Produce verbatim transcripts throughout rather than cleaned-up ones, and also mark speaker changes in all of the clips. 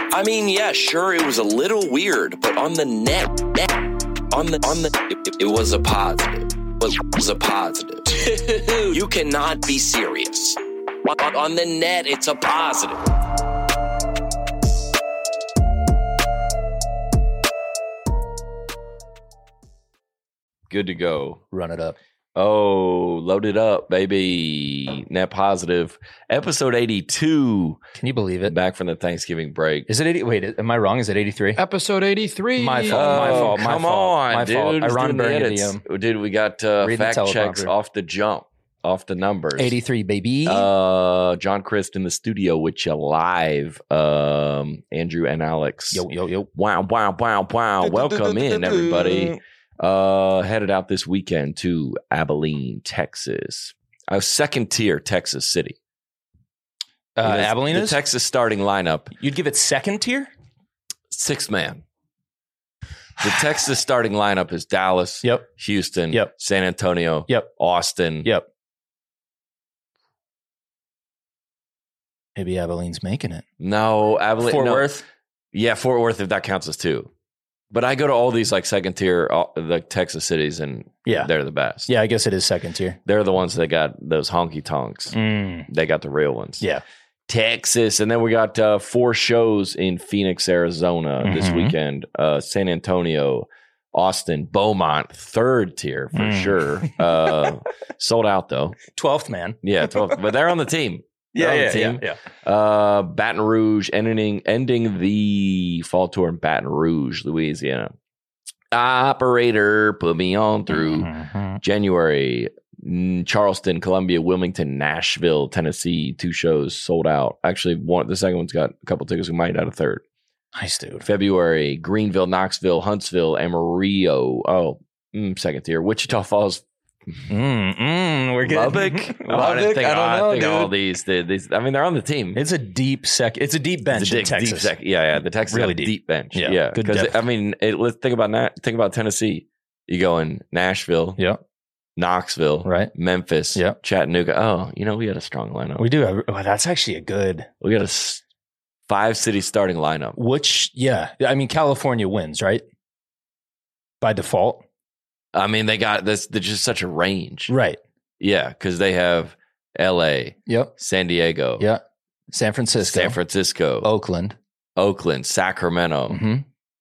Speaker 1: I mean, yeah, sure, it was a little weird, but on the net, net on the, on the, it, it was a positive. It was a positive. You cannot be serious. On, on the net, it's a positive.
Speaker 2: Good to go.
Speaker 3: Run it up.
Speaker 2: Oh, load it up, baby. Net positive. Episode eighty-two.
Speaker 3: Can you believe it?
Speaker 2: Back from the Thanksgiving break.
Speaker 3: Is it eighty? Wait, am I wrong? Is it eighty-three?
Speaker 4: Episode eighty-three.
Speaker 3: My fault. My fault. My
Speaker 2: Come
Speaker 3: fault.
Speaker 2: on,
Speaker 3: my
Speaker 2: dude.
Speaker 3: fault. I
Speaker 2: Just
Speaker 3: run
Speaker 2: doing the
Speaker 3: Burgundy.
Speaker 2: edits.
Speaker 3: Um,
Speaker 2: Dude, we got uh,
Speaker 3: Read the
Speaker 2: fact checks
Speaker 3: teleprompter.
Speaker 2: off the jump, off the numbers.
Speaker 3: eighty-three, baby.
Speaker 2: Uh, John Christ in the studio with you live. Um, Andrew and Alex.
Speaker 3: yo, yo, yo.
Speaker 2: Wow, wow, wow, wow. Welcome in, everybody. Uh, headed out this weekend to Abilene, Texas. A second tier Texas city.
Speaker 3: Uh,
Speaker 2: Because
Speaker 3: Abilene
Speaker 2: the
Speaker 3: is?
Speaker 2: Texas starting lineup,
Speaker 3: You'd give it second tier?
Speaker 2: six man. The Texas starting lineup is Dallas,
Speaker 3: Yep.
Speaker 2: Houston,
Speaker 3: Yep.
Speaker 2: San Antonio,
Speaker 3: Yep.
Speaker 2: Austin.
Speaker 3: Yep. Maybe Abilene's making it.
Speaker 2: No, Abilene.
Speaker 3: Fort
Speaker 2: no.
Speaker 3: Worth?
Speaker 2: Yeah, Fort Worth, if that counts as two. But I go to all these like second tier, uh, the Texas cities, and
Speaker 3: Yeah.
Speaker 2: they're the best.
Speaker 3: Yeah, I guess it is second tier.
Speaker 2: They're the ones that got those honky tonks.
Speaker 3: Mm.
Speaker 2: They got the real ones.
Speaker 3: Yeah.
Speaker 2: Texas. And then we got uh, four shows in Phoenix, Arizona this
Speaker 3: Mhm.
Speaker 2: weekend. Uh, San Antonio, Austin, Beaumont, third tier for
Speaker 3: Mm.
Speaker 2: sure. Uh, sold out though.
Speaker 3: twelfth man.
Speaker 2: Yeah, twelve, but they're on the team. They're on the team.
Speaker 3: yeah.
Speaker 2: Uh, Baton Rouge, ending ending the fall tour in Baton Rouge, Louisiana. Operator, put me on through
Speaker 3: Mhm.
Speaker 2: January. mm, Charleston, Columbia, Wilmington, Nashville, Tennessee. Two shows sold out. Actually, one the second one's got a couple tickets. We might add a third.
Speaker 3: Nice, dude.
Speaker 2: February, Greenville, Knoxville, Huntsville, Amarillo. Oh, mm, second tier. Wichita Falls,
Speaker 3: Mm, mm, we're getting
Speaker 2: Lubbock. Oh, I didn't
Speaker 3: Lubbock.
Speaker 2: think,
Speaker 3: I don't
Speaker 2: oh,
Speaker 3: know,
Speaker 2: I think all
Speaker 3: dude.
Speaker 2: these, the- these. I mean, they're on the team.
Speaker 3: It's a deep sec. It's a deep bench
Speaker 2: It's a
Speaker 3: in
Speaker 2: deep, deep
Speaker 3: Texas.
Speaker 2: sec- yeah, yeah. The Texas
Speaker 3: Really
Speaker 2: got a
Speaker 3: deep.
Speaker 2: deep bench.
Speaker 3: Yeah,
Speaker 2: Yeah,
Speaker 3: good
Speaker 2: because
Speaker 3: depth.
Speaker 2: I mean, it, let's think about that. Think about Tennessee. You go in Nashville,
Speaker 3: Yeah,
Speaker 2: Knoxville,
Speaker 3: right.
Speaker 2: Memphis,
Speaker 3: Yeah.
Speaker 2: Chattanooga. Oh, you know, we got a strong lineup.
Speaker 3: We do have. Oh, that's actually a good.
Speaker 2: We got a s- five city starting lineup.
Speaker 3: Which, yeah, I mean, California wins, right? By default,
Speaker 2: I mean, they got this. They're just such a range.
Speaker 3: right?
Speaker 2: Yeah, because they have L A,
Speaker 3: Yep.
Speaker 2: San Diego,
Speaker 3: Yeah. San Francisco,
Speaker 2: San Francisco,
Speaker 3: Oakland.
Speaker 2: Oakland, Sacramento,
Speaker 3: hmm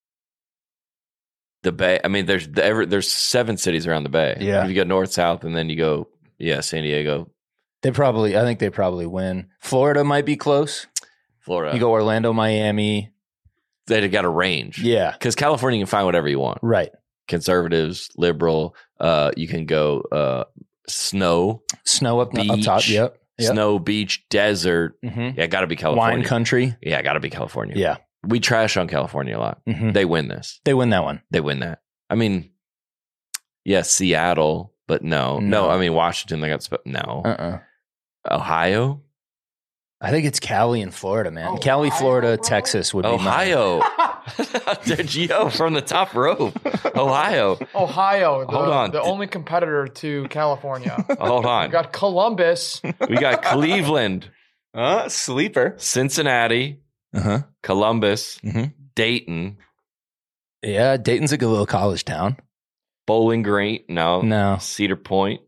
Speaker 2: the Bay. I mean, there's the, every, there's seven cities around the Bay.
Speaker 3: Yeah.
Speaker 2: You go north, south, and then you go, yeah, San Diego,
Speaker 3: They probably. I think they probably win. Florida might be close.
Speaker 2: Florida.
Speaker 3: You go Orlando, Miami.
Speaker 2: They got a range.
Speaker 3: Yeah.
Speaker 2: Because California, you can find whatever you want.
Speaker 3: Right.
Speaker 2: Conservatives, liberal. Uh, you can go uh, snow,
Speaker 3: Snow up, up
Speaker 2: Beach.
Speaker 3: top. Yep. Yep.
Speaker 2: snow, beach, desert.
Speaker 3: hmm
Speaker 2: Yeah, got to be California.
Speaker 3: Wine country.
Speaker 2: Yeah, got to be California.
Speaker 3: Yeah.
Speaker 2: We trash on California a lot.
Speaker 3: hmm
Speaker 2: They win this.
Speaker 3: They win that one.
Speaker 2: They win that. I mean, yeah, Seattle, but no. No,
Speaker 3: No.
Speaker 2: I mean, Washington, they got, sp- no.
Speaker 3: Uh-uh.
Speaker 2: Ohio?
Speaker 3: I think it's Cali and Florida, man.
Speaker 4: Oh,
Speaker 3: Cali,
Speaker 4: Ohio,
Speaker 3: Florida,
Speaker 4: bro?
Speaker 3: Texas would be
Speaker 2: Ohio. They're Gio from the top rope. Ohio.
Speaker 4: Ohio, the,
Speaker 2: Hold on.
Speaker 4: the only competitor to California.
Speaker 2: Hold
Speaker 4: We
Speaker 2: on.
Speaker 4: got Columbus.
Speaker 2: We got Cleveland,
Speaker 3: Uh, sleeper.
Speaker 2: Cincinnati,
Speaker 3: Uh-huh.
Speaker 2: Columbus,
Speaker 3: Mhm.
Speaker 2: Dayton,
Speaker 3: Yeah, Dayton's a good little college town.
Speaker 2: Bowling Green. No.
Speaker 3: No.
Speaker 2: Cedar Point.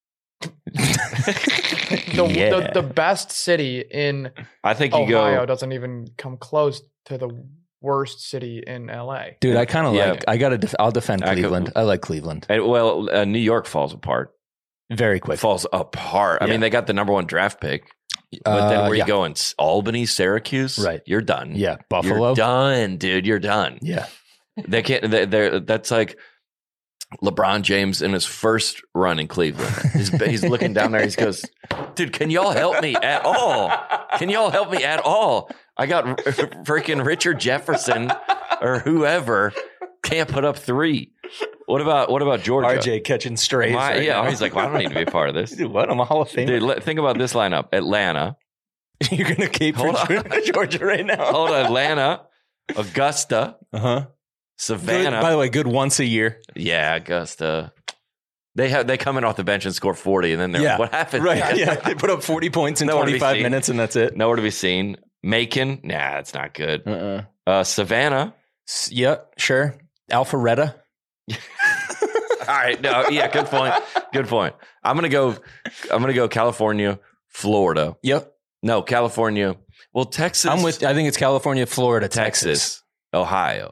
Speaker 4: The,
Speaker 3: Yeah.
Speaker 4: the, the best city in
Speaker 2: I think you
Speaker 4: Ohio
Speaker 2: go.
Speaker 4: doesn't even come close to the worst city in L A.
Speaker 3: Dude, I kind of
Speaker 2: Yeah.
Speaker 3: like, I got to, def- I'll defend
Speaker 2: I could-
Speaker 3: Cleveland. I like Cleveland.
Speaker 2: And, well, uh, New York falls apart.
Speaker 3: Very quick.
Speaker 2: Falls apart. I
Speaker 3: Yeah.
Speaker 2: mean, they got the number one draft pick. But then
Speaker 3: Uh,
Speaker 2: where you
Speaker 3: yeah.
Speaker 2: going? Albany, Syracuse?
Speaker 3: Right.
Speaker 2: You're done.
Speaker 3: Yeah, Buffalo.
Speaker 2: You're done, dude. You're done.
Speaker 3: Yeah.
Speaker 2: They can't. They, they're that's like LeBron James in his first run in Cleveland. He's, he's looking down there. He goes, "Dude, can y'all help me at all? Can y'all help me at all? I got r- freaking Richard Jefferson or whoever can't put up three. What about what about Georgia?
Speaker 3: R J catching strays.
Speaker 2: My-
Speaker 3: right
Speaker 2: yeah,
Speaker 3: now.
Speaker 2: he's like, well, I don't need to be a part of this.
Speaker 3: Dude, what? I'm a Hall of Famer.
Speaker 2: Dude, let, think about this lineup: Atlanta,
Speaker 3: You're going to keep
Speaker 2: Hold
Speaker 3: for Georgia right now.
Speaker 2: hold on, Atlanta, Augusta,
Speaker 3: Uh-huh.
Speaker 2: Savannah.
Speaker 3: By the way, good once a year.
Speaker 2: Yeah, Augusta. They have they come in off the bench and score forty, and then they're
Speaker 3: Yeah.
Speaker 2: like, what happened?
Speaker 3: Right. Yeah. They put up forty points in
Speaker 2: Nowhere to be
Speaker 3: twenty-five
Speaker 2: seen.
Speaker 3: minutes, and that's it.
Speaker 2: Nowhere to be seen. Macon. Nah, that's not good.
Speaker 3: Uh-uh.
Speaker 2: Uh, Savannah.
Speaker 3: S- Yep, sure. Alpharetta.
Speaker 2: All right. No, yeah, good point. Good point. I'm gonna go. I'm gonna go California, Florida.
Speaker 3: Yep.
Speaker 2: No, California. Well, Texas.
Speaker 3: I'm with, I think it's California, Florida,
Speaker 2: Texas,
Speaker 3: Texas.
Speaker 2: Ohio.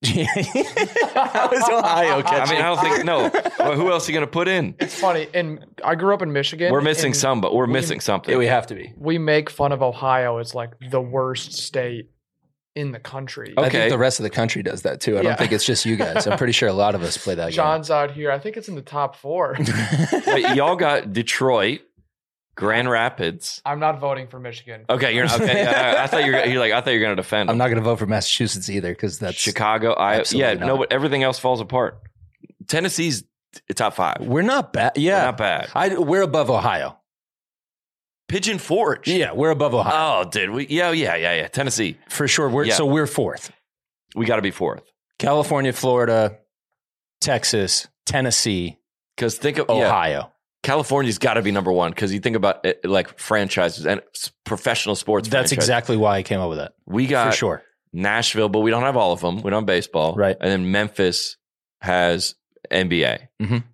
Speaker 3: How is Ohio
Speaker 2: I
Speaker 3: catching?
Speaker 2: mean, I don't think no. Well, who else are you gonna put in?
Speaker 4: It's funny. And I grew up in Michigan.
Speaker 2: We're missing
Speaker 4: and
Speaker 2: some, but we're
Speaker 4: we-
Speaker 2: missing something.
Speaker 3: Yeah, we have to be.
Speaker 4: We make fun of Ohio as like the worst state in the country.
Speaker 2: Okay.
Speaker 3: I think the rest of the country does that too. I
Speaker 4: Yeah.
Speaker 3: don't think it's just you guys. I'm pretty sure a lot of us play that
Speaker 4: John's out here. I think it's in the top four.
Speaker 3: game.
Speaker 2: Wait, y'all got Detroit, Grand Rapids.
Speaker 4: I'm not voting for Michigan.
Speaker 2: Okay, you're not, okay. I, I thought you're you're like I thought you're gonna defend.
Speaker 3: I'm
Speaker 2: them.
Speaker 3: not going to vote for Massachusetts either because that's
Speaker 2: Chicago. I yeah.
Speaker 3: absolutely
Speaker 2: No,
Speaker 3: not.
Speaker 2: but everything else falls apart. Tennessee's t- top five.
Speaker 3: We're not bad. Yeah,
Speaker 2: We're not bad.
Speaker 3: I, we're above Ohio.
Speaker 2: Pigeon Forge.
Speaker 3: Yeah, we're above Ohio
Speaker 2: Oh, dude. We yeah yeah yeah yeah. Tennessee.
Speaker 3: for sure. We're
Speaker 2: Yeah.
Speaker 3: so we're fourth.
Speaker 2: We got to be fourth
Speaker 3: California, Florida, Texas, Tennessee,
Speaker 2: because think of yeah,
Speaker 3: Ohio.
Speaker 2: California's got to be number one because you think about it, like franchises and s- professional sports.
Speaker 3: That's
Speaker 2: franchises.
Speaker 3: exactly why I came up with that.
Speaker 2: We got
Speaker 3: For sure.
Speaker 2: Nashville, but we don't have all of them. We don't have baseball,
Speaker 3: Right.
Speaker 2: And then Memphis has N B A.
Speaker 3: Mhm.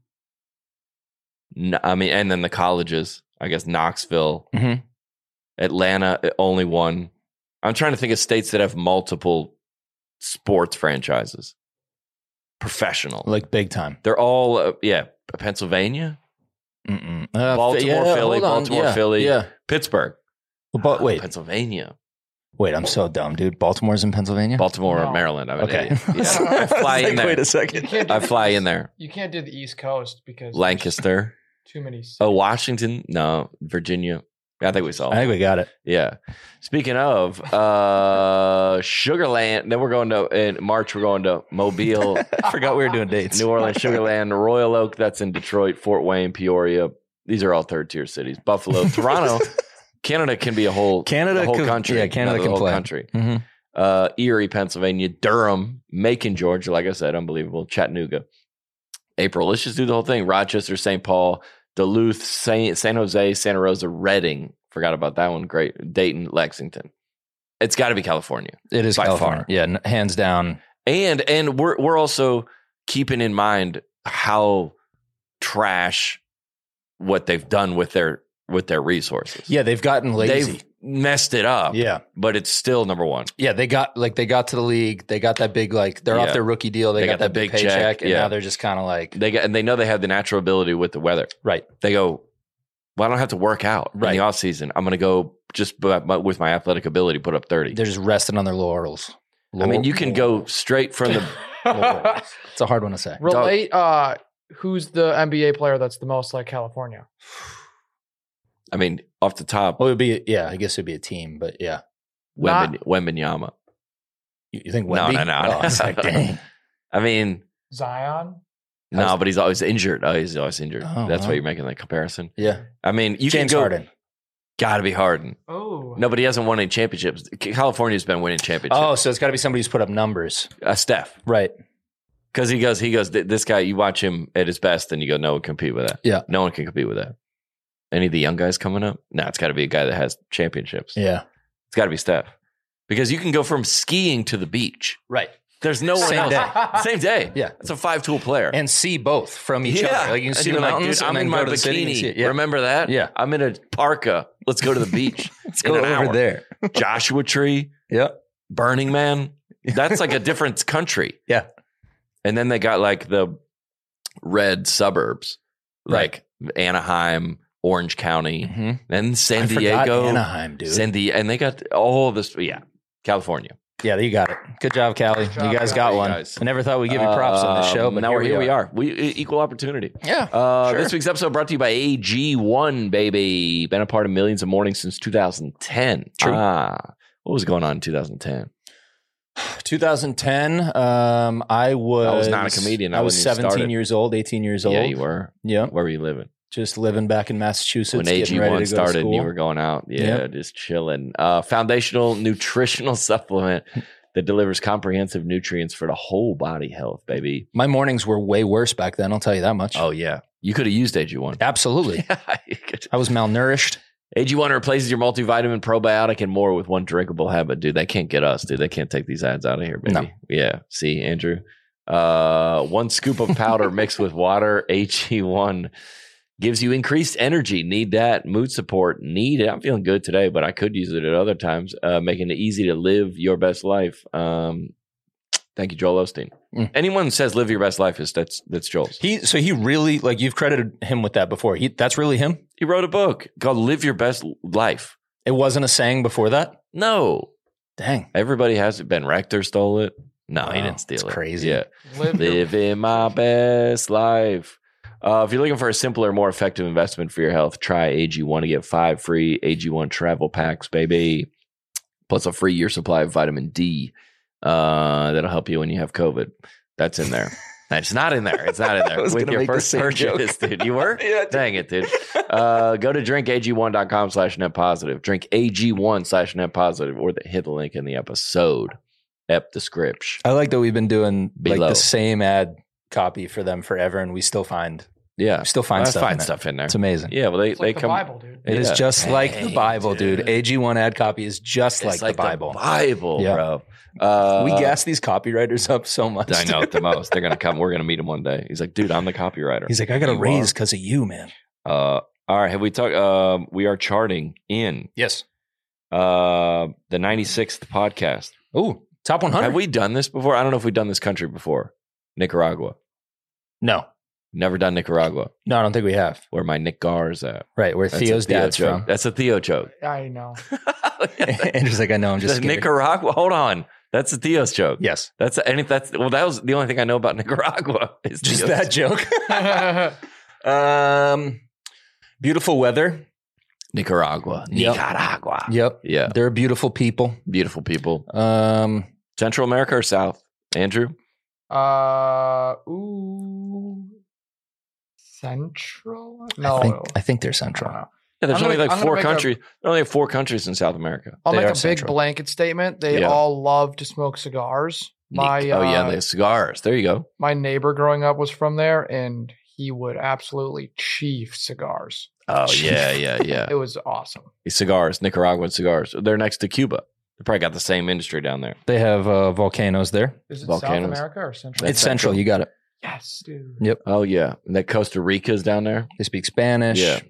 Speaker 2: N- I mean, and then the colleges. I guess Knoxville,
Speaker 3: Mhm.
Speaker 2: Atlanta, only one. I'm trying to think of states that have multiple sports franchises, professional.
Speaker 3: Like big time.
Speaker 2: They're all uh, yeah. Pennsylvania,
Speaker 3: Mm-mm. Uh,
Speaker 2: Baltimore,
Speaker 3: yeah,
Speaker 2: Philly,
Speaker 3: hold on.
Speaker 2: Baltimore,
Speaker 3: Yeah,
Speaker 2: Philly,
Speaker 3: Yeah.
Speaker 2: Pittsburgh.
Speaker 3: Well, but wait,
Speaker 2: Pennsylvania,
Speaker 3: wait. I'm so dumb, dude. Baltimore's in Pennsylvania.
Speaker 2: Baltimore,
Speaker 4: No.
Speaker 2: Maryland. I'm an
Speaker 3: Okay.
Speaker 2: idiot. Yeah. I fly in there.
Speaker 3: Wait a
Speaker 4: You
Speaker 3: second.
Speaker 4: can't do
Speaker 2: I
Speaker 4: the
Speaker 2: fly in
Speaker 4: East-
Speaker 2: there.
Speaker 4: You can't do the East Coast because there's
Speaker 2: Lancaster.
Speaker 4: too many. Cities.
Speaker 2: Oh, Washington? No, Virginia. I think we saw.
Speaker 3: I think we got it.
Speaker 2: Yeah. Speaking of uh Sugarland, then we're going to in March. We're going to Mobile,
Speaker 3: I forgot we were doing dates.
Speaker 2: New Orleans, Sugarland, Royal Oak. That's in Detroit, Fort Wayne, Peoria. These are all third tier cities. Buffalo, Toronto. Canada can be a whole
Speaker 3: Canada
Speaker 2: the whole
Speaker 3: could-
Speaker 2: country.
Speaker 3: yeah, Canada
Speaker 2: the
Speaker 3: can
Speaker 2: whole
Speaker 3: play.
Speaker 2: country.
Speaker 3: Mhm.
Speaker 2: Uh, Erie, Pennsylvania, Durham, Macon, Georgia. Like I said, unbelievable. Chattanooga. April. Let's just do the whole thing. Rochester, Saint Paul, Duluth, Saint San Jose, Santa Rosa, Reading. Forgot about that one. Great. Dayton, Lexington. It's got to be California.
Speaker 3: It is
Speaker 2: By
Speaker 3: California.
Speaker 2: far.
Speaker 3: Yeah, n- hands down.
Speaker 2: And and we're we're also keeping in mind how trash what they've done with their with their resources.
Speaker 3: Yeah, they've gotten lazy.
Speaker 2: They've messed it up.
Speaker 3: yeah.
Speaker 2: But it's still number one.
Speaker 3: Yeah, they got like they got to the league. They got that big like they're
Speaker 2: Yeah.
Speaker 3: off their rookie deal. They,
Speaker 2: They
Speaker 3: got,
Speaker 2: got
Speaker 3: that
Speaker 2: the
Speaker 3: big
Speaker 2: big
Speaker 3: paycheck,
Speaker 2: check,
Speaker 3: and
Speaker 2: yeah.
Speaker 3: now they're just kind of like
Speaker 2: They got and they know they have the natural ability with the weather.
Speaker 3: right.
Speaker 2: They go, well, I don't have to work out
Speaker 3: Right.
Speaker 2: in the off season. I'm going to go just b- b- with my athletic ability, put up thirty.
Speaker 3: They're just resting on their laurels.
Speaker 2: I mean, you can go straight from the.
Speaker 3: Laurels. It's a hard one to say.
Speaker 4: Relate. Uh, who's the N B A player that's the most like California?
Speaker 2: I mean, off the top,
Speaker 3: Well, it would be yeah. I guess it'd be a team, but yeah.
Speaker 4: Not-
Speaker 2: Wemben- Wembenyama.
Speaker 3: You, you think
Speaker 2: No,
Speaker 3: Wemby?
Speaker 2: no, no,
Speaker 3: Oh,
Speaker 2: no.
Speaker 3: it's like, dang.
Speaker 2: I mean,
Speaker 4: Zion.
Speaker 2: no,
Speaker 3: How's-
Speaker 2: but he's always injured. Oh, he's always injured.
Speaker 3: Oh,
Speaker 2: That's
Speaker 3: wow.
Speaker 2: why you're making that comparison.
Speaker 3: Yeah.
Speaker 2: I mean, you
Speaker 3: James
Speaker 2: can go.
Speaker 3: Harden.
Speaker 2: Got to be Harden.
Speaker 4: Oh.
Speaker 2: No, but he hasn't won any championships. California's been winning championships.
Speaker 3: Oh, so it's got to be somebody who's put up numbers,
Speaker 2: uh, Steph.
Speaker 3: right?
Speaker 2: Because he goes, he goes. "Th- This guy, you watch him at his best, and you go, no one can compete with that.
Speaker 3: Yeah.
Speaker 2: No one can compete with that. Any of the young guys coming up? No, it's got to be a guy that has championships.
Speaker 3: Yeah.
Speaker 2: It's got to be Steph. Because you can go from skiing to the beach.
Speaker 3: Right.
Speaker 2: There's no one
Speaker 3: Same
Speaker 2: else.
Speaker 3: day.
Speaker 2: Same day.
Speaker 3: Yeah.
Speaker 2: It's a five tool player.
Speaker 3: And see both from each
Speaker 2: yeah.
Speaker 3: other. Like you can
Speaker 2: And
Speaker 3: see
Speaker 2: you're
Speaker 3: the
Speaker 2: like,
Speaker 3: mountains.
Speaker 2: dude, I'm
Speaker 3: and then
Speaker 2: in
Speaker 3: go
Speaker 2: my
Speaker 3: to the city and see
Speaker 2: bikini.
Speaker 3: it. Yeah.
Speaker 2: Remember that?
Speaker 3: Yeah.
Speaker 2: I'm in a parka. Let's go to the beach.
Speaker 3: Let's
Speaker 2: in
Speaker 3: go
Speaker 2: an
Speaker 3: over
Speaker 2: hour.
Speaker 3: there.
Speaker 2: Joshua Tree,
Speaker 3: Yeah.
Speaker 2: Burning Man. That's like a different country.
Speaker 3: Yeah.
Speaker 2: And then they got like the red suburbs, like Anaheim, Orange County,
Speaker 3: Mm-hmm.
Speaker 2: and San
Speaker 3: I forgot
Speaker 2: Diego.
Speaker 3: Anaheim, dude.
Speaker 2: San Di- and they got all this. Yeah. California.
Speaker 3: yeah, you got it. Good job, Callie.
Speaker 4: Good job,
Speaker 3: you guys
Speaker 4: Callie.
Speaker 3: got one.
Speaker 2: Guys.
Speaker 3: I never thought we'd give you props on this show,
Speaker 2: Um,
Speaker 3: but
Speaker 2: now
Speaker 3: here
Speaker 2: we're
Speaker 3: we
Speaker 2: here.
Speaker 3: are.
Speaker 2: We are. We e- equal opportunity.
Speaker 3: Yeah.
Speaker 2: Uh,
Speaker 3: Sure.
Speaker 2: This week's episode brought to you by A G one, baby. Been a part of millions of mornings since two thousand ten.
Speaker 3: True.
Speaker 2: Ah, what was going on in two thousand ten?
Speaker 3: twenty ten. Um, I was.
Speaker 2: I was not a comedian.
Speaker 3: I
Speaker 2: I
Speaker 3: was
Speaker 2: wasn't even
Speaker 3: seventeen
Speaker 2: started.
Speaker 3: years old, eighteen years old.
Speaker 2: Yeah, you were.
Speaker 3: Yeah.
Speaker 2: Where were you living?
Speaker 3: Just living back in Massachusetts.
Speaker 2: When A G
Speaker 3: getting ready
Speaker 2: one
Speaker 3: to go to
Speaker 2: started, and you
Speaker 3: school.
Speaker 2: were going out. Yeah,
Speaker 3: Yep.
Speaker 2: just chilling. Uh, foundational nutritional supplement that delivers comprehensive nutrients for the whole body health, baby.
Speaker 3: My mornings were way worse back then. I'll tell you that much.
Speaker 2: Oh yeah, you could have used A G one.
Speaker 3: Absolutely.
Speaker 2: You could-
Speaker 3: I was malnourished.
Speaker 2: A G one replaces your multivitamin, probiotic, and more with one drinkable habit. Dude, they can't get us, dude. They can't take these ads out of here, baby.
Speaker 3: No.
Speaker 2: Yeah. See, Andrew? Uh, one scoop of powder mixed with water. A G one gives you increased energy. Need that. Mood support. Need it. I'm feeling good today, but I could use it at other times. Uh, making it easy to live your best life. Um, thank you, Joel Osteen.
Speaker 3: Mm.
Speaker 2: Anyone who says live your best life is that's that's Joel's.
Speaker 3: He so he really like you've credited him with that before. He that's really him.
Speaker 2: He wrote a book called Live Your Best Life.
Speaker 3: It wasn't a saying before that.
Speaker 2: No.
Speaker 3: Dang.
Speaker 2: Everybody has it. Ben Rector stole it. No, he
Speaker 3: Wow,
Speaker 2: didn't steal
Speaker 3: it's
Speaker 2: it.
Speaker 3: crazy.
Speaker 2: Yeah.
Speaker 4: Live your-
Speaker 2: Living my best life. Uh, if you're looking for a simpler, more effective investment for your health, try A G one to get five free A G one travel packs, baby. Plus a free year supply of vitamin D. Uh, that'll help you when you have COVID. That's in there. It's not in there. It's not in there.
Speaker 3: I was
Speaker 2: With
Speaker 3: gonna
Speaker 2: your
Speaker 3: make the
Speaker 2: first
Speaker 3: same
Speaker 2: purchase,
Speaker 3: joke.
Speaker 2: dude. You were?
Speaker 3: Yeah, dude.
Speaker 2: Dang it, dude. Uh, go to drink A G one dot com slash net positive. Drink A G one slash net positive or the, hit the link in the episode. Ep description.
Speaker 3: I like that we've been doing like
Speaker 2: Below.
Speaker 3: the same ad copy for them forever, and we still find
Speaker 2: Yeah.
Speaker 3: we still find
Speaker 2: I
Speaker 3: stuff.
Speaker 2: find
Speaker 3: in it.
Speaker 2: stuff in there.
Speaker 3: It's amazing.
Speaker 2: Yeah, well, they,
Speaker 4: It's
Speaker 2: they
Speaker 4: like the
Speaker 2: come.
Speaker 4: Bible, dude.
Speaker 3: It is
Speaker 2: Yeah.
Speaker 3: just like the
Speaker 2: Dang,
Speaker 3: Bible, dude.
Speaker 2: dude.
Speaker 3: A G one ad copy is just like,
Speaker 2: It's like
Speaker 3: the Bible.
Speaker 2: Bible,
Speaker 3: Yeah.
Speaker 2: bro. Uh,
Speaker 3: we gas these copywriters up so much.
Speaker 2: I know
Speaker 3: dude.
Speaker 2: the most. They're gonna come. We're gonna meet him one day. He's like, dude, I'm the copywriter.
Speaker 3: He's like, I got a
Speaker 2: You
Speaker 3: raise
Speaker 2: are.
Speaker 3: because of you, man.
Speaker 2: Uh, all right. Have we talked? Um, we are charting in
Speaker 3: Yes.
Speaker 2: uh the ninety-sixth podcast.
Speaker 3: Ooh, top one hundred.
Speaker 2: Have we done this before? I don't know if we've done this country before. Nicaragua.
Speaker 3: No,
Speaker 2: Never done Nicaragua.
Speaker 3: no, I don't think we have.
Speaker 2: Where my Nick Gar's at.
Speaker 3: Right, where
Speaker 2: That's a
Speaker 3: Theo's
Speaker 2: Theo
Speaker 3: dad's
Speaker 2: joke.
Speaker 3: from.
Speaker 2: That's a Theo joke.
Speaker 4: I know.
Speaker 3: Andrew's like, I know, I'm just
Speaker 2: The
Speaker 3: scared.
Speaker 2: Nicaragua. Hold on. That's a Theo's joke.
Speaker 3: Yes,
Speaker 2: That's and if that's well, that was the only thing I know about Nicaragua. Is
Speaker 3: just
Speaker 2: Theo's.
Speaker 3: that joke. um, beautiful weather.
Speaker 2: Nicaragua.
Speaker 3: Yep.
Speaker 2: Nicaragua.
Speaker 3: Yep,
Speaker 2: Yeah.
Speaker 3: they're beautiful people.
Speaker 2: Beautiful people.
Speaker 3: Um,
Speaker 2: Central America or South? Andrew?
Speaker 4: uh, ooh, Central? No,
Speaker 3: I think I think they're
Speaker 4: I
Speaker 3: central.
Speaker 4: don't know.
Speaker 2: Yeah, there's
Speaker 4: I'm
Speaker 2: only
Speaker 4: gonna-
Speaker 2: like
Speaker 4: I'm gonna
Speaker 2: four
Speaker 4: make a-
Speaker 2: countries. There only have four countries in South America.
Speaker 4: I'll
Speaker 3: They
Speaker 4: make
Speaker 3: are
Speaker 4: a big
Speaker 3: central.
Speaker 4: blanket statement. They
Speaker 2: Yeah.
Speaker 4: all love to smoke cigars. My
Speaker 2: oh yeah,
Speaker 4: uh,
Speaker 2: they have cigars. There you go.
Speaker 4: my neighbor growing up was from there, and he would absolutely chief cigars.
Speaker 2: Oh yeah, yeah, yeah.
Speaker 4: It was awesome.
Speaker 2: Cigars, Nicaraguan cigars. They're next to Cuba. They probably got the same industry down there.
Speaker 3: They have uh, volcanoes there.
Speaker 4: Is it
Speaker 2: Volcanoes.
Speaker 4: South America or Central?
Speaker 2: That's
Speaker 3: It's central.
Speaker 2: central.
Speaker 3: You got it.
Speaker 4: Yes, dude.
Speaker 3: Yep.
Speaker 2: Oh yeah, and that Costa Rica's down there.
Speaker 3: They speak Spanish.
Speaker 2: Yeah.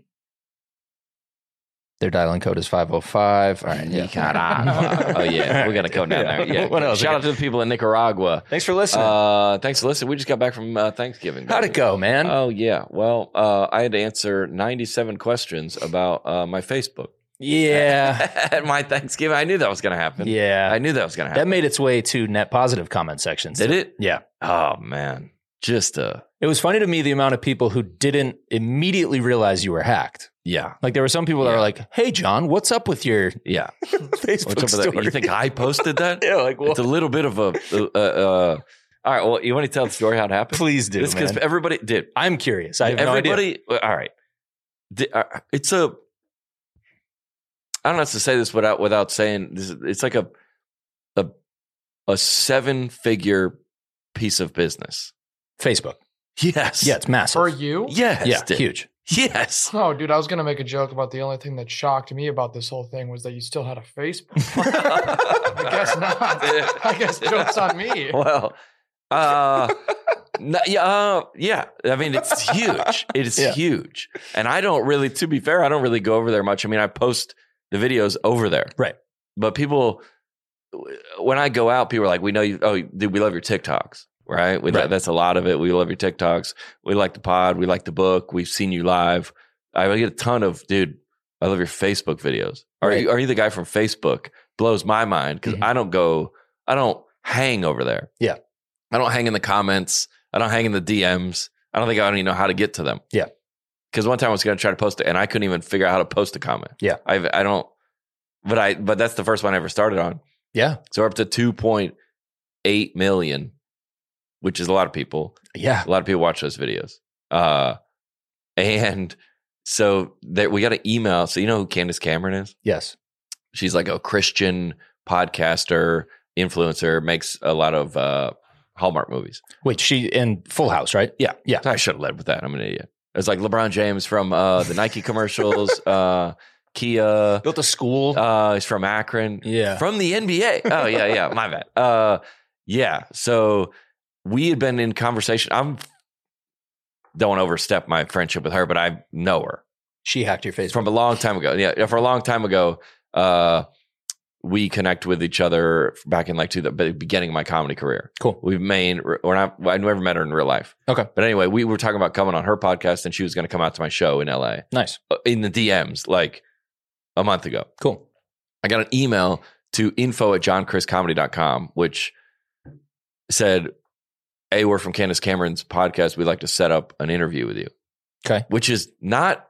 Speaker 3: Their dialing code is five oh five. All right. Yeah.
Speaker 2: Nicaragua. Oh yeah, we got to go down there. Yeah.
Speaker 3: What else?
Speaker 2: Shout out to the people in Nicaragua.
Speaker 3: Thanks for listening.
Speaker 2: Uh, thanks for listening. We just got back from uh, Thanksgiving.
Speaker 3: How'd it go, man?
Speaker 2: Oh yeah. Well, uh, I had to answer ninety-seven questions about uh, my Facebook.
Speaker 3: yeah.
Speaker 2: At my Thanksgiving, I knew that was going to happen.
Speaker 3: Yeah.
Speaker 2: I knew that was going to
Speaker 3: That
Speaker 2: happen.
Speaker 3: made its way to net positive comment sections.
Speaker 2: Did
Speaker 3: too.
Speaker 2: it?
Speaker 3: Yeah.
Speaker 2: Oh man, just uh,
Speaker 3: It was funny to me the amount of people who didn't immediately realize you were hacked.
Speaker 2: yeah,
Speaker 3: Like there were some people that
Speaker 2: Yeah.
Speaker 3: were like, "Hey, John, what's up with your
Speaker 2: yeah.
Speaker 3: Facebook
Speaker 2: What's up with
Speaker 3: story?"
Speaker 2: that? You think I posted that?
Speaker 3: yeah, like, well,
Speaker 2: It's a little bit of a. Uh, uh, all right. Well, you want to tell the story how it happened?
Speaker 3: please do,
Speaker 2: It's because
Speaker 3: man.
Speaker 2: everybody did.
Speaker 3: I'm curious. I have no idea.
Speaker 2: Everybody. All right. Di- uh, It's a. I don't know how to say this without without saying this. is- It's like a a a seven figure piece of business.
Speaker 3: Facebook.
Speaker 2: Yes.
Speaker 3: Yeah, it's massive.
Speaker 4: For you?
Speaker 2: Yes.
Speaker 3: yeah,
Speaker 2: dude.
Speaker 3: huge.
Speaker 2: Yes.
Speaker 4: Oh, dude, I was gonna make a joke about the only thing that shocked me about this whole thing was that you still had a Facebook. I guess not. I guess joke's on me.
Speaker 2: Well, uh, no, yeah, uh, yeah. I mean, it's huge. It is
Speaker 3: Yeah.
Speaker 2: huge, and I don't really. To be fair, I don't really go over there much. I mean, I post the videos over there,
Speaker 3: Right.
Speaker 2: But people, when I go out, people are like, "We know you. Oh, dude, we love your TikToks." Right? We,
Speaker 3: Right.
Speaker 2: That's a lot of it. We love your TikToks. We like the pod. We like the book. We've seen you live. I get a ton of, dude, I love your Facebook videos. Are
Speaker 3: Right.
Speaker 2: you are you the guy from Facebook? Blows my mind because
Speaker 3: Mhm.
Speaker 2: I don't go, I don't hang over there.
Speaker 3: Yeah.
Speaker 2: I don't hang in the comments. I don't hang in the D Ms. I don't think I don't even know how to get to them.
Speaker 3: Yeah.
Speaker 2: Because one time I was going to try to post it and I couldn't even figure out how to post a comment.
Speaker 3: Yeah.
Speaker 2: I I don't, but I, but that's the first one I ever started on.
Speaker 3: Yeah.
Speaker 2: So we're up to two point eight million, which is a lot of people.
Speaker 3: Yeah.
Speaker 2: A lot of people watch those videos. Uh, and so there, we got an email. So you know who Candace Cameron is?
Speaker 3: Yes.
Speaker 2: She's like a Christian podcaster, influencer, makes a lot of uh, Hallmark movies.
Speaker 3: Wait, she in Full House, right?
Speaker 2: Yeah.
Speaker 3: Yeah.
Speaker 2: I should have led with that. I'm an idiot. It's like LeBron James from uh, the Nike commercials. uh, Kia.
Speaker 3: Built a school.
Speaker 2: Uh, he's from Akron.
Speaker 3: Yeah.
Speaker 2: From the N B A. Oh, yeah, yeah. My bad. Uh, yeah. So we had been in conversation. I'm don't want to overstep my friendship with her, but I know her.
Speaker 3: She hacked your Facebook.
Speaker 2: From a long time ago. Yeah. For a long time ago, uh, we connect with each other back in like to the beginning of my comedy career.
Speaker 3: Cool.
Speaker 2: We've made, we're not, I never met her in real life.
Speaker 3: Okay.
Speaker 2: But anyway, we were talking about coming on her podcast and she was going to come out to my show in L A.
Speaker 3: Nice.
Speaker 2: In the D Ms like a month ago.
Speaker 3: Cool.
Speaker 2: I got an email to info at john chris comedy dot com, which said, hey, we're from Candace Cameron's podcast. We'd like to set up an interview with you.
Speaker 3: Okay.
Speaker 2: Which is not,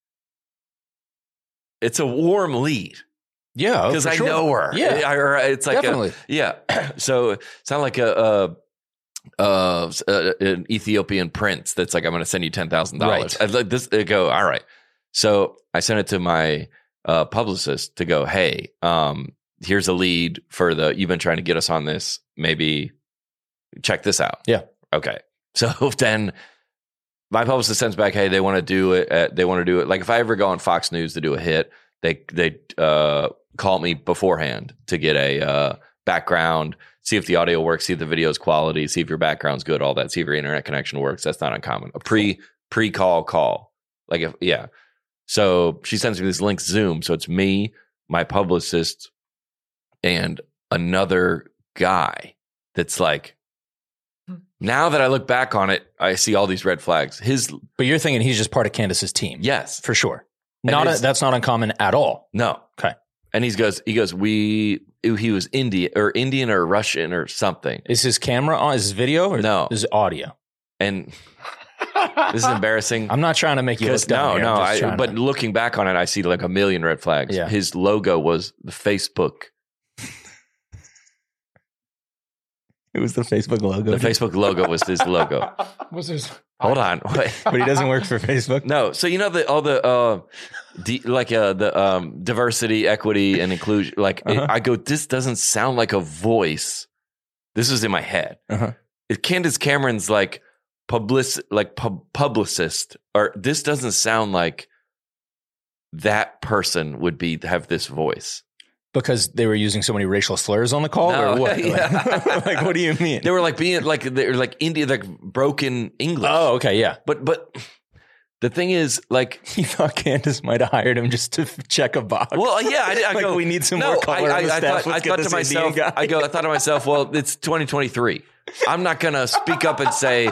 Speaker 2: it's a warm lead.
Speaker 3: Yeah.
Speaker 2: Because I
Speaker 3: sure.
Speaker 2: know her.
Speaker 3: Yeah.
Speaker 2: I, or it's like,
Speaker 3: Definitely.
Speaker 2: A, yeah. So it sounded like a, a, a, a, an Ethiopian prince that's like, I'm going to send you ten thousand dollars.
Speaker 3: Right.
Speaker 2: I'd like this, I go, all right. So I sent it to my uh, publicist to go, hey, um, here's a lead for the, you've been trying to get us on this. Maybe check this out.
Speaker 3: Yeah.
Speaker 2: Okay. So then my publicist sends back, hey, they want to do it. At, they want to do it. Like if I ever go on Fox News to do a hit, they, they, uh, call me beforehand to get a uh, background, see if the audio works, see if the video's quality, see if your background's good, all that, see if your internet connection works. That's not uncommon. A pre, pre-call call. Like, if, yeah. So she sends me this link Zoom. So it's me, my publicist, and another guy that's like, now that I look back on it, I see all these red flags. His,
Speaker 3: But you're thinking he's just part of Candace's team.
Speaker 2: yes.
Speaker 3: For sure.
Speaker 2: And
Speaker 3: Not a,
Speaker 2: his-
Speaker 3: that's not uncommon at all.
Speaker 2: No.
Speaker 3: Okay.
Speaker 2: And he goes, he goes, we, he was Indian or Indian or Russian or something.
Speaker 3: Is his camera on? Is his video or
Speaker 2: No.
Speaker 3: is it audio?
Speaker 2: And this is embarrassing.
Speaker 3: I'm not trying to make you look
Speaker 2: Because
Speaker 3: dumb
Speaker 2: no,
Speaker 3: here.
Speaker 2: no,
Speaker 3: I'm just
Speaker 2: I,
Speaker 3: trying
Speaker 2: but
Speaker 3: to-
Speaker 2: looking back on it, I see like a million red flags.
Speaker 3: Yeah.
Speaker 2: His logo was the Facebook.
Speaker 3: it was the Facebook logo.
Speaker 2: The Facebook logo was his logo.
Speaker 4: Was this?
Speaker 2: Hold on. Wait.
Speaker 3: but he doesn't work for Facebook.
Speaker 2: No. So you know the all the uh D, like uh the um diversity, equity, and inclusion. Like it-
Speaker 3: Uh-huh.
Speaker 2: I go, this doesn't sound like a voice. This was in my head.
Speaker 3: Uh-huh.
Speaker 2: It, Candace Cameron's like public, like pub, publicist, or this doesn't sound like that person would be have this voice.
Speaker 3: Because they were using so many racial slurs on the call,
Speaker 2: No.
Speaker 3: or what?
Speaker 2: Yeah.
Speaker 3: Like, like, what do you mean?
Speaker 2: They were like being like they're like Indian, like broken English.
Speaker 3: Oh, okay, yeah.
Speaker 2: But but the thing is, like,
Speaker 3: He thought Candace might have hired him just to f- check a box.
Speaker 2: well, yeah, I, I
Speaker 3: Like,
Speaker 2: go.
Speaker 3: we need some
Speaker 2: no,
Speaker 3: more color
Speaker 2: I,
Speaker 3: on the
Speaker 2: I, I
Speaker 3: staff.
Speaker 2: thought,
Speaker 3: Let's
Speaker 2: I
Speaker 3: get
Speaker 2: thought to
Speaker 3: this
Speaker 2: myself,
Speaker 3: Indian guy.
Speaker 2: I go. I thought to myself, well, it's twenty twenty-three. I'm not gonna speak up and say.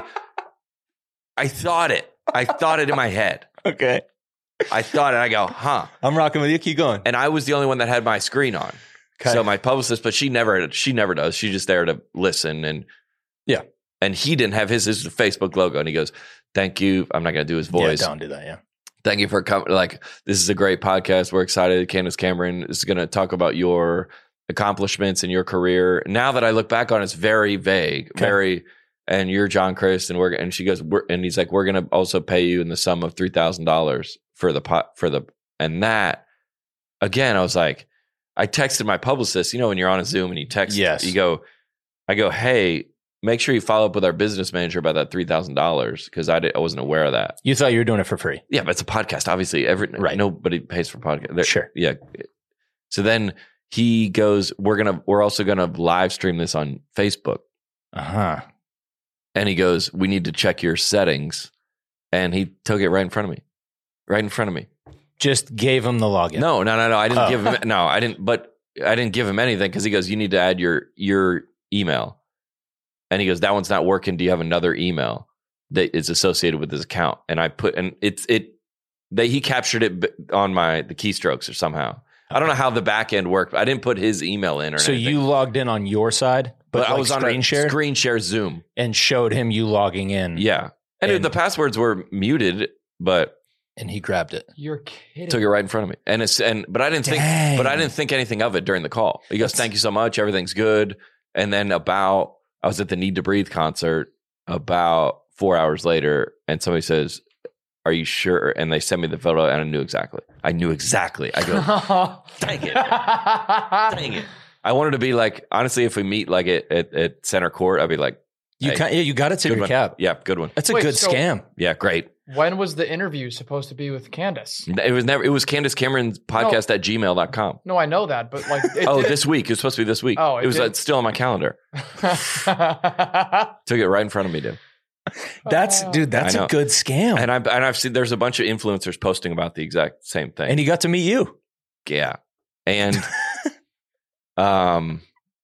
Speaker 2: I thought it. I thought it in my head.
Speaker 3: Okay,
Speaker 2: I thought it. I go, huh?
Speaker 3: I'm rocking with you. Keep going.
Speaker 2: And I was the only one that had my screen on.
Speaker 3: Okay.
Speaker 2: So my publicist, but she never, she never does. She's just there to listen, and
Speaker 3: Yeah.
Speaker 2: And he didn't have his, his Facebook logo, and he goes, "Thank you." I'm not going to do his voice.
Speaker 3: Yeah, don't do that. Yeah.
Speaker 2: Thank you for coming. Like, this is a great podcast. We're excited. Candace Cameron is going to talk about your accomplishments in your career. Now that I look back on it, it's very vague,
Speaker 3: Okay.
Speaker 2: very. And you're John Chris, and we're and she goes, we're, and he's like, we're going to also pay you in the sum of three thousand dollars for the pot for the and that. Again, I was like, I texted my publicist. You know, when you're on a Zoom and you text,
Speaker 3: Yes.
Speaker 2: you go, I go, hey, make sure you follow up with our business manager about that three thousand dollars because I did, I wasn't aware of that.
Speaker 3: You thought you were doing it for free.
Speaker 2: Yeah, but it's a podcast. Obviously, every
Speaker 3: Right.
Speaker 2: nobody pays for podcast.
Speaker 3: Sure.
Speaker 2: Yeah. So then he goes, "We're gonna, we're also gonna live stream this on Facebook."
Speaker 3: Uh huh.
Speaker 2: And he goes, "We need to check your settings." And he took it right in front of me, right in front of me.
Speaker 3: Just gave him the login.
Speaker 2: No, no, no, no. I didn't
Speaker 3: Oh.
Speaker 2: give him. No, I didn't. But I didn't give him anything because he goes, "You need to add your your email." And he goes, "That one's not working. Do you have another email that is associated with this account?" And I put, and it's it. They he captured it b- on my the keystrokes or somehow. I don't know how the back end worked. But I didn't put his email in or
Speaker 3: So
Speaker 2: anything.
Speaker 3: you logged in on your side, but,
Speaker 2: but I
Speaker 3: like
Speaker 2: was on
Speaker 3: screen
Speaker 2: a
Speaker 3: share
Speaker 2: screen share Zoom.
Speaker 3: and showed him you logging in.
Speaker 2: Yeah, and,
Speaker 3: And-
Speaker 2: the passwords were muted, but
Speaker 3: And he grabbed it.
Speaker 4: You're kidding.
Speaker 2: took it right in front of me. And it's and but I didn't think
Speaker 3: Dang.
Speaker 2: but I didn't think anything of it during the call. He goes,
Speaker 3: That's-
Speaker 2: "Thank you so much. Everything's good." And then about I was at the Need to Breathe concert about four hours later, and somebody says, "Are you sure?" And they sent me the photo, and I knew exactly. I knew exactly. I go, "Dang it, dang it!" I wanted to be like, honestly, if we meet like at at, at center court, I'd be like,
Speaker 3: You
Speaker 2: Hey,
Speaker 3: can, yeah, you got to tip
Speaker 2: "Good
Speaker 3: your
Speaker 2: one.
Speaker 3: cap.
Speaker 2: Yeah, good one.
Speaker 3: That's a
Speaker 4: Wait,
Speaker 3: good
Speaker 4: so-
Speaker 3: scam.
Speaker 2: Yeah, great.
Speaker 4: When was the interview supposed to be with Candace?
Speaker 2: It was never. It was Candace Cameron's podcast no. at gmail dot com.
Speaker 4: No, I know that, but like, it
Speaker 2: oh,
Speaker 4: didn't...
Speaker 2: this week. It was supposed to be this week.
Speaker 4: Oh, it,
Speaker 2: it was uh, still on my calendar. Took it right in front of me, dude.
Speaker 3: That's dude. That's a good scam.
Speaker 2: And I and I've seen there's a bunch of influencers posting about the exact same thing.
Speaker 3: And he got to meet you.
Speaker 2: Yeah, and um,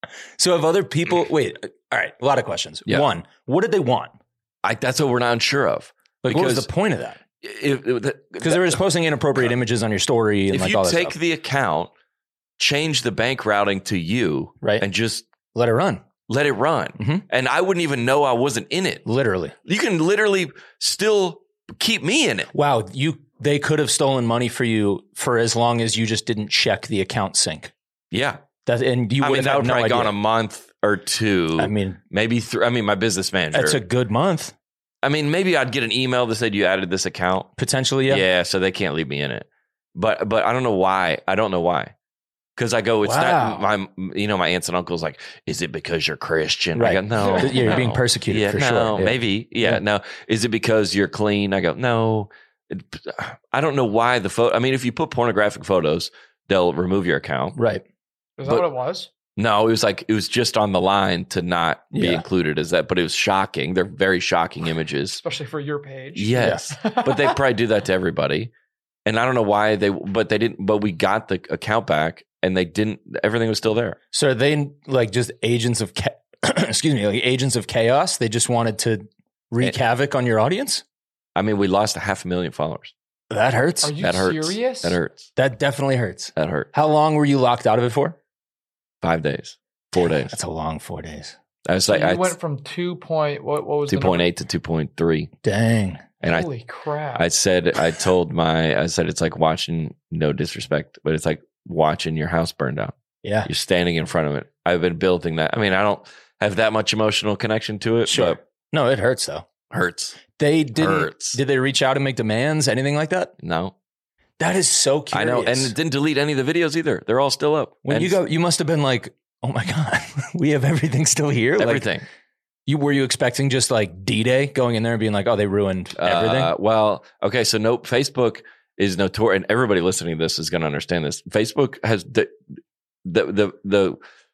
Speaker 3: so have other people? Wait, all right. A lot of questions. Yeah. One, what did they want?
Speaker 2: I, that's what we're not unsure of.
Speaker 3: Like, what was the point of that? Because they were just posting inappropriate images on your story. And
Speaker 2: if
Speaker 3: like
Speaker 2: you
Speaker 3: all that
Speaker 2: take
Speaker 3: stuff.
Speaker 2: the account, change the bank routing to you,
Speaker 3: right,
Speaker 2: and just
Speaker 3: let it run.
Speaker 2: Let it run.
Speaker 3: Mm-hmm.
Speaker 2: And I wouldn't even know I wasn't in it.
Speaker 3: Literally.
Speaker 2: You can literally still keep me in it.
Speaker 3: Wow. You they could have stolen money for you for as long as you just didn't check the account sync.
Speaker 2: Yeah.
Speaker 3: That, and you
Speaker 2: I
Speaker 3: would
Speaker 2: mean,
Speaker 3: have
Speaker 2: that would
Speaker 3: no
Speaker 2: probably
Speaker 3: idea.
Speaker 2: gone a month or two.
Speaker 3: I mean,
Speaker 2: maybe three. I mean, my business manager.
Speaker 3: That's a good month.
Speaker 2: I mean, maybe I'd get an email that said you added this account.
Speaker 3: Potentially, yeah.
Speaker 2: Yeah, so they can't leave me in it. But but I don't know why. I don't know why. Because I go, it's
Speaker 3: wow.
Speaker 2: not my, you know, my aunts and uncles like, is it because you're Christian?
Speaker 3: Right.
Speaker 2: I go, no.
Speaker 3: Yeah, you're
Speaker 2: no.
Speaker 3: being persecuted
Speaker 2: yeah,
Speaker 3: for
Speaker 2: no,
Speaker 3: sure. Yeah.
Speaker 2: Maybe. Yeah,
Speaker 3: yeah,
Speaker 2: no. Is it because you're clean? I go, no. It, I don't know why the photo. I mean, if you put pornographic photos, they'll remove your account.
Speaker 3: Right.
Speaker 4: Is that
Speaker 2: but,
Speaker 4: what it was?
Speaker 2: No, it was like, it was just on the line to not be
Speaker 3: yeah.
Speaker 2: included as that, but it was shocking. They're very shocking images.
Speaker 4: Especially for your page.
Speaker 2: Yes.
Speaker 3: Yeah.
Speaker 2: But they probably do that to everybody. And I don't know why they, but they didn't, but we got the account back and they didn't, everything was still there.
Speaker 3: So are they like just agents of, cha- excuse me, like agents of chaos? They just wanted to wreak
Speaker 2: and,
Speaker 3: havoc on your audience?
Speaker 2: I mean, we lost a half a million followers.
Speaker 3: That hurts.
Speaker 4: Are you
Speaker 2: that hurts.
Speaker 4: serious?
Speaker 2: That hurts.
Speaker 3: That definitely hurts.
Speaker 2: That hurt.
Speaker 3: How long were you locked out of it for?
Speaker 2: Five days. Four days.
Speaker 3: That's a long four days.
Speaker 2: I was
Speaker 4: So
Speaker 2: like,
Speaker 4: you
Speaker 2: I
Speaker 4: went from two point, what, what was
Speaker 2: two
Speaker 4: the
Speaker 2: point
Speaker 4: number?
Speaker 2: eight to two point three.
Speaker 3: Dang.
Speaker 2: And
Speaker 4: Holy
Speaker 2: I,
Speaker 4: crap.
Speaker 2: I said, I told my, I said, it's like watching, no disrespect, but it's like watching your house burn down.
Speaker 3: Yeah.
Speaker 2: You're standing in front of it. I've been building that. I mean, I don't have that much emotional connection to it,
Speaker 3: Sure.
Speaker 2: but
Speaker 3: No, it hurts though.
Speaker 2: hurts.
Speaker 3: They didn't,
Speaker 2: Hurts.
Speaker 3: did they reach out and make demands? Anything like that?
Speaker 2: No.
Speaker 3: That is so curious.
Speaker 2: I know. And it didn't delete any of the videos either. They're all still up.
Speaker 3: When
Speaker 2: and
Speaker 3: you go, you must have been like, oh my God, we have everything still here.
Speaker 2: everything.
Speaker 3: Like, you were you expecting just like D-Day going in there and being like, oh, they ruined everything?
Speaker 2: Uh, well, okay. So no, Facebook is notorious, and everybody listening to this is going to understand this. Facebook has the, the, the, the,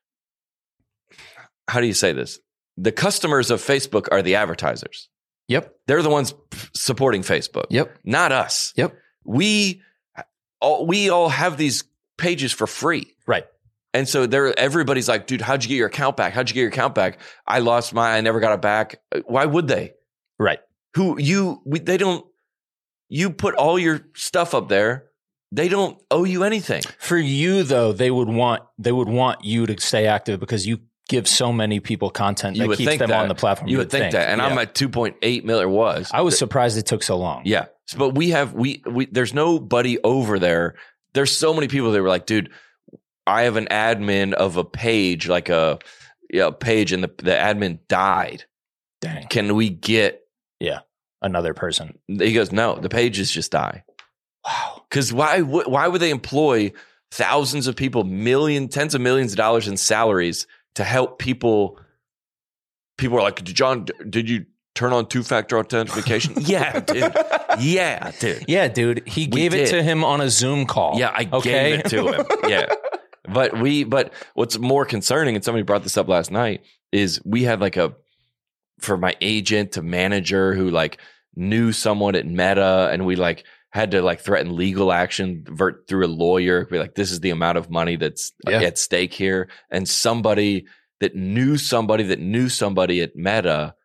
Speaker 2: how do you say this? The customers of Facebook are the advertisers.
Speaker 3: Yep.
Speaker 2: They're the ones supporting Facebook.
Speaker 3: Yep.
Speaker 2: Not us.
Speaker 3: Yep.
Speaker 2: We all, we all have these pages for free.
Speaker 3: Right.
Speaker 2: And so there, everybody's like, dude, how'd you get your account back? How'd you get your account back? I lost mine. I never got it back. Why would they?
Speaker 3: Right.
Speaker 2: Who you, we, they don't, you put all your stuff up there. They don't owe you anything.
Speaker 3: For you though, they would want, they would want you to stay active because you give so many people content
Speaker 2: You
Speaker 3: that
Speaker 2: would
Speaker 3: keeps
Speaker 2: think
Speaker 3: them
Speaker 2: that.
Speaker 3: on the platform.
Speaker 2: You would think, that. And
Speaker 3: Yeah.
Speaker 2: I'm at two point eight million was.
Speaker 3: I was surprised it took so long.
Speaker 2: Yeah. But we have, we, we, there's nobody over there. There's so many people that were like, dude, I have an admin of a page, like a you know, page, and the, the admin died.
Speaker 3: Dang.
Speaker 2: Can we get
Speaker 3: Yeah. Another person.
Speaker 2: He goes, no, the pages just die.
Speaker 3: Wow.
Speaker 2: Because why, w- why would they employ thousands of people, million, tens of millions of dollars in salaries to help people? People are like, John, did you turn on two-factor authentication? Yeah, dude. Yeah, dude.
Speaker 3: Yeah, dude. He
Speaker 2: We
Speaker 3: gave it
Speaker 2: did.
Speaker 3: to him on a Zoom call.
Speaker 2: Yeah, I
Speaker 3: Okay?
Speaker 2: gave it to him. Yeah. But we, but what's more concerning, and somebody brought this up last night, is we had like a, for my agent to manager who like knew someone at Meta, and we like had to like threaten legal action vert through a lawyer. Be like, this is the amount of money that's
Speaker 3: Yeah.
Speaker 2: at stake here. And somebody that knew somebody that knew somebody at Meta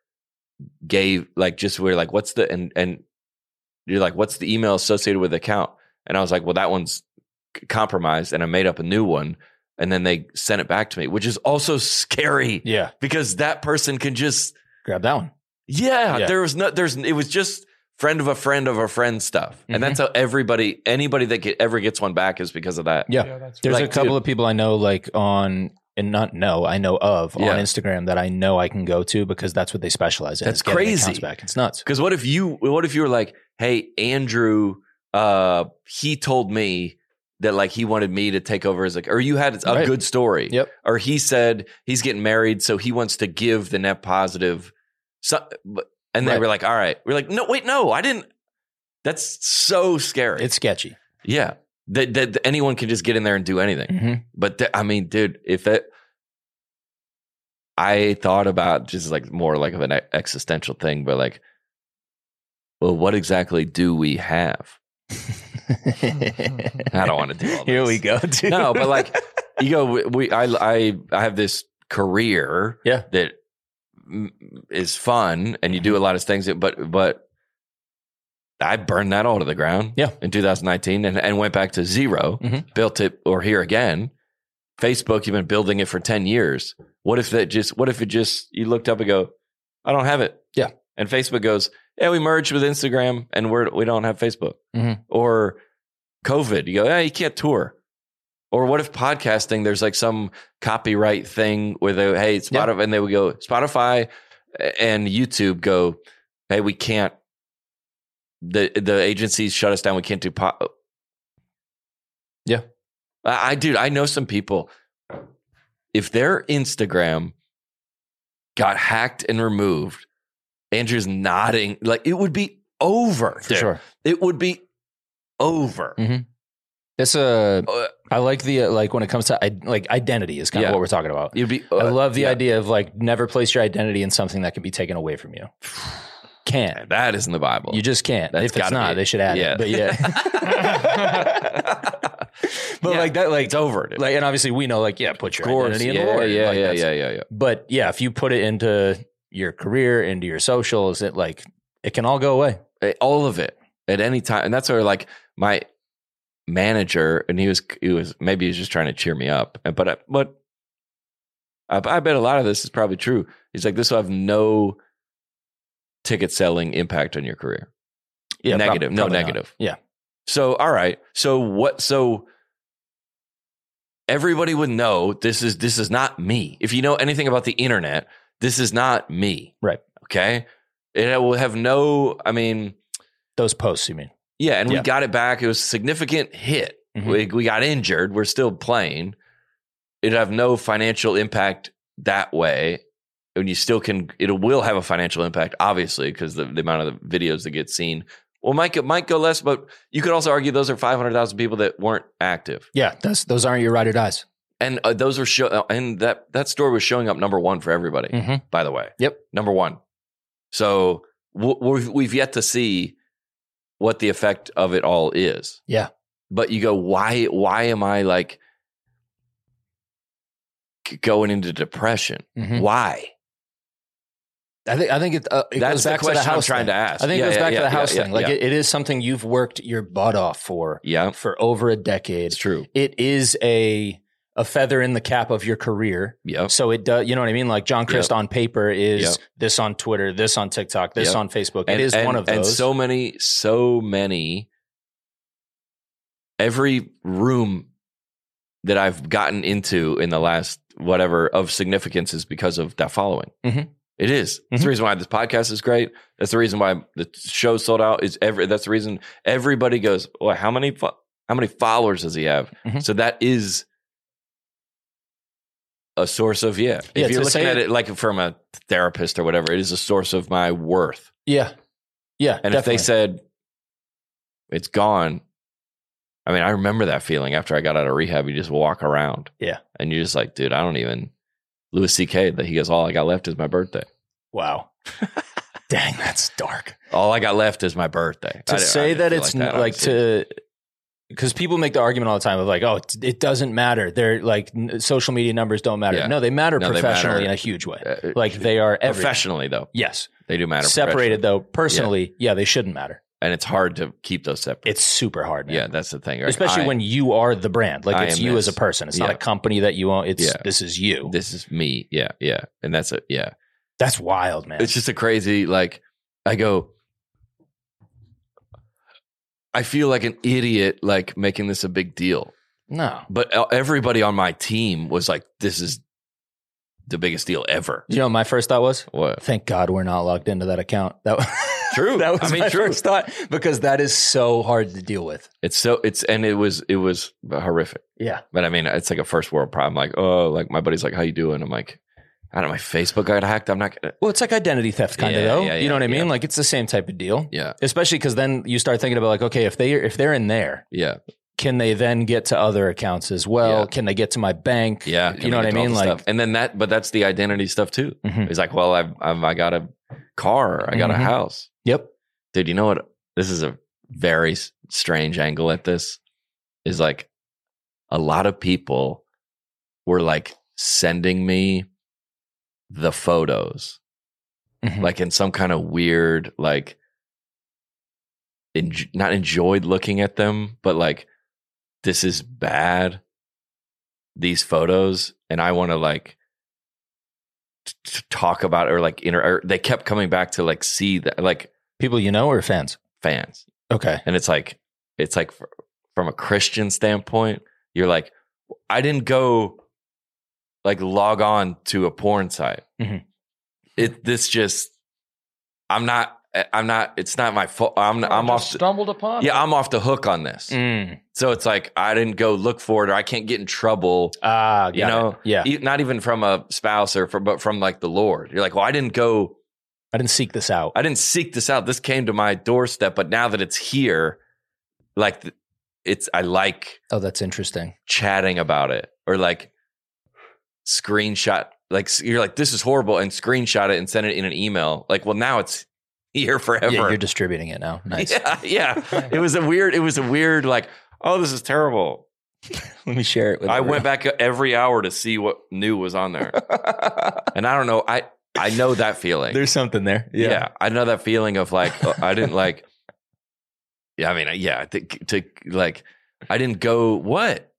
Speaker 2: gave like, just we're like, what's the, and, and you're like, what's the email associated with the account? And I was like, well, that one's compromised, and I made up a new one, and then they sent it back to me, which is also scary
Speaker 3: Yeah.
Speaker 2: because that person can just,
Speaker 3: Grab that one.
Speaker 2: yeah,
Speaker 3: Yeah.
Speaker 2: there was no, there's, it was just friend of a friend of a friend stuff.
Speaker 3: Mhm.
Speaker 2: And that's how everybody, anybody that get, ever gets one back is because of that.
Speaker 3: Yeah.
Speaker 4: Yeah, that's
Speaker 3: There's
Speaker 2: Like,
Speaker 3: a couple
Speaker 2: dude.
Speaker 3: of people I know like on, and not know, I know of
Speaker 2: Yeah.
Speaker 3: on Instagram that I know I can go to because that's what they specialize in.
Speaker 2: That's
Speaker 3: is getting
Speaker 2: crazy.
Speaker 3: accounts back. It's nuts.
Speaker 2: Because what if you, what if you were like, hey, Andrew, uh, he told me that like he wanted me to take over as like, or you had a
Speaker 3: Right.
Speaker 2: good story.
Speaker 3: Yep.
Speaker 2: Or he said he's getting married, so he wants to give the net positive. So, but- and they
Speaker 3: Right.
Speaker 2: were like, all right. We're like, no, wait, no, I didn't. That's so scary.
Speaker 3: It's sketchy.
Speaker 2: yeah. That, that anyone can just get in there and do anything.
Speaker 3: Mm-hmm.
Speaker 2: But th- I mean, dude, if it, I thought about just like more like of an e- existential thing, but like, well, what exactly do we have? I don't want to do all this.
Speaker 3: Here we go, dude.
Speaker 2: No, but like, you go, we, we I, I, I have this career
Speaker 3: Yeah.
Speaker 2: that mm, is fun and you do a lot of things, that, but, but I burned that all to the ground
Speaker 3: Yeah.
Speaker 2: in two thousand nineteen and, and went back to zero,
Speaker 3: Mhm.
Speaker 2: built it or here again. Facebook, you've been building it for ten years. What if that just, what if it just, you looked up and go, I don't have it.
Speaker 3: Yeah.
Speaker 2: And Facebook goes, yeah, we merged with Instagram and we're, we don't have Facebook.
Speaker 3: Mhm.
Speaker 2: Or COVID, you go, yeah, you can't tour. Or what if podcasting, there's like some copyright thing where they, hey, Spotify,
Speaker 3: Yeah.
Speaker 2: and they would go, Spotify and YouTube go, hey, we can't, the the agencies shut us down. We can't do po-.
Speaker 3: Yeah.
Speaker 2: I, I dude, I know some people, if their Instagram got hacked and removed, Andrew's nodding, like it would be over.
Speaker 3: For
Speaker 2: dude.
Speaker 3: sure.
Speaker 2: It would be over.
Speaker 3: Mm-hmm. It's a,
Speaker 2: Uh,
Speaker 3: I like the, uh, like when it comes to I, like identity is kind
Speaker 2: Yeah.
Speaker 3: of what we're talking about.
Speaker 2: You'd be,
Speaker 3: I
Speaker 2: uh,
Speaker 3: love the
Speaker 2: yeah.
Speaker 3: idea of like never place your identity in something that can be taken away from you. Can't.
Speaker 2: That is in the Bible.
Speaker 3: You just can't.
Speaker 2: That's
Speaker 3: If it's
Speaker 2: gotta
Speaker 3: not,
Speaker 2: be-
Speaker 3: they should add
Speaker 2: yeah.
Speaker 3: it. But yeah. But
Speaker 2: Yeah.
Speaker 3: like that, like
Speaker 2: It's over. Dude.
Speaker 3: like, and obviously we know, like, yeah, put your
Speaker 2: Of course.
Speaker 3: identity in
Speaker 2: Yeah,
Speaker 3: the Lord.
Speaker 2: yeah,
Speaker 3: Like,
Speaker 2: yeah,
Speaker 3: that's-
Speaker 2: yeah, yeah, yeah.
Speaker 3: But yeah, if you put it into your career, into your socials, it like it can all go away.
Speaker 2: Eh, All of it at any time. And that's where like my manager, and he was, he was, maybe he was just trying to cheer me up. And, but, I, but I, I bet a lot of this is probably true. He's like, this will have no ticket selling impact on your career.
Speaker 3: Yeah, prob-
Speaker 2: Negative. No
Speaker 3: probably not.
Speaker 2: negative.
Speaker 3: Yeah.
Speaker 2: So, all right. So what, so everybody would know this is, this is not me. If you know anything about the internet, this is not me.
Speaker 3: Right.
Speaker 2: Okay. It will have no, I mean,
Speaker 3: Those posts, you mean?
Speaker 2: yeah. And we
Speaker 3: Yeah.
Speaker 2: got it back. It was a significant hit.
Speaker 3: Mhm.
Speaker 2: We, we got injured. We're still playing. It'd have no financial impact that way. And you still can, it will have a financial impact, obviously, because the, the amount of the videos that get seen. Well, might go, might go less, but you could also argue those are five hundred thousand people that weren't active.
Speaker 3: Yeah, that's, those aren't your ride or dies.
Speaker 2: And uh, those are show, uh, and that that story was showing up number one for everybody.
Speaker 3: Mm-hmm.
Speaker 2: By the way,
Speaker 3: Yep.
Speaker 2: number one. So w- we've we've yet to see what the effect of it all is.
Speaker 3: Yeah.
Speaker 2: But you go, why? Why am I like g- going into depression?
Speaker 3: Mhm.
Speaker 2: Why?
Speaker 3: I think I think it, uh, it
Speaker 2: That's
Speaker 3: goes
Speaker 2: the
Speaker 3: back to the
Speaker 2: question I'm
Speaker 3: house
Speaker 2: trying
Speaker 3: thing.
Speaker 2: to ask.
Speaker 3: I think
Speaker 2: Yeah,
Speaker 3: it goes
Speaker 2: yeah,
Speaker 3: back
Speaker 2: yeah,
Speaker 3: to the
Speaker 2: yeah,
Speaker 3: house
Speaker 2: yeah,
Speaker 3: thing. Like
Speaker 2: yeah.
Speaker 3: it, it is something you've worked your butt off for
Speaker 2: Yeah,
Speaker 3: for over a decade.
Speaker 2: it's true.
Speaker 3: It is a a feather in the cap of your career.
Speaker 2: Yep.
Speaker 3: So it does, you know what I mean? Like John Christ on paper is
Speaker 2: Yep.
Speaker 3: this on Twitter, this on TikTok, this
Speaker 2: Yep.
Speaker 3: on Facebook.
Speaker 2: And,
Speaker 3: it is
Speaker 2: and-
Speaker 3: one of those.
Speaker 2: And so many, so many. Every room that I've gotten into in the last whatever of significance is because of that following.
Speaker 3: Mhm.
Speaker 2: It is. That's
Speaker 3: Mhm.
Speaker 2: the reason why this podcast is great. That's the reason why the show sold out. Is every. That's the reason everybody goes, well, how many fo- how many followers does he have?
Speaker 3: Mhm.
Speaker 2: So that is a source of yeah.
Speaker 3: Yeah,
Speaker 2: If you're
Speaker 3: to
Speaker 2: looking
Speaker 3: say
Speaker 2: at
Speaker 3: it-
Speaker 2: it like from a therapist or whatever, it is a source of my worth.
Speaker 3: yeah. Yeah.
Speaker 2: And
Speaker 3: definitely.
Speaker 2: if they said it's gone, I mean, I remember that feeling after I got out of rehab. You just walk around,
Speaker 3: Yeah.
Speaker 2: and you're just like, dude, I don't even. Louis C K. That he goes, all I got left is my birthday.
Speaker 3: Wow. Dang, that's dark.
Speaker 2: All I got left is my birthday.
Speaker 3: To
Speaker 2: I- I
Speaker 3: say
Speaker 2: didn't
Speaker 3: that
Speaker 2: feel
Speaker 3: it's
Speaker 2: like,
Speaker 3: n- like
Speaker 2: obviously.
Speaker 3: to, because people make the argument all the time of like, oh, it, it doesn't matter. They're like n- social media numbers don't matter.
Speaker 2: Yeah.
Speaker 3: No, they matter
Speaker 2: No, they
Speaker 3: professionally
Speaker 2: matter.
Speaker 3: in a huge way.
Speaker 2: Uh,
Speaker 3: Like they are everything.
Speaker 2: professionally though,
Speaker 3: Yes.
Speaker 2: they do matter.
Speaker 3: Separated
Speaker 2: professionally.
Speaker 3: though, personally, yeah. they shouldn't matter.
Speaker 2: and it's hard to keep those separate.
Speaker 3: It's super hard, man.
Speaker 2: yeah, that's the thing. Right?
Speaker 3: Especially
Speaker 2: I-
Speaker 3: when you are the brand. Like
Speaker 2: I
Speaker 3: it's
Speaker 2: am
Speaker 3: you
Speaker 2: this.
Speaker 3: as a person. It's not
Speaker 2: Yeah.
Speaker 3: a company that you own. It's
Speaker 2: Yeah.
Speaker 3: this is you.
Speaker 2: this is me. Yeah, yeah, and that's it. Yeah,
Speaker 3: That's wild, man.
Speaker 2: it's just a crazy. Like I go, I feel like an idiot, like making this a big deal.
Speaker 3: no.
Speaker 2: But everybody on my team was like, "This is the biggest deal ever."
Speaker 3: You know what my first thought was?
Speaker 2: What?
Speaker 3: Thank God we're not logged into that account. That was
Speaker 2: True.
Speaker 3: that was
Speaker 2: I mean,
Speaker 3: my
Speaker 2: true.
Speaker 3: first thought because that is so hard to deal with.
Speaker 2: It's so it's and it was it was horrific.
Speaker 3: Yeah.
Speaker 2: But I mean, it's like a first world problem. Like, oh, like my buddy's like, "How you doing?" I'm like, I don't know, my Facebook got hacked. I'm not gonna.
Speaker 3: Well, it's like identity theft kind of
Speaker 2: Yeah,
Speaker 3: though.
Speaker 2: yeah,
Speaker 3: you know
Speaker 2: yeah,
Speaker 3: what I mean?
Speaker 2: yeah.
Speaker 3: Like it's the same type of deal.
Speaker 2: Yeah,
Speaker 3: Especially because then you start thinking about like, okay, if they if they're in there,
Speaker 2: yeah,
Speaker 3: can they then get to other accounts as well?
Speaker 2: Yeah.
Speaker 3: Can they get to my bank?
Speaker 2: yeah.
Speaker 3: You know what I mean? Like,
Speaker 2: stuff. And then that, but that's the identity stuff too.
Speaker 3: Mhm.
Speaker 2: It's like, well, I've, I've I got a car, I got
Speaker 3: Mhm.
Speaker 2: a house,
Speaker 3: yep.
Speaker 2: dude. You know what? This is a very s- strange angle at this. Is like a lot of people were like sending me the photos,
Speaker 3: Mhm.
Speaker 2: like in some kind of weird, like, en- not enjoyed looking at them, but like, this is bad, these photos, and I want to like t- t- talk about it or like inter. Or they kept coming back to like see that, like
Speaker 3: People you know or fans?
Speaker 2: fans,
Speaker 3: Okay.
Speaker 2: and it's like it's like fr- from a Christian standpoint, you're like, I didn't go like log on to a porn site.
Speaker 3: Mhm.
Speaker 2: It this just I'm not I'm not it's not my fault. I'm
Speaker 4: Or
Speaker 2: I'm
Speaker 4: just
Speaker 2: off. The,
Speaker 4: stumbled upon.
Speaker 2: yeah,
Speaker 4: it.
Speaker 2: I'm off the hook on this.
Speaker 3: Mm.
Speaker 2: So it's like I didn't go look for it, or I can't get in trouble.
Speaker 3: Ah, got
Speaker 2: You know,
Speaker 3: it. Yeah.
Speaker 2: E- not even from a spouse or from, but from like the Lord. You're like, well, I didn't go.
Speaker 3: I didn't seek this out.
Speaker 2: I didn't seek this out. This came to my doorstep, but now that it's here, like th- it's I like
Speaker 3: Oh, that's interesting.
Speaker 2: chatting about it or like screenshot. Like s- you're like, this is horrible, and screenshot it and send it in an email. Like, well, now it's here forever.
Speaker 3: Yeah, you're distributing it now. Nice.
Speaker 2: Yeah, yeah. It was a weird. It was a weird. Like, oh, this is terrible.
Speaker 3: Let me share it with
Speaker 2: I
Speaker 3: everyone.
Speaker 2: went back every hour to see what new was on there, and I don't know. I I know that feeling.
Speaker 3: There's something there.
Speaker 2: Yeah. I know that feeling of like uh, I didn't like. Yeah, I mean, yeah, to, to like I didn't go. What?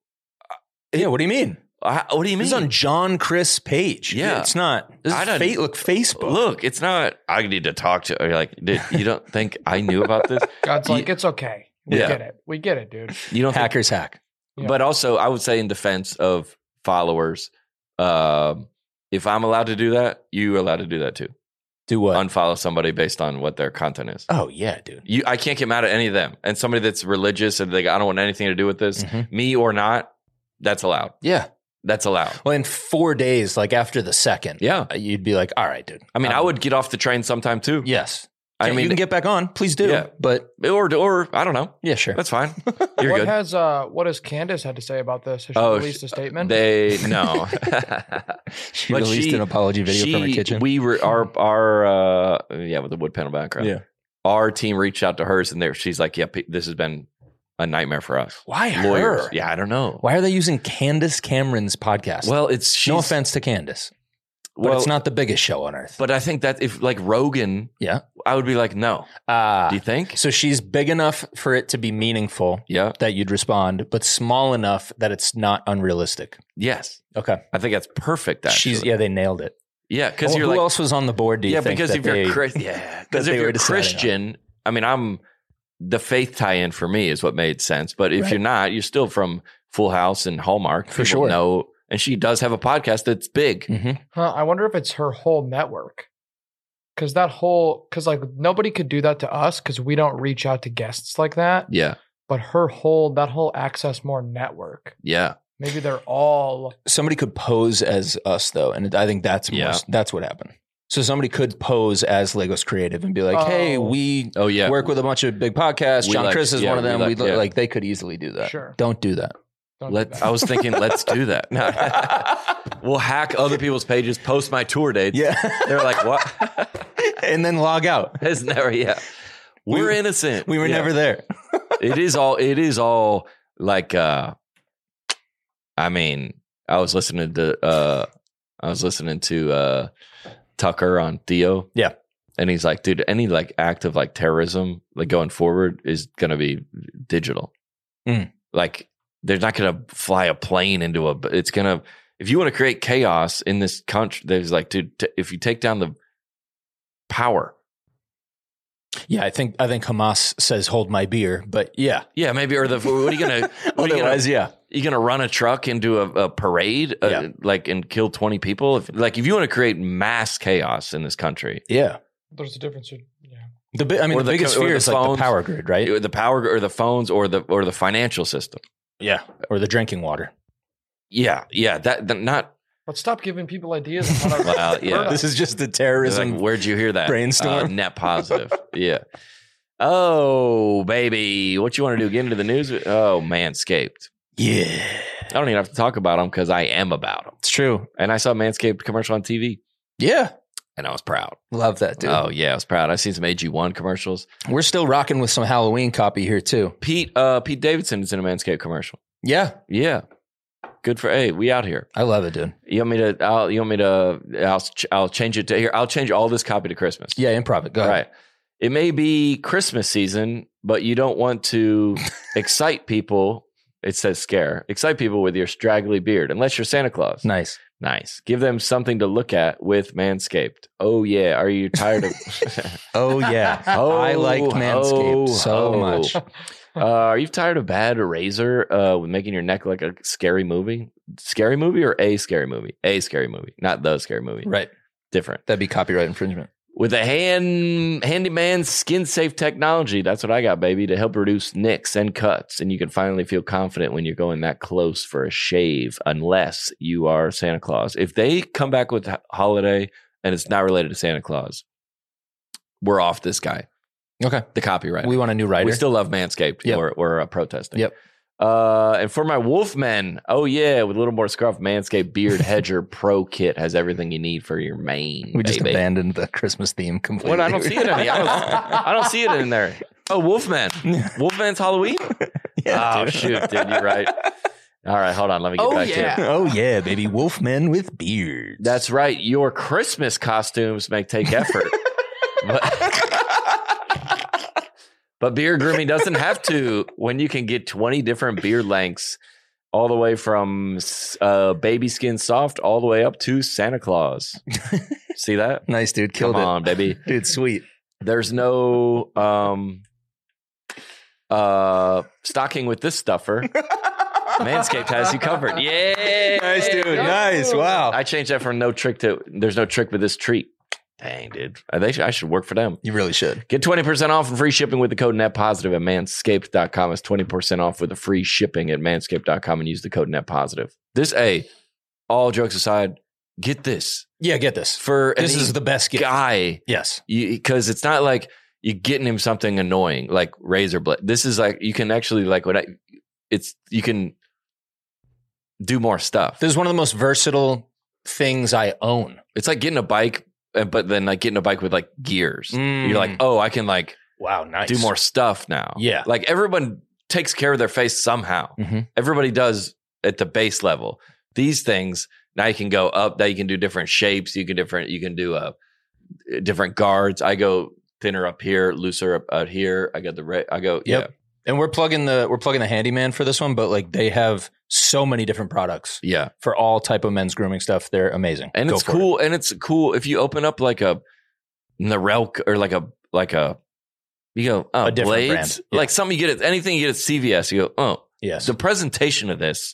Speaker 3: Yeah, what do you mean?
Speaker 2: I, what do you mean?
Speaker 3: This is on John Chris page.
Speaker 2: Yeah.
Speaker 3: It's not. This
Speaker 2: I
Speaker 3: is
Speaker 2: don't-
Speaker 3: fa- look, Facebook.
Speaker 2: Look, it's not. I need to talk to. Or like, did, you don't think I knew about this?
Speaker 4: God's like, it's okay. We
Speaker 2: Yeah.
Speaker 4: get it. We get it, dude.
Speaker 2: You don't think
Speaker 3: Hackers hack.
Speaker 4: Yeah.
Speaker 2: But also, I would say in defense of followers, um, if I'm allowed to do that, you're allowed to do that too.
Speaker 3: Do what?
Speaker 2: Unfollow somebody based on what their content is.
Speaker 3: oh, yeah, dude.
Speaker 2: You, I can't get mad at any of them. And somebody that's religious and like, I don't want anything to do with this,
Speaker 3: Mhm.
Speaker 2: me or not, that's allowed.
Speaker 3: Yeah.
Speaker 2: That's allowed.
Speaker 3: Well, in four days, like after the second,
Speaker 2: Yeah.
Speaker 3: uh, you'd be like, all right, dude.
Speaker 2: I mean,
Speaker 3: Um,
Speaker 2: I would get off the train sometime too.
Speaker 3: Yes.
Speaker 2: I
Speaker 3: I mean,
Speaker 2: mean,
Speaker 3: you can get back on. Please do.
Speaker 2: Yeah.
Speaker 3: But
Speaker 2: or or I don't know.
Speaker 3: yeah, sure.
Speaker 2: That's fine. You're
Speaker 4: what
Speaker 2: good.
Speaker 4: has uh what has Candace had to say about this? Has she
Speaker 2: Oh,
Speaker 4: released a statement?
Speaker 2: They no.
Speaker 3: she
Speaker 2: but
Speaker 3: released
Speaker 2: she-
Speaker 3: an apology video from her
Speaker 2: She-
Speaker 3: kitchen.
Speaker 2: We were our our uh, yeah with the wood panel background.
Speaker 3: yeah.
Speaker 2: Our team reached out to hers, and there she's like, "Yeah, this has been a nightmare for us."
Speaker 3: Why
Speaker 2: Lawyers,
Speaker 3: her?
Speaker 2: yeah, I don't know.
Speaker 3: Why are they using Candace Cameron's podcast?
Speaker 2: Well, it's she's,
Speaker 3: no offense to Candace, but
Speaker 2: well,
Speaker 3: it's not the biggest show on earth.
Speaker 2: But I think that if like Rogan,
Speaker 3: yeah.
Speaker 2: I would be like, no.
Speaker 3: Uh,
Speaker 2: Do you think?
Speaker 3: so she's big enough for it to be meaningful
Speaker 2: Yeah.
Speaker 3: that you'd respond, but small enough that it's not unrealistic.
Speaker 2: Yes.
Speaker 3: Okay.
Speaker 2: I think that's perfect. Actually.
Speaker 3: She's yeah, they nailed it.
Speaker 2: yeah, because
Speaker 3: Well,
Speaker 2: you're
Speaker 3: who
Speaker 2: like,
Speaker 3: else was on the board? Do you
Speaker 2: yeah,
Speaker 3: think
Speaker 2: because
Speaker 3: that
Speaker 2: if you're
Speaker 3: they-
Speaker 2: Chris, yeah,
Speaker 3: that
Speaker 2: because
Speaker 3: they
Speaker 2: if
Speaker 3: were
Speaker 2: you're
Speaker 3: deciding on?
Speaker 2: Christian, I mean, I'm the faith tie-in for me is what made sense. But if
Speaker 3: Right.
Speaker 2: you're not, you're still from Full House and Hallmark
Speaker 3: For
Speaker 2: People
Speaker 3: sure.
Speaker 2: Know, and she does have a podcast that's big.
Speaker 3: Mhm.
Speaker 4: Huh, I wonder if it's her whole network. Cause that whole cause like nobody could do that to us because we don't reach out to guests like that.
Speaker 2: Yeah,
Speaker 4: But her whole that whole Access More network.
Speaker 2: yeah,
Speaker 4: Maybe they're all
Speaker 3: Somebody could pose as us though, and I think that's
Speaker 2: Yeah.
Speaker 3: most, that's what happened. So somebody could pose as Legos Creative and be like, "Hey,
Speaker 4: Oh.
Speaker 3: we
Speaker 2: oh yeah.
Speaker 3: work with a bunch of big podcasts.
Speaker 2: We
Speaker 3: John
Speaker 2: like-
Speaker 3: Chris is
Speaker 2: yeah,
Speaker 3: one of
Speaker 2: we
Speaker 3: them.
Speaker 2: like-
Speaker 3: We look
Speaker 2: yeah.
Speaker 3: like they could easily do that.
Speaker 4: Sure.
Speaker 3: Don't do that.
Speaker 4: don't do
Speaker 2: Let
Speaker 4: that.
Speaker 2: I was thinking, let's do that. No. We'll hack other people's pages, post my tour dates.
Speaker 3: Yeah,
Speaker 2: They're like, what?
Speaker 3: and then log out.
Speaker 2: It's never. Yeah,
Speaker 3: We-
Speaker 2: we're innocent.
Speaker 3: We were
Speaker 2: Yeah.
Speaker 3: never there.
Speaker 2: It is all. It is all like. uh I mean, I was listening to. uh I was listening to uh Tucker on Theo.
Speaker 3: Yeah.
Speaker 2: And he's like, dude, any like act of like terrorism, like going forward, is going to be digital.
Speaker 3: Mm.
Speaker 2: Like, they're not going to fly a plane into a. It's going to. If you want to create chaos in this country, there's like, dude, t- if you take down the power,
Speaker 3: Yeah, I think I think Hamas says hold my beer, but yeah.
Speaker 2: yeah, maybe. Or the what are you gonna? What are you gonna,
Speaker 3: Otherwise, yeah.
Speaker 2: you gonna run a truck into a, a parade, uh,
Speaker 3: Yeah.
Speaker 2: like and kill twenty people? If, like, if you want to create mass chaos in this country,
Speaker 3: Yeah.
Speaker 4: There's a difference. in- Yeah.
Speaker 3: The bi- I mean
Speaker 2: Or
Speaker 3: the,
Speaker 2: the
Speaker 3: biggest
Speaker 2: co- or
Speaker 3: fear
Speaker 2: the
Speaker 3: is like the
Speaker 2: phones.
Speaker 3: power grid, right?
Speaker 2: the power or the phones or the or the financial system.
Speaker 3: Yeah. Or the drinking water.
Speaker 2: Yeah, yeah. That, that not
Speaker 4: But stop giving people ideas. On how to
Speaker 2: Well, yeah.
Speaker 3: This is just the
Speaker 2: It's
Speaker 3: terrorism.
Speaker 2: like, where'd you hear that?
Speaker 3: Brainstorm.
Speaker 2: Uh, net positive. Yeah. Oh, baby. What you want to do? Get into the news? Oh, Manscaped.
Speaker 3: Yeah.
Speaker 2: I don't even have to talk about them because I am about them.
Speaker 3: It's true.
Speaker 2: And I saw a Manscaped commercial on T V
Speaker 3: Yeah.
Speaker 2: and I was proud.
Speaker 3: Love that, dude.
Speaker 2: Oh, yeah. I was proud. I've seen some A G one commercials.
Speaker 3: We're still rocking with some Halloween copy here, too.
Speaker 2: Pete uh, Pete Davidson is in a Manscaped commercial.
Speaker 3: Yeah.
Speaker 2: Yeah. Good for, hey, we out here.
Speaker 3: I love it, dude.
Speaker 2: You want me to, I'll, you want me to, I'll, I'll change it to here. I'll change all this copy to Christmas.
Speaker 3: Yeah, improv it. Go ahead.
Speaker 2: Right. It may be Christmas season, but you don't want to excite people. It says scare. Excite people with your straggly beard, unless you're Santa Claus.
Speaker 3: Nice.
Speaker 2: Nice. Give them something to look at with Manscaped. Oh, yeah. Are you tired of...
Speaker 3: Oh, yeah.
Speaker 2: Oh,
Speaker 3: I like Manscaped
Speaker 2: oh,
Speaker 3: so
Speaker 2: oh.
Speaker 3: much.
Speaker 2: Uh, are you tired of bad razor uh, with making your neck like a scary movie? Scary movie or a scary movie? A scary movie, not the scary movie.
Speaker 3: Right.
Speaker 2: Different.
Speaker 3: That'd be copyright infringement.
Speaker 2: With a hand handyman skin safe technology, that's what I got, baby, to help reduce nicks and cuts. And you can finally feel confident when you're going that close for a shave, unless you are Santa Claus. If they come back with holiday and it's not related to Santa Claus, we're off this guy.
Speaker 3: Okay.
Speaker 2: The copyright.
Speaker 3: We want a new writer.
Speaker 2: We still love Manscaped.
Speaker 3: Yep.
Speaker 2: We're, we're uh, protesting.
Speaker 3: Yep.
Speaker 2: Uh, and for my Wolfmen, oh yeah, with a little more scruff, Manscaped Beard Hedger Pro Kit has everything you need for your mane.
Speaker 3: we just
Speaker 2: baby.
Speaker 3: abandoned the Christmas theme completely.
Speaker 2: What? I don't see it in I don't, I don't see it in there. Oh, Wolfman. Wolfman's Halloween?
Speaker 3: Yeah,
Speaker 2: oh,
Speaker 3: dude.
Speaker 2: shoot, dude. You're right. All right, hold on. Let me get
Speaker 3: Oh,
Speaker 2: back
Speaker 3: yeah.
Speaker 2: to it.
Speaker 3: Oh, yeah, baby. Wolfmen with beards.
Speaker 2: That's right. Your Christmas costumes may take effort. but, but beard grooming doesn't have to when you can get twenty different beard lengths all the way from uh, baby skin soft all the way up to Santa Claus. See that?
Speaker 3: Nice, dude. Killed
Speaker 2: Come
Speaker 3: it.
Speaker 2: on, baby.
Speaker 3: Dude, sweet.
Speaker 2: There's no um, uh, stocking with this stuffer. Manscaped has you covered. Yeah.
Speaker 3: Nice, dude. Nice. Wow.
Speaker 2: I changed that from no trick to there's no trick with this treat. Dang, dude. I, they should, I should work for them.
Speaker 3: You really should.
Speaker 2: Get twenty percent off and free shipping with the code NetPositive at manscaped dot com. It's twenty percent off with the free shipping at manscaped dot com and use the code NetPositive. This, a all jokes aside, get this.
Speaker 3: Yeah, get this.
Speaker 2: For
Speaker 3: This
Speaker 2: any
Speaker 3: is the best gift.
Speaker 2: guy.
Speaker 3: Yes.
Speaker 2: Because it's not like you're getting him something annoying like razor blade. This is like you can actually like what I it's you can do more stuff.
Speaker 3: This is one of the most versatile things I own.
Speaker 2: It's like getting a bike, but then like getting a bike with like gears.
Speaker 3: Mm.
Speaker 2: You're like, oh, I can like
Speaker 3: Wow, nice.
Speaker 2: do more stuff now.
Speaker 3: Yeah.
Speaker 2: Like everyone takes care of their face somehow.
Speaker 3: Mhm.
Speaker 2: Everybody does at the base level. These things now you can go up. Now you can do different shapes. You can different. You can do uh, different guards. I go thinner up here, looser up out here. I got the re- I go
Speaker 3: Yep. And we're plugging the we're plugging the handyman for this one, but like they have so many different products
Speaker 2: yeah, yeah.
Speaker 3: for all type of men's grooming stuff. They're amazing.
Speaker 2: And
Speaker 3: Go
Speaker 2: it's
Speaker 3: for
Speaker 2: cool. And it's cool if you open up like a Norelk or like a like a you go oh
Speaker 3: A different
Speaker 2: Blades
Speaker 3: brand. Yeah.
Speaker 2: like something you get at anything you get at C V S. You go oh
Speaker 3: it. Yes.
Speaker 2: the presentation of this.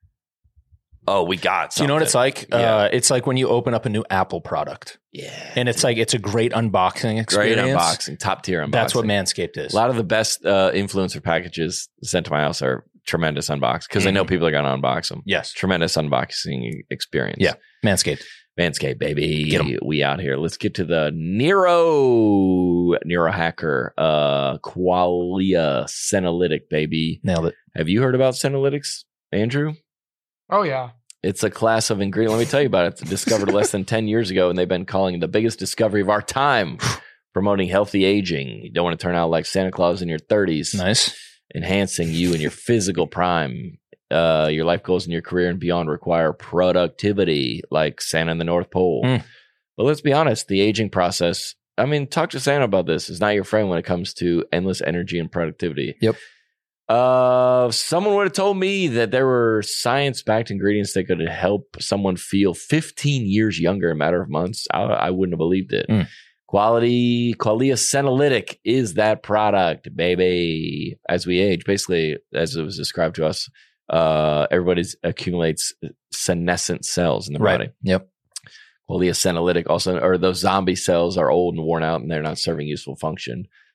Speaker 2: Oh, we got
Speaker 3: Do
Speaker 2: something.
Speaker 3: you know what it's like?
Speaker 2: Yeah.
Speaker 3: Uh, it's like when you open up a new Apple product,
Speaker 2: Yeah,
Speaker 3: and it's like it's a great unboxing
Speaker 2: great
Speaker 3: experience.
Speaker 2: unboxing, top tier unboxing.
Speaker 3: That's what Manscaped is.
Speaker 2: A lot of the best uh, influencer packages sent to my house are tremendous unbox because I know
Speaker 3: Mhm.
Speaker 2: people are going to unbox them.
Speaker 3: Yes.
Speaker 2: Tremendous unboxing experience.
Speaker 3: Yeah. Manscaped.
Speaker 2: Manscaped, baby.
Speaker 3: Get 'em.
Speaker 2: We out here. Let's get to the Nero, Nero hacker, uh, Qualia Senolytic, baby.
Speaker 3: Nailed it.
Speaker 2: Have you heard about Senolytics, Andrew?
Speaker 4: Oh yeah.
Speaker 2: It's a class of ingredient. Let me tell you about it. It's discovered less than ten years ago, and they've been calling it the biggest discovery of our time, promoting healthy aging. You don't want to turn out like Santa Claus in your thirties,
Speaker 3: Nice.
Speaker 2: enhancing you in your physical prime. Uh, your life goals in your career and beyond require productivity, like Santa in the North Pole.
Speaker 3: Mm.
Speaker 2: But let's be honest, the aging process, I mean, talk to Santa about this, is not your friend when it comes to endless energy and productivity.
Speaker 3: Yep.
Speaker 2: Uh, someone would have told me that there were science-backed ingredients that could help someone feel fifteen years younger in a matter of months. I, I wouldn't have believed it.
Speaker 3: Mm.
Speaker 2: Quality, Qualia Senolytic is that product, baby. As we age, basically, as it was described to us, uh, everybody accumulates senescent cells in the
Speaker 3: Right.
Speaker 2: body.
Speaker 3: Yep.
Speaker 2: Qualia Senolytic also, or those zombie cells are old and worn out and they're not serving useful function.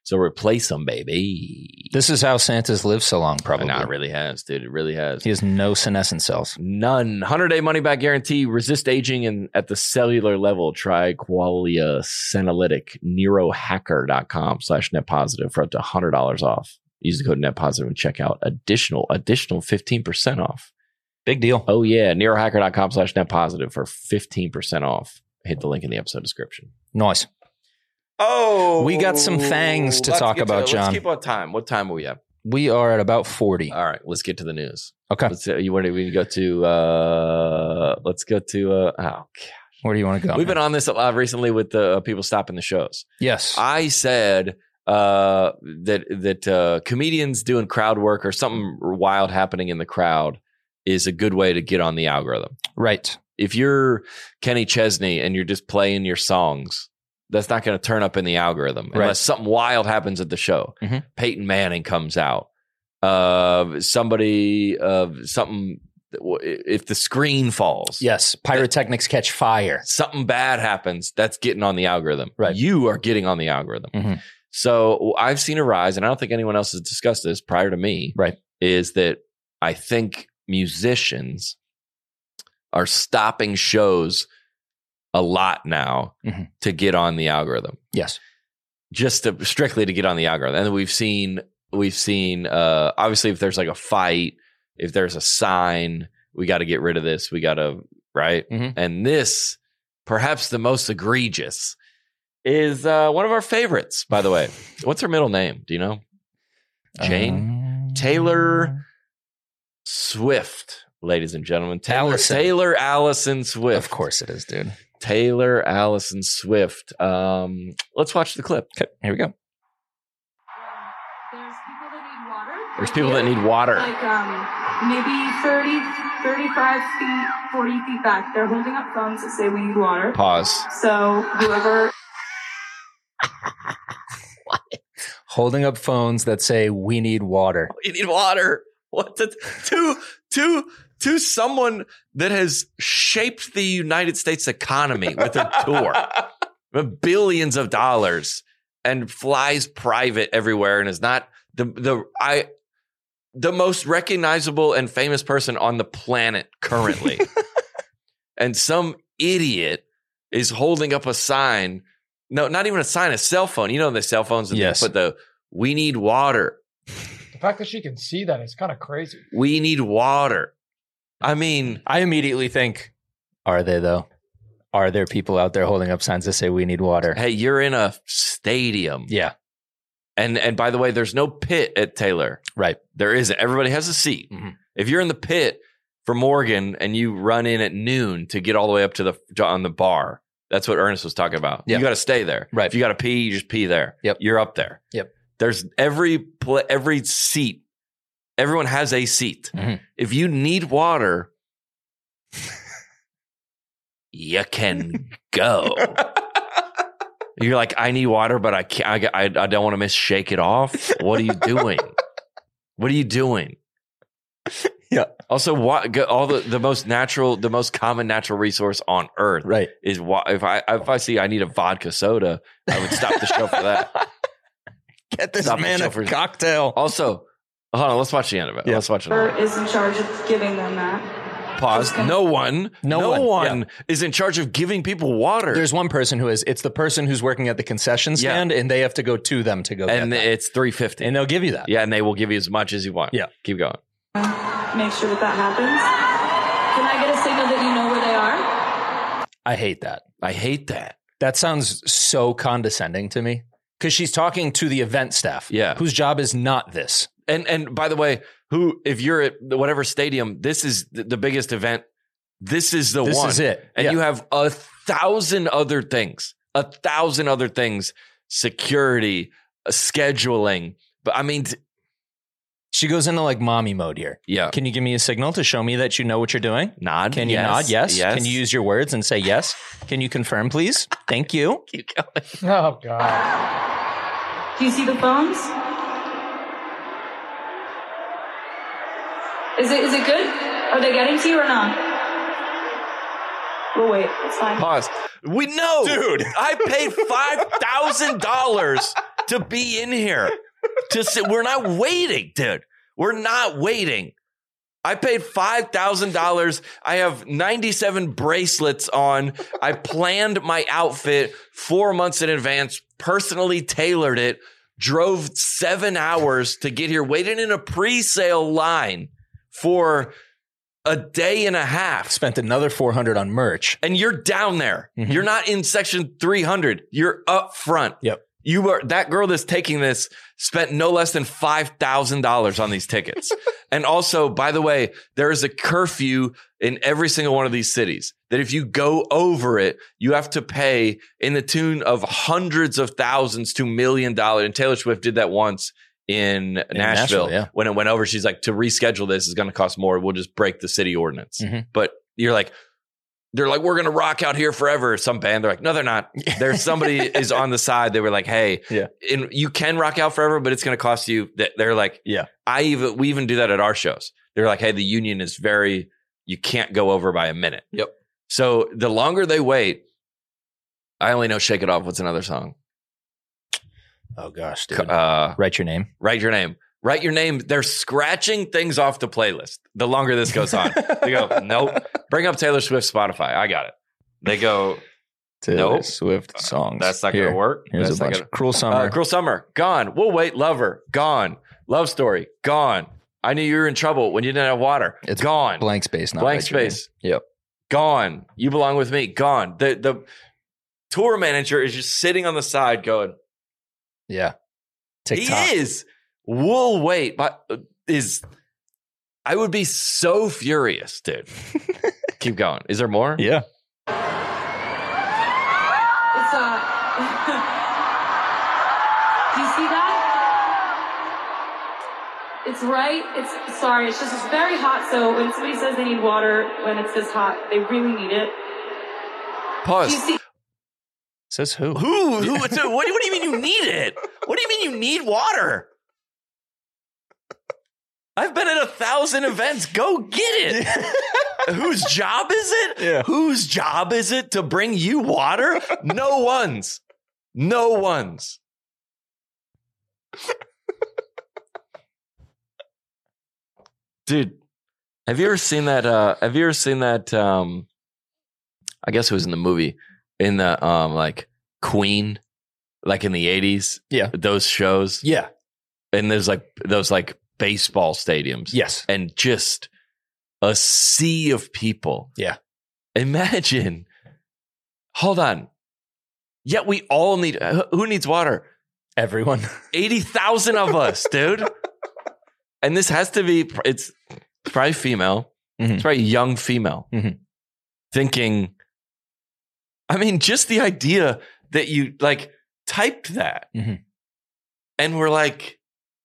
Speaker 2: So replace them, baby.
Speaker 3: This is how Santa's lived so long, probably.
Speaker 2: No, it really has, dude. It really has.
Speaker 3: He has no senescent cells.
Speaker 2: None. one hundred day money back guarantee. Resist aging and at the cellular level. Try Qualia Senolytic. Neurohacker.com slash net positive for up to one hundred dollars off. Use the code net positive and check out additional, additional fifteen percent off.
Speaker 3: Big deal.
Speaker 2: Oh, yeah. Neurohacker.com slash net positive for fifteen percent off. Hit the link in the episode description.
Speaker 3: Nice.
Speaker 2: Oh,
Speaker 3: We got some things to
Speaker 2: let's
Speaker 3: talk
Speaker 2: get
Speaker 3: about,
Speaker 2: to,
Speaker 3: John.
Speaker 2: Let's keep on time. What time are we at?
Speaker 3: We are at about forty.
Speaker 2: All right, let's get to the news.
Speaker 3: Okay.
Speaker 2: Let's, uh, you want to we can go to? Uh, let's go to. Uh, oh, God.
Speaker 3: Where do you want to go?
Speaker 2: We've been on this a lot recently with the uh, people stopping the shows.
Speaker 3: Yes.
Speaker 2: I said uh, that that uh, comedians doing crowd work or something wild happening in the crowd is a good way to get on the algorithm.
Speaker 3: Right.
Speaker 2: If you're Kenny Chesney and you're just playing your songs, that's not going to turn up in the algorithm
Speaker 3: Right.
Speaker 2: unless something wild happens at the show.
Speaker 3: Mhm.
Speaker 2: Peyton Manning comes out. Uh, somebody, uh, something, if the screen falls.
Speaker 3: Yes. Pyrotechnics catch fire.
Speaker 2: Something bad happens, that's getting on the algorithm.
Speaker 3: Right.
Speaker 2: You are getting on the algorithm.
Speaker 3: Mhm.
Speaker 2: So I've seen a rise, and I don't think anyone else has discussed this prior to me,
Speaker 3: Right.
Speaker 2: is that I think musicians are stopping shows a lot now
Speaker 3: Mhm.
Speaker 2: to get on the algorithm,
Speaker 3: Yes.
Speaker 2: just to, strictly to get on the algorithm. And we've seen, we've seen, uh, obviously if there's like a fight, if there's a sign, we got to get rid of this. We got to, right.
Speaker 3: Mhm.
Speaker 2: And this, perhaps the most egregious, is uh, one of our favorites, by the way. What's her middle name? Do you know? Jane?
Speaker 3: Um,
Speaker 2: Taylor Swift, ladies and gentlemen. Taylor
Speaker 3: Allison.
Speaker 2: Taylor Allison Swift.
Speaker 3: Of course it is, dude.
Speaker 2: Taylor Allison Swift. Um, let's watch the clip.
Speaker 3: Okay. Here we go.
Speaker 5: There's people that need water.
Speaker 2: There's people that need water.
Speaker 5: Like um, maybe thirty, thirty-five feet, forty feet back. They're holding up phones that say we need water.
Speaker 2: Pause.
Speaker 5: So whoever
Speaker 3: Holding up phones that say, we need water.
Speaker 2: You need water. What? To, to, to, to someone that has shaped the United States economy with a tour. With billions of dollars and flies private everywhere and is not the the I the most recognizable and famous person on the planet currently. And some idiot is holding up a sign. No, not even a sign, a cell phone. You know the cell phones that
Speaker 3: Yes.
Speaker 2: they put the we need water.
Speaker 4: The fact that she can see that is kind of crazy.
Speaker 2: We need water. I mean,
Speaker 3: I immediately think, are they though? Are there people out there holding up signs that say we need water?
Speaker 2: hey, you're in a stadium.
Speaker 3: Yeah.
Speaker 2: And and by the way, there's no pit at Taylor.
Speaker 3: Right.
Speaker 2: There isn't. Everybody has a seat.
Speaker 3: Mhm.
Speaker 2: If you're in the pit for Morgan and you run in at noon to get all the way up to the to- on the bar, that's what Ernest was talking about.
Speaker 3: Yeah.
Speaker 2: You got to stay there.
Speaker 3: Right.
Speaker 2: If you got to pee, you just pee there.
Speaker 3: Yep.
Speaker 2: You're up there.
Speaker 3: Yep.
Speaker 2: There's every pla every seat. Everyone has a seat.
Speaker 3: Mhm.
Speaker 2: If you need water, you can go. You're like, I need water, but I can't. I, I, I don't want to miss Shake It Off. What are you doing? What are you doing?
Speaker 3: Yeah.
Speaker 2: Also, what go- all the, the most natural, the most common natural resource on earth
Speaker 3: Right.
Speaker 2: is wa- if I if I see I need a vodka soda, I would stop the show for that.
Speaker 3: Get this
Speaker 2: Stop
Speaker 3: man
Speaker 2: the
Speaker 3: a
Speaker 2: show for-
Speaker 3: cocktail.
Speaker 2: Also, hold on, let's watch the end of it.
Speaker 3: Yeah.
Speaker 2: Let's watch it. all.
Speaker 5: is in charge of giving them that.
Speaker 2: Pause. No one,
Speaker 3: No
Speaker 2: no,
Speaker 3: one,
Speaker 2: one, is in charge of giving people water.
Speaker 3: There's one person who is. It's the person who's working at the concession
Speaker 2: Yeah.
Speaker 3: stand, and they have to go to them to go
Speaker 2: and
Speaker 3: get that.
Speaker 2: it's three fifty.
Speaker 3: And they'll give you that.
Speaker 2: Yeah, and they will give you as much as you want.
Speaker 3: Yeah.
Speaker 2: Keep going.
Speaker 5: Make sure that that happens. Can I get a signal that you know where they are?
Speaker 3: I hate that.
Speaker 2: I hate that.
Speaker 3: That sounds so condescending to me because she's talking to the event staff,
Speaker 2: Yeah.
Speaker 3: whose job is not this.
Speaker 2: And and by the way, who if you're at the whatever stadium, this is the, the biggest event. This is the
Speaker 3: This
Speaker 2: one.
Speaker 3: is it.
Speaker 2: And
Speaker 3: Yeah.
Speaker 2: you have a thousand other things, a thousand other things, security, uh, scheduling. But I mean, t-
Speaker 3: She goes into like mommy mode here.
Speaker 2: yeah.
Speaker 3: Can you give me a signal to show me that you know what you're doing?
Speaker 2: Nod.
Speaker 3: Can you
Speaker 2: yes,
Speaker 3: nod? Yes.
Speaker 2: Yes.
Speaker 3: Can you use your words and say yes? Can you confirm, please? Thank you.
Speaker 2: Keep going.
Speaker 4: Oh God.
Speaker 5: Do you see the phones? Is it is it good? Are they getting to you or not? We'll wait. It's fine.
Speaker 2: Pause. We know,
Speaker 3: Dude.
Speaker 2: I paid five thousand dollars to be in here. To sit. We're not waiting, dude. We're not waiting. I paid five thousand dollars. I have ninety-seven bracelets on. I planned my outfit four months in advance, personally tailored it, drove seven hours to get here, waited in a pre-sale line for a day and a half.
Speaker 3: Spent another four hundred on merch.
Speaker 2: And you're down there. Mm-hmm. You're not in section three hundred. You're up front.
Speaker 3: Yep.
Speaker 2: You are that girl that's taking this spent no less than five thousand dollars on these tickets. And also, by the way, there is a curfew in every single one of these cities that if you go over it, you have to pay in the tune of hundreds of thousands to million dollars. And Taylor Swift did that once in, in Nashville. Nashville yeah. When it went over, she's like, to reschedule this is going to cost more. We'll just break the city ordinance. Mm-hmm. But you're like, they're like, we're going to rock out here forever. Some band, they're like, no, they're not. There's somebody is on the side. They were like, hey,
Speaker 3: yeah.
Speaker 2: and you can rock out forever, but it's going to cost you. They're like,
Speaker 3: yeah,
Speaker 2: I even, we even do that at our shows. They're like, hey, the union is very, you can't go over by a minute.
Speaker 3: Yep.
Speaker 2: So the longer they wait, I only know Shake It Off. What's another song?
Speaker 3: Oh gosh, dude.
Speaker 2: Uh,
Speaker 3: Write Your Name.
Speaker 2: Write Your Name. Write Your Name. They're scratching things off the playlist. The longer this goes on, they go, nope. Bring up Taylor Swift Spotify. I got it. They go,
Speaker 3: Taylor
Speaker 2: nope.
Speaker 3: Swift songs.
Speaker 2: That's not
Speaker 3: Here,
Speaker 2: going to work.
Speaker 3: Here's
Speaker 2: That's
Speaker 3: a bunch.
Speaker 2: Gonna,
Speaker 3: Cruel Summer.
Speaker 2: Uh, Cruel Summer. Gone. We'll wait. Lover. Gone. Love Story. Gone. I knew you were in trouble when you didn't have water.
Speaker 3: It's
Speaker 2: gone.
Speaker 3: Blank Space. Not
Speaker 2: Blank
Speaker 3: Write Your
Speaker 2: Space.
Speaker 3: Name. Yep.
Speaker 2: Gone. You Belong With Me. Gone. The the tour manager is just sitting on the side going,
Speaker 3: yeah. TikTok.
Speaker 2: He is. We'll wait. But is I would be so furious, dude. Keep going. Is there more?
Speaker 3: Yeah.
Speaker 5: It's uh do you see that? It's right. It's sorry. It's just it's very hot. So when somebody says they need water when it's this hot, they really need it.
Speaker 2: Pause.
Speaker 5: Do you see?
Speaker 3: Says who?
Speaker 2: Who? Who? What, do- what do you mean you need it? What do you mean you need water? I've been at a thousand events. Go get it. Whose job is it?
Speaker 3: Yeah.
Speaker 2: Whose job is it to bring you water? No one's. No one's. Dude, have you ever seen that? Uh, have you ever seen that? Um, I guess it was in the movie, in the um, like Queen, like in the eighties.
Speaker 3: Yeah,
Speaker 2: those shows.
Speaker 3: Yeah,
Speaker 2: and there's like those like baseball stadiums.
Speaker 3: Yes,
Speaker 2: and just a sea of people.
Speaker 3: Yeah,
Speaker 2: imagine. Hold on. Yet we all need. Who needs water?
Speaker 3: Everyone.
Speaker 2: Eighty thousand of us, dude. And this has to be, it's probably female. Mm-hmm. It's probably young female
Speaker 3: mm-hmm.
Speaker 2: thinking, I mean, just the idea that you like typed that
Speaker 3: mm-hmm.
Speaker 2: and we're like,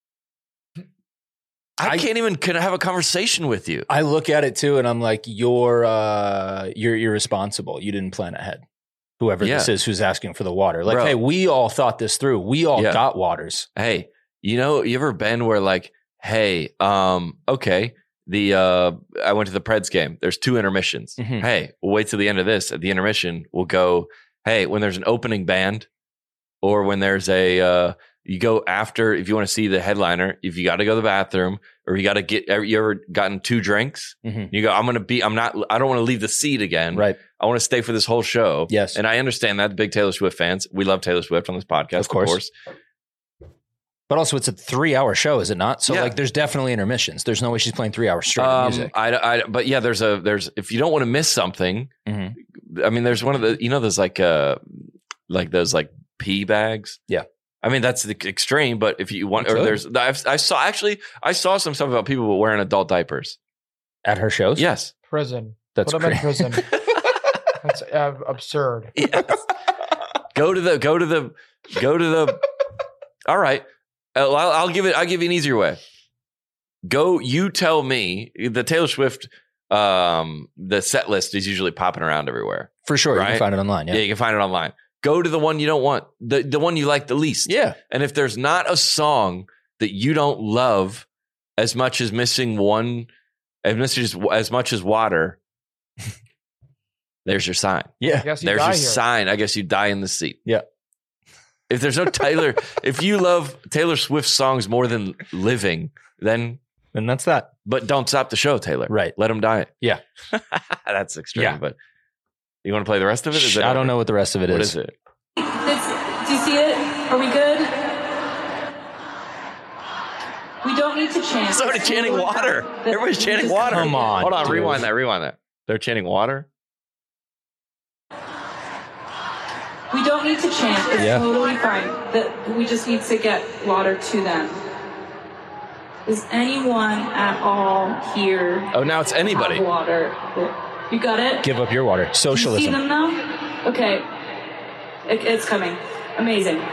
Speaker 2: I, I can't even can I have a conversation with you.
Speaker 3: I look at it too and I'm like, you're, uh, you're irresponsible. You didn't plan ahead. Whoever yeah. this is who's asking for the water. Like, Bro. hey, we all thought this through. We all yeah. got waters.
Speaker 2: Hey, you know, you ever been where like, hey, um, okay, the uh, I went to the Preds game. There's two intermissions. Mm-hmm. Hey, we'll wait till the end of this. At the intermission, we'll go, hey, when there's an opening band or when there's a, uh, you go after, if you want to see the headliner, if you got to go to the bathroom or you got to get, you ever gotten two drinks?
Speaker 3: Mm-hmm.
Speaker 2: You go, I'm going to be, I'm not, I don't want to leave the seat again.
Speaker 3: Right.
Speaker 2: I want to stay for this whole show.
Speaker 3: Yes.
Speaker 2: And I understand that. Big Taylor Swift fans. We love Taylor Swift on this podcast,
Speaker 3: of course.
Speaker 2: Of course.
Speaker 3: But also, it's a three-hour show, is it not? So,
Speaker 2: yeah.
Speaker 3: like, there's definitely intermissions. There's no way she's playing three hours straight of
Speaker 2: um,
Speaker 3: music.
Speaker 2: I, I, but yeah, there's a there's if you don't want to miss something,
Speaker 3: mm-hmm.
Speaker 2: I mean, there's one of the you know those like uh like those like pee bags.
Speaker 3: Yeah,
Speaker 2: I mean that's the extreme. But if you want, or
Speaker 3: Good.
Speaker 2: there's I've, I saw actually I saw some stuff about people wearing adult diapers
Speaker 3: at her shows.
Speaker 2: Yes,
Speaker 4: prison.
Speaker 3: That's
Speaker 4: Put them
Speaker 3: crazy.
Speaker 4: in prison. That's uh, absurd.
Speaker 2: Yes. Go to the go to the go to the. All right. I'll, I'll give it. I'll give you an easier way. Go. You tell me the Taylor Swift. Um, the set list is usually popping around everywhere.
Speaker 3: For sure,
Speaker 2: right?
Speaker 3: You can find it online. Yeah.
Speaker 2: yeah, you can find it online. Go to the one you don't want, the the one you like the least.
Speaker 3: Yeah.
Speaker 2: And if there's not a song that you don't love as much as missing one, as much as, as much as water, there's your sign.
Speaker 3: Yeah.
Speaker 4: I guess you
Speaker 2: There's
Speaker 4: die
Speaker 2: your
Speaker 4: here.
Speaker 2: sign. I guess you die in the seat.
Speaker 3: Yeah.
Speaker 2: If there's no Taylor, if you love Taylor Swift songs more than living, then
Speaker 3: and that's that.
Speaker 2: But don't stop the show, Taylor.
Speaker 3: Right.
Speaker 2: Let them die.
Speaker 3: Yeah.
Speaker 2: That's extreme.
Speaker 3: Yeah.
Speaker 2: But you want to play the rest of it? Is it
Speaker 3: I
Speaker 2: over?
Speaker 3: don't know what the rest of it
Speaker 2: What
Speaker 3: is.
Speaker 2: is it?
Speaker 5: This, do you see it? Are we good? We don't need to chant.
Speaker 2: It's already chanting water. Everybody's chanting water.
Speaker 3: Come on,
Speaker 2: Hold on,
Speaker 3: dude.
Speaker 2: rewind that, rewind that. They're chanting water?
Speaker 5: We don't need to chant. It's
Speaker 3: Yeah.
Speaker 5: totally fine. That we just need to get water to them. Is anyone at all here?
Speaker 2: Oh, now it's anybody.
Speaker 5: have water. You got it?
Speaker 3: Give up your water.
Speaker 5: Do you see
Speaker 3: Socialism.
Speaker 5: them now? Okay. It, it's coming. Amazing.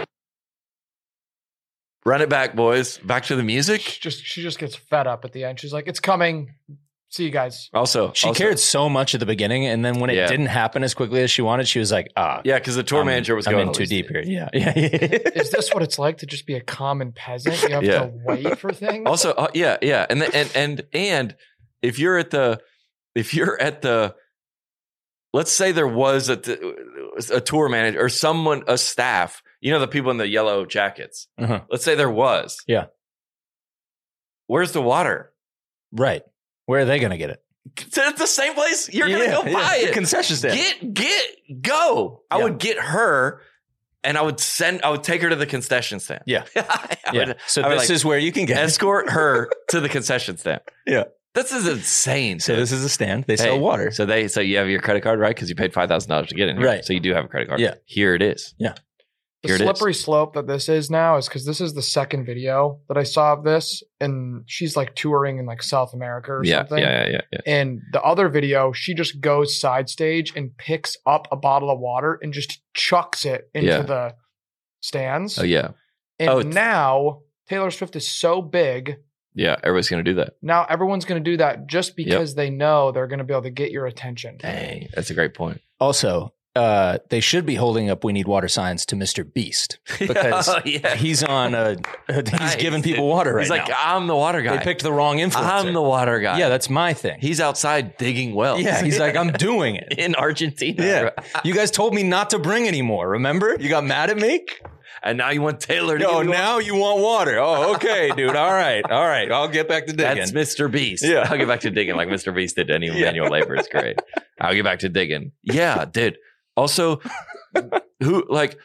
Speaker 2: Run it back, boys. Back to the
Speaker 4: She
Speaker 2: music.
Speaker 4: just she just gets fed up at the end. She's like, "It's coming. See you guys."
Speaker 2: Also,
Speaker 3: She
Speaker 2: also-
Speaker 3: cared so much at the beginning, and then when it
Speaker 2: Yeah.
Speaker 3: didn't happen as quickly as she wanted, she was like, "Ah,
Speaker 2: Yeah, because the tour
Speaker 3: I'm-
Speaker 2: manager was
Speaker 3: I'm
Speaker 2: going
Speaker 3: in too deep here." Yeah, yeah.
Speaker 4: Is this what it's like to just be a common peasant? You have
Speaker 2: Yeah.
Speaker 4: to wait for things.
Speaker 2: Also, uh, yeah, yeah, and the, and and and if you're at the if you're at the let's say there was a a tour manager or someone a staff, you know, the people in the yellow jackets.
Speaker 3: Uh-huh.
Speaker 2: Let's say there was.
Speaker 3: Yeah.
Speaker 2: Where's the water?
Speaker 3: Right. Where are they going to get it?
Speaker 2: To the same place you're gonna go buy
Speaker 3: The
Speaker 2: it.
Speaker 3: concession stand.
Speaker 2: Get get go. I
Speaker 3: Yeah.
Speaker 2: would get her, and I would send. I would take her to the concession stand.
Speaker 3: Yeah.
Speaker 2: I
Speaker 3: yeah.
Speaker 2: would-
Speaker 3: So
Speaker 2: I would,
Speaker 3: this
Speaker 2: like,
Speaker 3: is where you can get it.
Speaker 2: escort her to the concession stand.
Speaker 3: Yeah.
Speaker 2: This is insane.
Speaker 3: So
Speaker 2: dude.
Speaker 3: this is a stand. They
Speaker 2: Hey,
Speaker 3: sell water.
Speaker 2: So they so you have your credit card, right? Because you paid five thousand dollars to get in here.
Speaker 3: Right.
Speaker 2: So you do have a credit card.
Speaker 3: Yeah.
Speaker 2: Here it is.
Speaker 3: Yeah.
Speaker 4: The
Speaker 2: Here it is.
Speaker 4: slippery slope that this is now is because this is the second video that I saw of this, and she's like touring in like South America or
Speaker 2: Yeah,
Speaker 4: something.
Speaker 2: yeah, yeah, yeah, yeah.
Speaker 4: And the other video, she just goes side stage and picks up a bottle of water and just chucks it into
Speaker 2: Yeah.
Speaker 4: the stands.
Speaker 2: Oh yeah,
Speaker 4: And
Speaker 2: Oh, it's-
Speaker 4: now Taylor Swift is so big.
Speaker 2: yeah. Everybody's gonna do that.
Speaker 4: Now everyone's going to do that just because they know they're going to be able to get your attention.
Speaker 2: Dang, that's a great point.
Speaker 3: Also, uh, they should be holding up "We Need Water" signs to Mister Beast because
Speaker 2: Oh, yeah.
Speaker 3: he's on a he's
Speaker 2: Nice,
Speaker 3: giving
Speaker 2: dude.
Speaker 3: people water right
Speaker 2: He's like,
Speaker 3: now.
Speaker 2: I'm the water guy.
Speaker 3: They picked the wrong influencer.
Speaker 2: I'm the water guy.
Speaker 3: Yeah, that's my thing.
Speaker 2: He's outside digging wells.
Speaker 3: Yeah, he's like, I'm doing it.
Speaker 2: in Argentina.
Speaker 3: Yeah. You guys told me not to bring any more. Remember? You got mad at me?
Speaker 2: And now you want Taylor to
Speaker 3: No,
Speaker 2: give you
Speaker 3: now you want water. Oh, okay, dude. All right. All right. I'll get back to digging.
Speaker 2: That's Mister Beast.
Speaker 3: Yeah.
Speaker 2: I'll get back to digging like Mister Beast did to any
Speaker 3: Yeah.
Speaker 2: manual labor. It's great. I'll get back to digging. Yeah, dude. Also, who like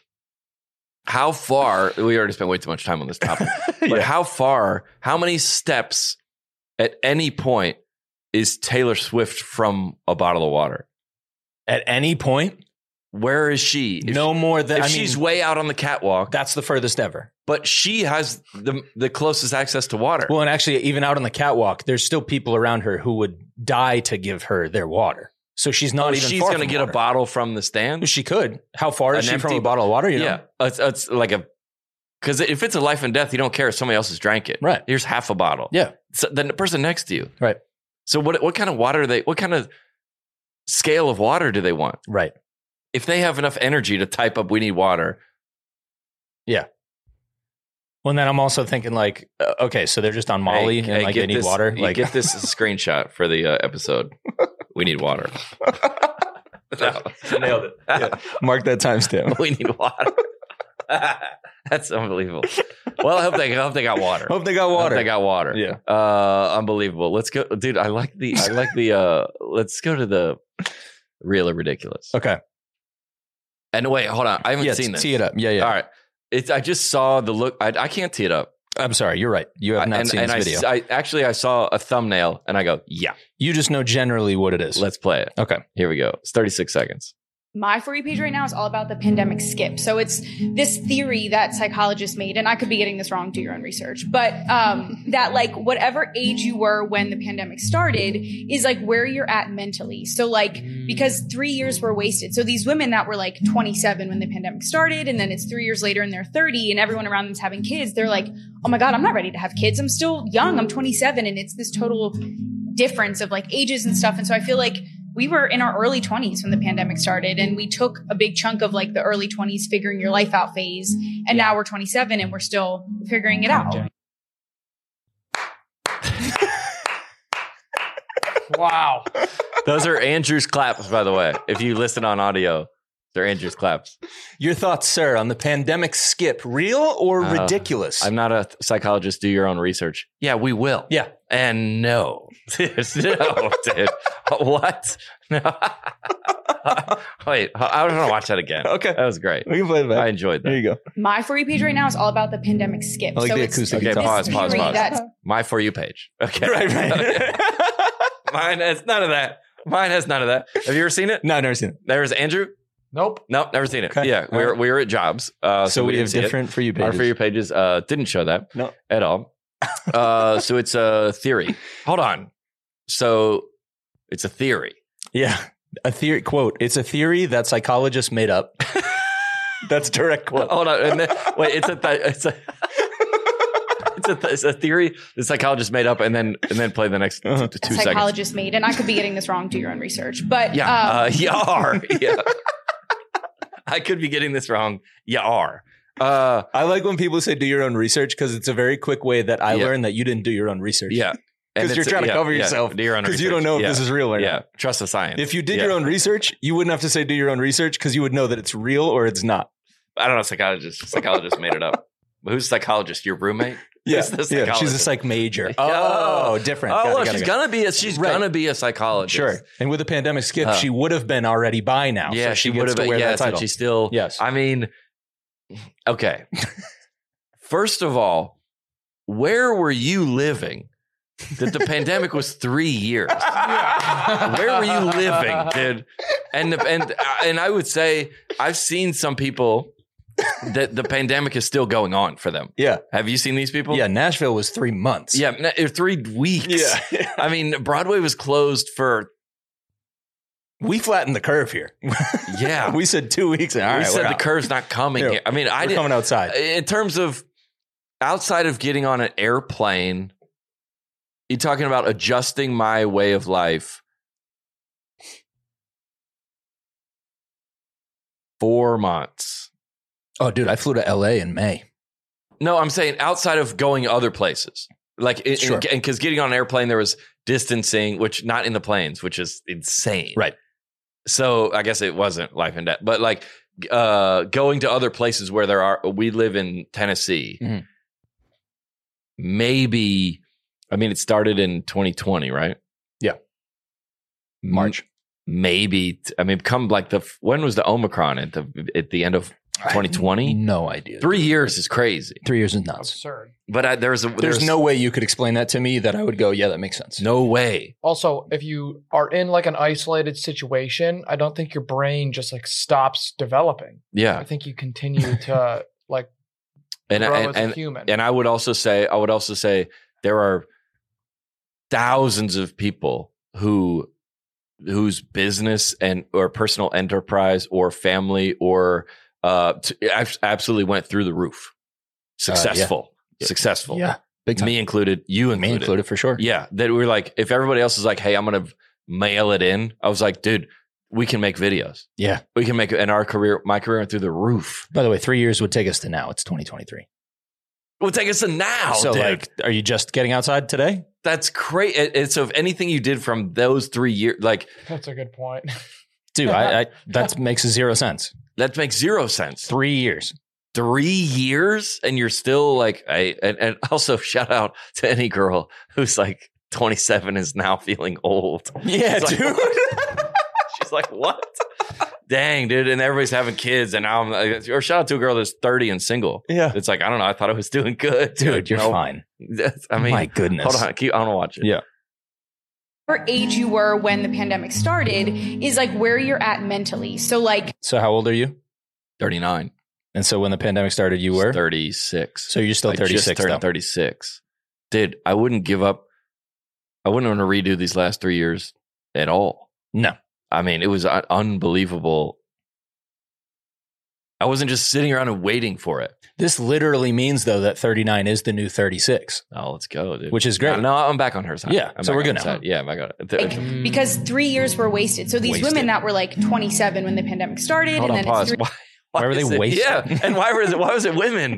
Speaker 2: how far we already spent way too much time on this topic. But
Speaker 3: Yeah.
Speaker 2: how far, how many steps at any point is Taylor Swift from a bottle of water?
Speaker 3: At any point,
Speaker 2: Where is she? If
Speaker 3: no more than
Speaker 2: If
Speaker 3: I
Speaker 2: she's
Speaker 3: mean,
Speaker 2: way out on the catwalk,
Speaker 3: that's the furthest ever.
Speaker 2: but she has the the closest access to water.
Speaker 3: Well, and actually, even out on the catwalk, there's still people around her who would die to give her their water. So she's not
Speaker 2: Oh,
Speaker 3: even.
Speaker 2: she's
Speaker 3: far
Speaker 2: going to
Speaker 3: from
Speaker 2: get
Speaker 3: water.
Speaker 2: a bottle from the stand.
Speaker 3: She could. How far is
Speaker 2: An
Speaker 3: she from
Speaker 2: empty-
Speaker 3: a bottle of water? You know?
Speaker 2: Yeah, it's, it's like a because if it's a life and death, you don't care if somebody else has drank it.
Speaker 3: Right.
Speaker 2: Here's half a bottle.
Speaker 3: Yeah.
Speaker 2: So then the person next to you.
Speaker 3: Right.
Speaker 2: So what what kind of water do they? What kind of scale of water do they want?
Speaker 3: Right.
Speaker 2: If they have enough energy to type up, "We need water."
Speaker 3: Yeah. Well, and then I'm also thinking like, uh, okay, so they're just on Molly
Speaker 2: Hey,
Speaker 3: and
Speaker 2: hey,
Speaker 3: like
Speaker 2: get
Speaker 3: they need
Speaker 2: this-
Speaker 3: water.
Speaker 2: you
Speaker 3: Like,
Speaker 2: get this screenshot for the uh, episode. We need water.
Speaker 3: nailed it. Yeah. Mark that timestamp.
Speaker 2: We need water. That's unbelievable. Well, I hope they I hope they got water.
Speaker 3: Hope they got
Speaker 2: I hope
Speaker 3: water.
Speaker 2: they got water.
Speaker 3: Yeah.
Speaker 2: Uh, unbelievable. Let's go, dude. I like the. I like the. Uh, let's go to the real or ridiculous.
Speaker 3: Okay.
Speaker 2: And wait, hold on. I haven't
Speaker 3: Yeah,
Speaker 2: seen this.
Speaker 3: tee it up. Yeah, yeah.
Speaker 2: All right. It's. I just saw the look. I, I can't tee it up.
Speaker 3: I'm sorry. You're right. You have not
Speaker 2: and
Speaker 3: seen
Speaker 2: and
Speaker 3: this
Speaker 2: I,
Speaker 3: video.
Speaker 2: I actually I saw a thumbnail and I go, yeah,
Speaker 3: You just know generally what it is.
Speaker 2: let's play it.
Speaker 3: Okay.
Speaker 2: Here we go. It's thirty-six seconds.
Speaker 6: My For You page right now is all about the pandemic skip. So it's this theory that psychologists made, and I could be getting this wrong, do your own research, but um, that like whatever age you were when the pandemic started is like where you're at mentally. So like, because three years were wasted. So these women that were like twenty-seven when the pandemic started, and then it's three years later and they're thirty and everyone around them's having kids, they're like, oh my God, I'm not ready to have kids. I'm still young. I'm twenty-seven. And it's this total difference of like ages and stuff. And so I feel like we were in our early twenties when the pandemic started, and we took a big chunk of like the early twenties figuring your life out phase. And now we're twenty-seven and we're still figuring it out.
Speaker 4: Wow.
Speaker 2: Those are Andrew's claps, by the way. If you listen on audio, They're Andrew's claps.
Speaker 3: Your thoughts, sir, on the pandemic skip, real or
Speaker 2: Uh,
Speaker 3: ridiculous?
Speaker 2: I'm not a psychologist. Do your own research. Yeah, we will.
Speaker 3: Yeah.
Speaker 2: And no. no, dude. What? No. Wait, I don't want to watch that again.
Speaker 3: Okay.
Speaker 2: That was great.
Speaker 3: We can play it back.
Speaker 2: I enjoyed that.
Speaker 3: There you go.
Speaker 6: My For You page right now is all about the pandemic skip.
Speaker 3: I like
Speaker 6: so
Speaker 3: the
Speaker 6: it's
Speaker 3: acoustic
Speaker 2: Okay,
Speaker 3: guitar.
Speaker 2: pause,
Speaker 6: this
Speaker 2: pause,
Speaker 6: theory
Speaker 2: pause.
Speaker 6: that's-
Speaker 2: My For You page. Okay.
Speaker 3: Right, right.
Speaker 2: Mine has none of that. Mine has none of that. Have you ever seen it?
Speaker 3: No, I've never seen it.
Speaker 2: There's Andrew.
Speaker 4: Nope.
Speaker 2: Nope, never seen it.
Speaker 3: Okay.
Speaker 2: Yeah, we
Speaker 3: All
Speaker 2: were
Speaker 3: right.
Speaker 2: we were at Jobs, uh,
Speaker 3: So,
Speaker 2: so,
Speaker 3: we,
Speaker 2: didn't
Speaker 3: have
Speaker 2: see it.
Speaker 3: different For You
Speaker 2: Our
Speaker 3: pages.
Speaker 2: For You pages uh, didn't show that
Speaker 3: No.
Speaker 2: at all. Uh, so it's a theory. Hold on. So it's a theory.
Speaker 3: Yeah. A theory quote. It's a theory that psychologists made up. That's a direct quote.
Speaker 2: Hold on. And then, wait, it's a th- it's a it's a, th- it's a theory the psychologist made up, and then and then play the next
Speaker 3: Uh-huh.
Speaker 2: t- two seconds.
Speaker 6: psychologist made, and I could be getting this wrong. Do your own research, but
Speaker 2: Yeah,
Speaker 6: um,
Speaker 2: uh, you are. Yeah, I could be getting this wrong. You are. Uh,
Speaker 3: I like when people say do your own research because it's a very quick way that I
Speaker 2: Yeah.
Speaker 3: learned that you didn't do your own research.
Speaker 2: yeah, And
Speaker 3: 'Cause you're
Speaker 2: it's-
Speaker 3: trying to
Speaker 2: yeah,
Speaker 3: cover
Speaker 2: yeah,
Speaker 3: yourself.
Speaker 2: do your own
Speaker 3: Because you don't
Speaker 2: research.
Speaker 3: know if
Speaker 2: Yeah.
Speaker 3: this is real or
Speaker 2: Yeah,
Speaker 3: not.
Speaker 2: trust the science.
Speaker 3: If you did
Speaker 2: Yeah.
Speaker 3: your own research, you wouldn't have to say do your own research because you would know that it's real or it's not.
Speaker 2: I don't know, psychologist. Psychologist made it up. Who's psychologist? Your roommate?
Speaker 3: Yeah,
Speaker 2: Who's the
Speaker 3: yeah. She's a
Speaker 2: psychologist?
Speaker 3: psych major.
Speaker 2: Oh.
Speaker 3: Oh, different.
Speaker 2: Oh,
Speaker 3: Got it,
Speaker 2: well,
Speaker 3: got it,
Speaker 2: she's
Speaker 3: got it.
Speaker 2: gonna be a she's
Speaker 3: Right.
Speaker 2: gonna be a psychologist.
Speaker 3: Sure. And with the pandemic skip,
Speaker 2: Uh,
Speaker 3: she would have been already by now.
Speaker 2: Yeah,
Speaker 3: so
Speaker 2: she,
Speaker 3: she,
Speaker 2: would
Speaker 3: gets
Speaker 2: have
Speaker 3: to
Speaker 2: been.
Speaker 3: wear
Speaker 2: Yes,
Speaker 3: that
Speaker 2: and
Speaker 3: title.
Speaker 2: she still.
Speaker 3: Yes.
Speaker 2: I mean, okay. First of all, where were you living that the pandemic was three years? Where were you living, dude? And the, and and I would say I've seen some people that the pandemic is still going on for them.
Speaker 3: Yeah.
Speaker 2: Have you seen these people?
Speaker 3: Yeah. Nashville was three months.
Speaker 2: Yeah, n- uh, three weeks.
Speaker 3: Yeah.
Speaker 2: I mean, Broadway was closed for
Speaker 3: We flattened the curve here.
Speaker 2: yeah.
Speaker 3: we said two weeks. And, all
Speaker 2: we
Speaker 3: right,
Speaker 2: said
Speaker 3: we're
Speaker 2: the
Speaker 3: out.
Speaker 2: curve's not coming
Speaker 3: Yeah.
Speaker 2: here. I mean, I
Speaker 3: We're
Speaker 2: didn't.
Speaker 3: coming outside.
Speaker 2: In terms of outside of getting on an airplane, you're talking about adjusting my way of life. Four months.
Speaker 3: Oh, dude, I flew to L A in May.
Speaker 2: No, I'm saying outside of going other places. Like, it,
Speaker 3: Sure.
Speaker 2: and because getting on an airplane, there was distancing, which not in the planes, which is insane.
Speaker 3: Right.
Speaker 2: So I guess it wasn't life and death, but like uh, going to other places where there are, we live in Tennessee.
Speaker 3: Mhm.
Speaker 2: Maybe, I mean, it started in twenty twenty, right?
Speaker 3: Yeah. March.
Speaker 2: M- Maybe, I mean, come like the, when was the Omicron at the, at the end of twenty twenty?
Speaker 3: No idea.
Speaker 2: Three years is crazy.
Speaker 3: Three years is nuts.
Speaker 4: Absurd.
Speaker 2: But I, there's a,
Speaker 3: There's, no way you could explain that to me that I would go, yeah, that makes sense.
Speaker 2: no way.
Speaker 4: Also, if you are in like an isolated situation, I don't think your brain just like stops developing. I
Speaker 2: Yeah.
Speaker 4: think you continue to like
Speaker 2: And,
Speaker 4: grow
Speaker 2: and,
Speaker 4: as
Speaker 2: and,
Speaker 4: a human.
Speaker 2: and I would also say, I would also say there are thousands of people who whose business and or personal enterprise or family or uh t- abs- absolutely went through the roof. Successful,
Speaker 3: yeah.
Speaker 2: successful.
Speaker 3: Yeah. Big time.
Speaker 2: Me included, you included.
Speaker 3: Me included for sure.
Speaker 2: Yeah, that we were like, if everybody else is like, hey, I'm gonna mail it in. I was like, dude, we can make videos.
Speaker 3: Yeah.
Speaker 2: We can make it. And our career, my career went through the roof.
Speaker 3: By the way, three years would take us to now. It's twenty twenty-three.
Speaker 2: It would take us to now.
Speaker 3: so,
Speaker 2: dude.
Speaker 3: like, are you just getting outside today?
Speaker 2: That's great. And- and so if anything you did from those three years, like
Speaker 4: That's a good point.
Speaker 3: Dude, I, I that makes zero sense.
Speaker 2: that makes zero sense.
Speaker 3: Three years.
Speaker 2: Three years and you're still like, I, and, and also shout out to any girl who's like twenty-seven is now feeling old.
Speaker 3: Yeah,
Speaker 2: It's like,
Speaker 3: dude.
Speaker 2: what? She's like, what? Dang, dude. And everybody's having kids. And now I'm like, or shout out to a girl that's thirty and single.
Speaker 3: Yeah.
Speaker 2: It's like, I don't know. I thought I was doing good.
Speaker 3: Dude, you're
Speaker 2: No.
Speaker 3: fine.
Speaker 2: That's- I mean,
Speaker 3: My goodness.
Speaker 2: hold on. Keep, I want to watch it.
Speaker 3: Yeah.
Speaker 6: whatever age you were when the pandemic started is like where you're at mentally. So like
Speaker 3: So how old are you?
Speaker 2: thirty-nine.
Speaker 3: And so when the pandemic started, you were?
Speaker 2: thirty-six.
Speaker 3: So you're still
Speaker 2: I just
Speaker 3: thirty-six
Speaker 2: turned
Speaker 3: though.
Speaker 2: thirty-six. Dude, I wouldn't give up. I wouldn't want to redo these last three years at all.
Speaker 3: No.
Speaker 2: I mean, it was un- unbelievable. I wasn't just sitting around and waiting for it.
Speaker 3: This literally means though that thirty-nine is the new thirty-six.
Speaker 2: Oh, let's go, dude.
Speaker 3: Which is great.
Speaker 2: No, no, I'm back on her side.
Speaker 3: Yeah,
Speaker 2: I'm
Speaker 3: so
Speaker 2: back
Speaker 3: we're
Speaker 2: on
Speaker 3: good
Speaker 2: her
Speaker 3: now.
Speaker 2: side. Yeah, I'm back on it.
Speaker 6: like, because three years were wasted. So these
Speaker 3: Wasted.
Speaker 6: women that were like twenty-seven when the pandemic started,
Speaker 2: Hold
Speaker 6: and
Speaker 2: on,
Speaker 6: then
Speaker 2: pause.
Speaker 6: it's three-
Speaker 2: Why, why
Speaker 3: Why were they
Speaker 2: is it-
Speaker 3: wasted?
Speaker 2: Yeah, and why was it? Why was it women?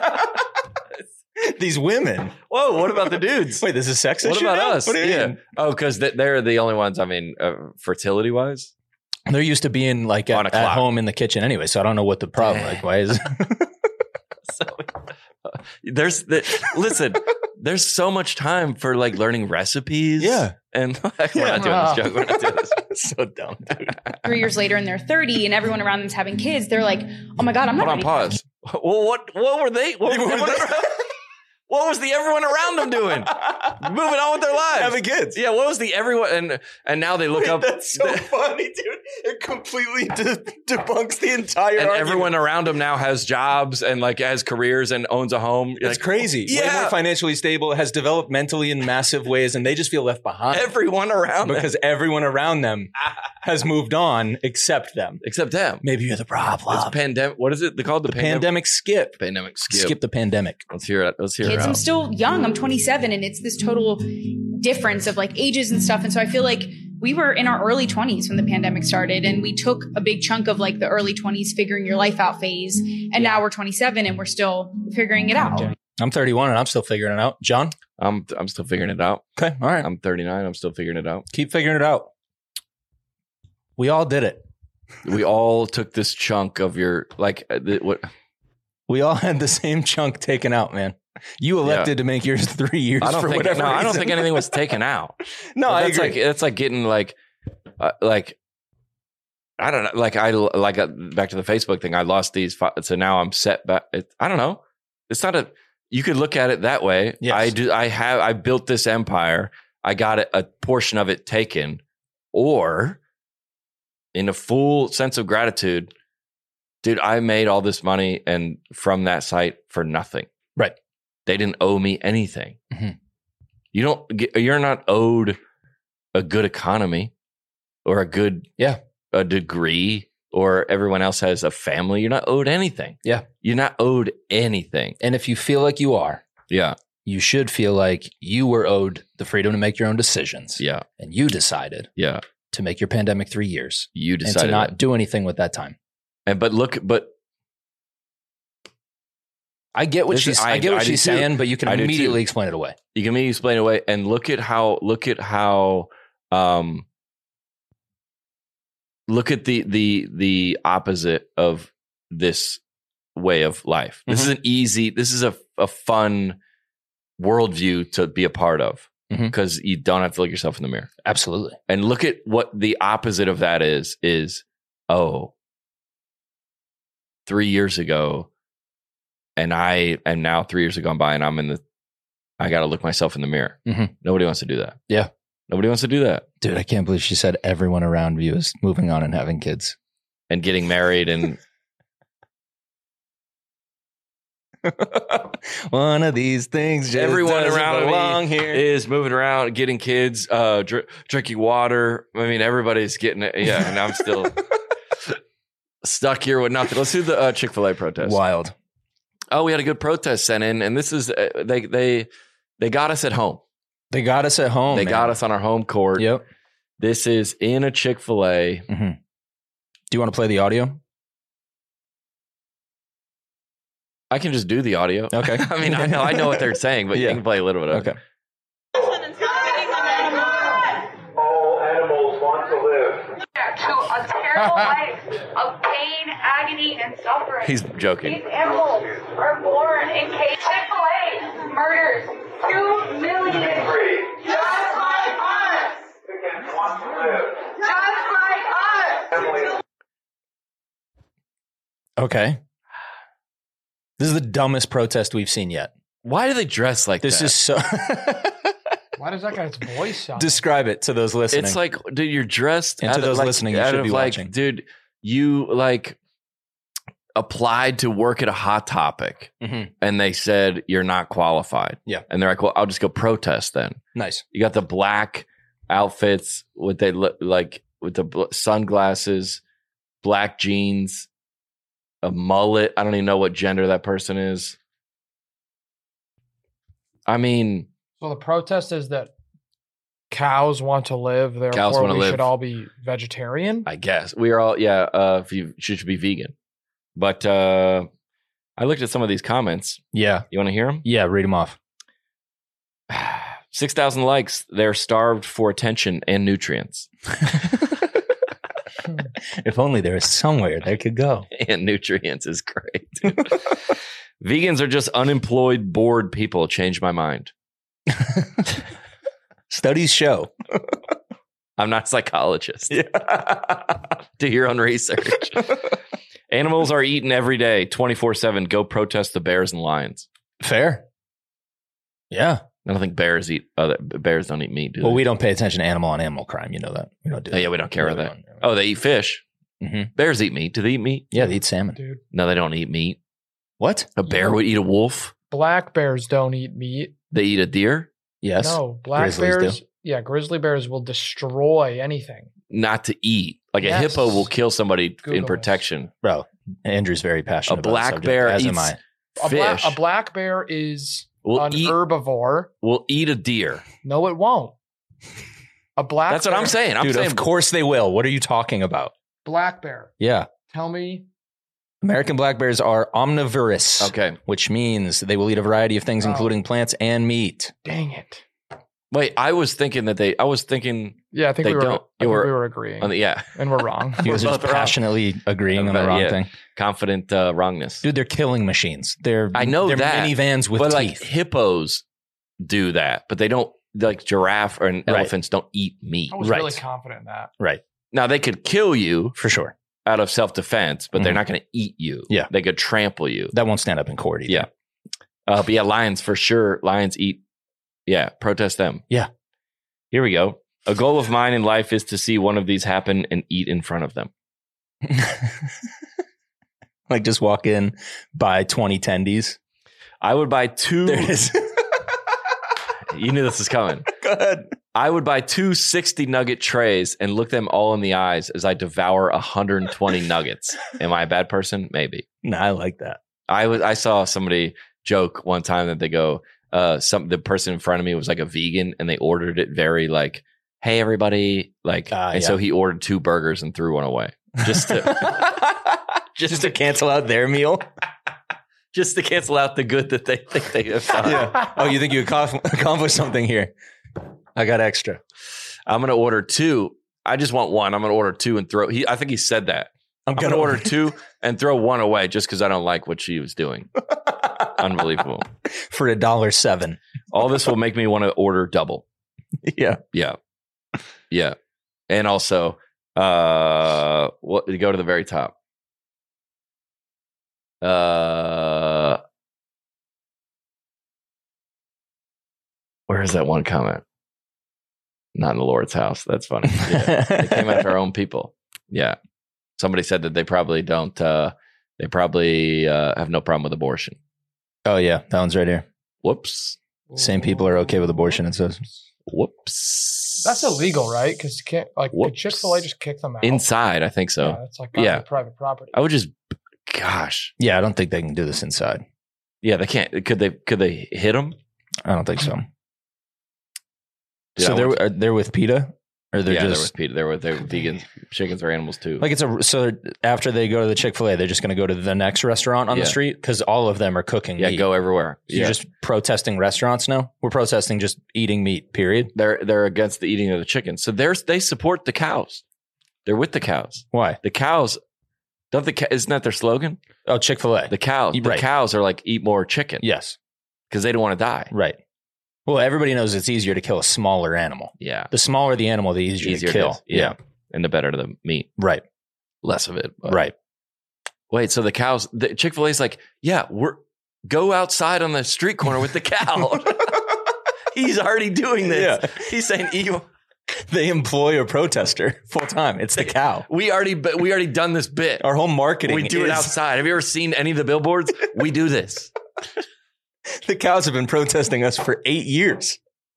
Speaker 3: These women.
Speaker 2: Whoa, what about the dudes?
Speaker 3: Wait, this is sexist?
Speaker 2: What about
Speaker 3: now?
Speaker 2: us?
Speaker 3: What do you
Speaker 2: yeah.
Speaker 3: mean?
Speaker 2: Oh, because they're the only ones. I mean, uh, fertility wise.
Speaker 3: They're used to being like at, at home in the kitchen anyway, so I don't know what the problem. Like, why is?
Speaker 2: so, uh, there's the, listen. There's so much time for like learning recipes.
Speaker 3: Yeah,
Speaker 2: and like, we're not doing this joke. We're not doing this.
Speaker 3: So dumb, dude.
Speaker 6: Three years later, and they're thirty, and everyone around them's having kids. They're like, "Oh my god, I'm not."
Speaker 2: Hold on, pause. Well, what what were they? What, what, what, what was the everyone around them doing? Moving on with their lives,
Speaker 3: having kids.
Speaker 2: Yeah, what was the everyone? And and now they look
Speaker 3: Wait,
Speaker 2: up.
Speaker 3: That's so
Speaker 2: the,
Speaker 3: funny, dude. It completely de- debunks the entire.
Speaker 2: And
Speaker 3: argument.
Speaker 2: everyone around them now has jobs and like has careers and owns a home.
Speaker 3: It's
Speaker 2: like,
Speaker 3: crazy.
Speaker 2: Yeah,
Speaker 3: way more financially stable, has developed mentally in massive ways, and they just feel left behind.
Speaker 2: Everyone around
Speaker 3: because
Speaker 2: them.
Speaker 3: everyone around them has moved on except them.
Speaker 2: Except them.
Speaker 3: Maybe you're the problem.
Speaker 2: It's pandemic. What is it? They called the,
Speaker 3: the pandemic, pandemic skip.
Speaker 2: Pandemic skip.
Speaker 3: Skip the pandemic.
Speaker 2: Let's hear it. Let's hear
Speaker 6: Kids,
Speaker 2: it.
Speaker 6: I'm still young. I'm twenty-seven, and it's this total difference of like ages and stuff. And so I feel like we were in our early twenties when the pandemic started, and we took a big chunk of like the early twenties figuring your life out phase. And now we're twenty-seven and we're still figuring it out.
Speaker 3: I'm thirty-one and I'm still figuring it out. John?
Speaker 2: I'm I'm still figuring it out.
Speaker 3: Okay. All right.
Speaker 2: I'm thirty-nine. I'm still figuring it out.
Speaker 3: Keep figuring it out. We all did it.
Speaker 2: We all took this chunk of your like the, what
Speaker 3: we all had the same chunk taken out, man. You elected yeah. to make yours three years.
Speaker 2: I don't
Speaker 3: for
Speaker 2: think.
Speaker 3: whatever
Speaker 2: No,
Speaker 3: reason.
Speaker 2: I don't think anything was taken out.
Speaker 3: No, I
Speaker 2: that's
Speaker 3: agree.
Speaker 2: like that's like getting like, uh, like, I don't know. Like I like uh, back to the Facebook thing. I lost these, five, so now I'm set back. It, I don't know. It's not a. You could look at it that way.
Speaker 3: Yes.
Speaker 2: I do. I have. I built this empire. I got a, a portion of it taken, or in a full sense of gratitude, dude. I made all this money and from that site for nothing.
Speaker 3: Right.
Speaker 2: They didn't owe me anything.
Speaker 3: Mm-hmm.
Speaker 2: You don't get, you're not owed a good economy or a good
Speaker 3: yeah.
Speaker 2: a degree or everyone else has a family. You're not owed anything.
Speaker 3: Yeah.
Speaker 2: You're not owed anything.
Speaker 3: And if you feel like you are,
Speaker 2: yeah,
Speaker 3: you should feel like you were owed the freedom to make your own decisions.
Speaker 2: Yeah.
Speaker 3: And you decided
Speaker 2: yeah.
Speaker 3: to make your pandemic three years.
Speaker 2: You decided
Speaker 3: and to not
Speaker 2: that.
Speaker 3: do anything with that time.
Speaker 2: And but look, but
Speaker 3: I get what
Speaker 2: This
Speaker 3: she's.
Speaker 2: is-
Speaker 3: I,
Speaker 2: I-
Speaker 3: get what
Speaker 2: I do
Speaker 3: she's
Speaker 2: too.
Speaker 3: saying, but you can
Speaker 2: I do too.
Speaker 3: immediately explain it away.
Speaker 2: you can maybe explain it away and look at how look at how um look at the the the opposite of this way of life. This
Speaker 3: Mhm.
Speaker 2: is an easy, this is a a fun worldview to be a part of
Speaker 3: Mhm.
Speaker 2: because you don't have to look yourself in the mirror.
Speaker 3: Absolutely.
Speaker 2: And look at what the opposite of that is, is, oh, three years ago, and I am now three years have gone by and I'm in the, I got to look myself in the mirror.
Speaker 3: Mhm.
Speaker 2: Nobody wants to do that.
Speaker 3: Yeah.
Speaker 2: Nobody wants to do that.
Speaker 3: Dude, I can't believe she said everyone around you is moving on and having kids.
Speaker 2: And getting married and
Speaker 3: One of these things just
Speaker 2: everyone
Speaker 3: doesn't
Speaker 2: around
Speaker 3: belong
Speaker 2: me
Speaker 3: here.
Speaker 2: is moving around, getting kids, uh, dr- drinking water. I mean, everybody's getting it. Yeah. And I'm still stuck here with nothing. Let's do the uh, Chick-fil-A protest.
Speaker 3: Wild.
Speaker 2: Oh, we had a good protest sent in, and this is uh, they they they got us at home.
Speaker 3: They got us at home.
Speaker 2: they
Speaker 3: man.
Speaker 2: got us on our home court.
Speaker 3: Yep.
Speaker 2: This is in a Chick-fil-A.
Speaker 3: Mm-hmm. Do you want to play the audio?
Speaker 2: I can just do the audio.
Speaker 3: Okay.
Speaker 2: I mean, I know I know what they're saying, but
Speaker 3: Yeah.
Speaker 2: you can play a little bit of
Speaker 3: Okay.
Speaker 2: it.
Speaker 7: All animals want to live.
Speaker 8: To a terrible life of pain, agony, and suffering.
Speaker 2: He's joking.
Speaker 8: These animals are born in cage. Chick-fil-A murders two million.
Speaker 7: Free.
Speaker 8: Just like us.
Speaker 7: Chickens want to live.
Speaker 8: Just like us.
Speaker 7: Families
Speaker 3: Okay. This is the dumbest protest we've seen yet.
Speaker 2: Why do they dress like
Speaker 3: This
Speaker 2: that?
Speaker 3: is so.
Speaker 4: Why does that guy's voice sound?
Speaker 3: Describe it to those listening.
Speaker 2: It's like, dude, you're dressed.
Speaker 3: And to
Speaker 2: out of,
Speaker 3: those
Speaker 2: like,
Speaker 3: listening, you
Speaker 2: out
Speaker 3: should
Speaker 2: of,
Speaker 3: be
Speaker 2: like,
Speaker 3: watching.
Speaker 2: dude, you like applied to work at a Hot Topic,
Speaker 3: Mhm.
Speaker 2: and they said you're not qualified.
Speaker 3: Yeah.
Speaker 2: And they're like, well, I'll just go protest then.
Speaker 3: Nice.
Speaker 2: You got the black outfits with they look like with the bl- sunglasses, black jeans, a mullet. I don't even know what gender that person is. I mean,
Speaker 4: So the protest is that cows want to live, therefore
Speaker 2: wanna
Speaker 4: we
Speaker 2: live.
Speaker 4: should all be vegetarian.
Speaker 2: I guess we are all, yeah, uh, if you should, should be vegan. But uh, I looked at some of these comments.
Speaker 3: Yeah.
Speaker 2: You want to hear them?
Speaker 3: Yeah. Read them off.
Speaker 2: six thousand likes. They're starved for attention and nutrients.
Speaker 3: If only there was somewhere they could go.
Speaker 2: And nutrients is great. Vegans are just unemployed, bored people. Change my mind.
Speaker 3: Studies show.
Speaker 2: I'm not a psychologist. Yeah. Do your own research. Animals are eaten every day, twenty-four seven. Go protest the bears and lions.
Speaker 3: Fair. Yeah.
Speaker 2: I don't think bears eat other bears don't eat meat, do
Speaker 3: Well,
Speaker 2: they?
Speaker 3: we don't pay attention to animal on animal crime. You know that. We don't do
Speaker 2: Oh,
Speaker 3: that.
Speaker 2: yeah, we don't care
Speaker 3: Yeah,
Speaker 2: about
Speaker 3: we
Speaker 2: that.
Speaker 3: don't-
Speaker 2: Oh, they eat fish.
Speaker 3: Mhm.
Speaker 2: Bears eat meat. Do they eat meat?
Speaker 3: Yeah, they eat salmon.
Speaker 4: Dude,
Speaker 2: No, they don't eat meat.
Speaker 3: What?
Speaker 2: A bear would eat a wolf.
Speaker 4: black bears don't eat meat.
Speaker 2: They eat a deer.
Speaker 3: Yes.
Speaker 4: No, black
Speaker 3: Grizzlies do.
Speaker 4: bears. Yeah, grizzly bears will destroy anything.
Speaker 2: Not to eat. Like a
Speaker 4: Yes.
Speaker 2: hippo will kill somebody
Speaker 4: Google
Speaker 2: in
Speaker 4: this.
Speaker 2: protection.
Speaker 3: Bro, Andrew's very passionate
Speaker 2: A
Speaker 3: about the
Speaker 2: black
Speaker 3: subject,
Speaker 2: bear
Speaker 3: as am
Speaker 2: eats
Speaker 3: I.
Speaker 4: A, bla-
Speaker 2: fish.
Speaker 4: a black bear is
Speaker 2: will
Speaker 4: an
Speaker 2: eat.
Speaker 4: herbivore.
Speaker 2: Will eat a deer.
Speaker 4: No, it won't. A black.
Speaker 2: That's what I'm
Speaker 4: bear-
Speaker 2: saying. I'm
Speaker 3: Dude,
Speaker 2: saying
Speaker 3: of course they will. What are you talking about?
Speaker 4: Black bear.
Speaker 3: Yeah.
Speaker 4: Tell me.
Speaker 3: American black bears are omnivorous.
Speaker 2: Okay.
Speaker 3: Which means they will eat a variety of things,
Speaker 4: Oh.
Speaker 3: including plants and meat.
Speaker 4: Dang it.
Speaker 2: Wait, I was thinking that they. I was thinking
Speaker 4: Yeah, I think
Speaker 2: They
Speaker 4: we were.
Speaker 2: don't.
Speaker 4: I
Speaker 2: You
Speaker 4: think
Speaker 2: were
Speaker 4: we were agreeing,
Speaker 2: on the yeah
Speaker 4: and we're wrong.
Speaker 3: You guys
Speaker 2: We're
Speaker 3: are just
Speaker 2: both wrong.
Speaker 3: passionately agreeing on the
Speaker 2: But,
Speaker 3: wrong
Speaker 2: yeah.
Speaker 3: thing.
Speaker 2: confident uh, wrongness.
Speaker 3: Dude, they're killing machines. They're
Speaker 2: I know
Speaker 3: they're
Speaker 2: that,
Speaker 3: minivans with
Speaker 2: but
Speaker 3: teeth.
Speaker 2: like hippos do that, but they don't. Like giraffe and
Speaker 3: Right.
Speaker 2: elephants don't eat meat.
Speaker 4: I was
Speaker 3: Right.
Speaker 4: really confident in that.
Speaker 3: Right.
Speaker 2: Now they could kill you
Speaker 3: For sure.
Speaker 2: out of self defense, but they're
Speaker 3: Mhm.
Speaker 2: not going to eat you.
Speaker 3: Yeah.
Speaker 2: they could trample you.
Speaker 3: That won't stand up in court either.
Speaker 2: Yeah. Uh, but yeah, lions for sure. Lions eat. Yeah, protest them.
Speaker 3: Yeah.
Speaker 2: Here we go. A goal of mine in life is to see one of these happen and eat in front of them.
Speaker 3: Like just walk in, buy twenty tendies.
Speaker 2: I would buy two.
Speaker 3: There it is.
Speaker 2: You knew this was coming.
Speaker 3: Go ahead.
Speaker 2: I would buy two sixty nugget trays and look them all in the eyes as I devour one hundred twenty nuggets. Am I a bad person? Maybe.
Speaker 3: No, I like that.
Speaker 2: I was. I saw somebody joke one time that they go, uh, some the person in front of me was like a vegan and they ordered it very like, hey everybody, like,
Speaker 3: Ah,
Speaker 2: and
Speaker 3: yeah.
Speaker 2: so he ordered two burgers and threw one away just to
Speaker 3: Just to cancel out their meal.
Speaker 2: just to cancel out the good that they think they have done.
Speaker 3: Yeah. Oh, you think you accom- accomplished something here? I got extra.
Speaker 2: I'm gonna order two. I just want one. I'm gonna order two and throw. He, I think he said that.
Speaker 3: I'm
Speaker 2: I'm gonna order two and throw one away just because I don't like what she was doing. Unbelievable.
Speaker 3: for a dollar seven.
Speaker 2: All this will make me want to order double.
Speaker 3: Yeah.
Speaker 2: Yeah. Yeah. And also, uh, what, go to the very top. Uh, where is that one comment? Not in the Lord's house. That's funny. Yeah. They came after our own people. Yeah. Somebody said that they probably don't, uh, they probably uh, have no problem with abortion.
Speaker 3: Oh yeah, that one's right here.
Speaker 2: Whoops.
Speaker 3: Same people are okay with abortion, it says.
Speaker 2: Whoops.
Speaker 4: That's illegal, right? Because can't like
Speaker 2: Whoops.
Speaker 4: could Chick-fil-A just kick them out?
Speaker 2: Inside, I think so.
Speaker 4: Yeah, that's like
Speaker 2: Yeah.
Speaker 4: private property.
Speaker 2: I would just, gosh.
Speaker 3: Yeah, I don't think they can do this inside.
Speaker 2: Yeah, they can't. Could they, could they hit them?
Speaker 3: I don't think so.
Speaker 2: Dude,
Speaker 3: so
Speaker 2: I
Speaker 3: they're
Speaker 2: went to-
Speaker 3: uh, they're with PETA, or they're
Speaker 2: yeah, they're
Speaker 3: just
Speaker 2: with Peter. They're with they're vegan. Chickens are animals too.
Speaker 3: like it's a so after they go to the Chick-fil-A, they're just going to go to the next restaurant on
Speaker 2: Yeah.
Speaker 3: the street because all of them are cooking
Speaker 2: yeah,
Speaker 3: meat.
Speaker 2: go everywhere.
Speaker 3: So
Speaker 2: yeah.
Speaker 3: You're just protesting restaurants now. We're protesting just eating meat. Period.
Speaker 2: they're they're against the eating of the chickens. So there's they support the cows. They're with the cows.
Speaker 3: Why?
Speaker 2: The cows don't the ca- isn't that their slogan?
Speaker 3: Oh, Chick-fil-A.
Speaker 2: The cows. The
Speaker 3: Right.
Speaker 2: cows are like eat more chicken
Speaker 3: Yes.
Speaker 2: because they don't want to die.
Speaker 3: Right. Well, everybody knows it's easier to kill a smaller animal.
Speaker 2: Yeah,
Speaker 3: The smaller the animal, the easier,
Speaker 2: easier
Speaker 3: to
Speaker 2: it
Speaker 3: kill.
Speaker 2: is. Yeah. and the better the meat,
Speaker 3: Right.
Speaker 2: less of it. But-
Speaker 3: Right.
Speaker 2: Wait, so the cows, the Chick-fil-A is like, yeah, we're go outside on the street corner with the cow. He's already doing this.
Speaker 3: Yeah.
Speaker 2: He's saying, eat.
Speaker 3: They employ a protester full time. It's the cow.
Speaker 2: We already, but we already done this bit.
Speaker 3: Our whole marketing.
Speaker 2: We do it
Speaker 3: is-
Speaker 2: outside. Have you ever seen any of the billboards? We do this.
Speaker 3: The cows have been protesting us for eight years.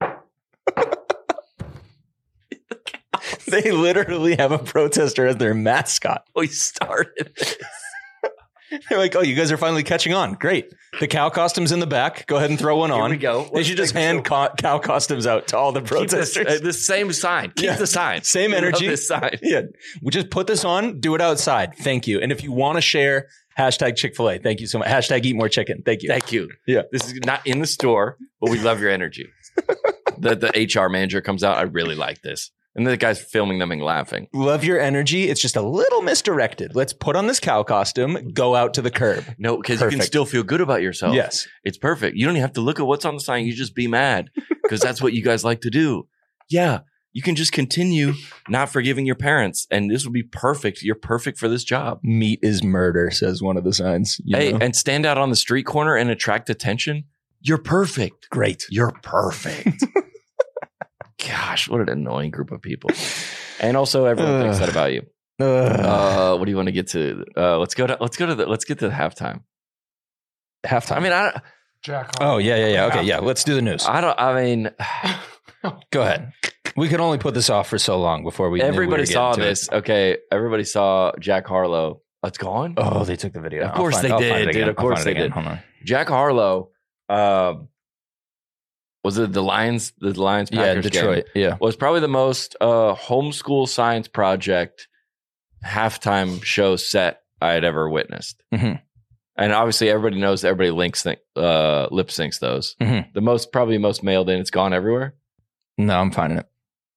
Speaker 3: They literally have a protester as their mascot.
Speaker 2: We started this.
Speaker 3: They're like, oh, you guys are finally catching on. Great. The cow costume's in the back. Go ahead and throw one
Speaker 2: Here
Speaker 3: on.
Speaker 2: we go.
Speaker 3: They
Speaker 2: Let's
Speaker 3: should just
Speaker 2: take-
Speaker 3: hand co- cow costumes out to all the
Speaker 2: Keep this,
Speaker 3: protesters.
Speaker 2: uh, this same sign. Keep
Speaker 3: Yeah.
Speaker 2: the sign.
Speaker 3: Same
Speaker 2: We love
Speaker 3: energy.
Speaker 2: This sign.
Speaker 3: Yeah. We just put this on, do it outside. Thank you. And if you want to share, hashtag Chick-fil-A. Thank you so much. Hashtag eat more chicken. Thank you.
Speaker 2: Thank you.
Speaker 3: Yeah.
Speaker 2: This is not in the store, but we love your energy. the the H R manager comes out. I really like this. And the guy's filming them and laughing.
Speaker 3: Love your energy. It's just a little misdirected. Let's put on this cow costume, go out to the curb.
Speaker 2: No, because you can still feel good about yourself.
Speaker 3: Yes.
Speaker 2: It's perfect. You don't even have to look at what's on the sign. You just be mad because that's what you guys like to do. Yeah. You can just continue not forgiving your parents, and this will be perfect. You're perfect for this job.
Speaker 3: Meat is murder, says one of the signs. You
Speaker 2: hey,
Speaker 3: know?
Speaker 2: And stand out on the street corner and attract attention. You're perfect.
Speaker 3: Great.
Speaker 2: You're perfect. Gosh, what an annoying group of people. And also, everyone thinks that about you. Uh, what do you want to get to? Uh, let's go to. Let's go to the. Let's get to the halftime.
Speaker 3: Halftime.
Speaker 2: I mean, I.
Speaker 4: Jack.
Speaker 3: Oh yeah, yeah, yeah. Okay, yeah. Let's do the news.
Speaker 2: I don't. I mean,
Speaker 3: go ahead. We could only put this off for so long before we.
Speaker 2: Everybody
Speaker 3: we
Speaker 2: saw this.
Speaker 3: It.
Speaker 2: Okay, everybody saw Jack Harlow. It's gone.
Speaker 3: Oh, they took the video.
Speaker 2: Of course
Speaker 3: find,
Speaker 2: they
Speaker 3: I'll
Speaker 2: did, dude.
Speaker 3: Again.
Speaker 2: Of course they did.
Speaker 3: Hold on.
Speaker 2: Jack Harlow. Uh, was it the Lions? The Lions. Packers
Speaker 3: yeah, Detroit.
Speaker 2: Game,
Speaker 3: yeah,
Speaker 2: was probably the most uh, homeschool science project halftime show set I had ever witnessed.
Speaker 3: Mm-hmm.
Speaker 2: And obviously, everybody knows. Everybody links th- uh, lip syncs those.
Speaker 3: Mm-hmm.
Speaker 2: The most probably most mailed in. It's gone everywhere.
Speaker 3: No, I'm finding it.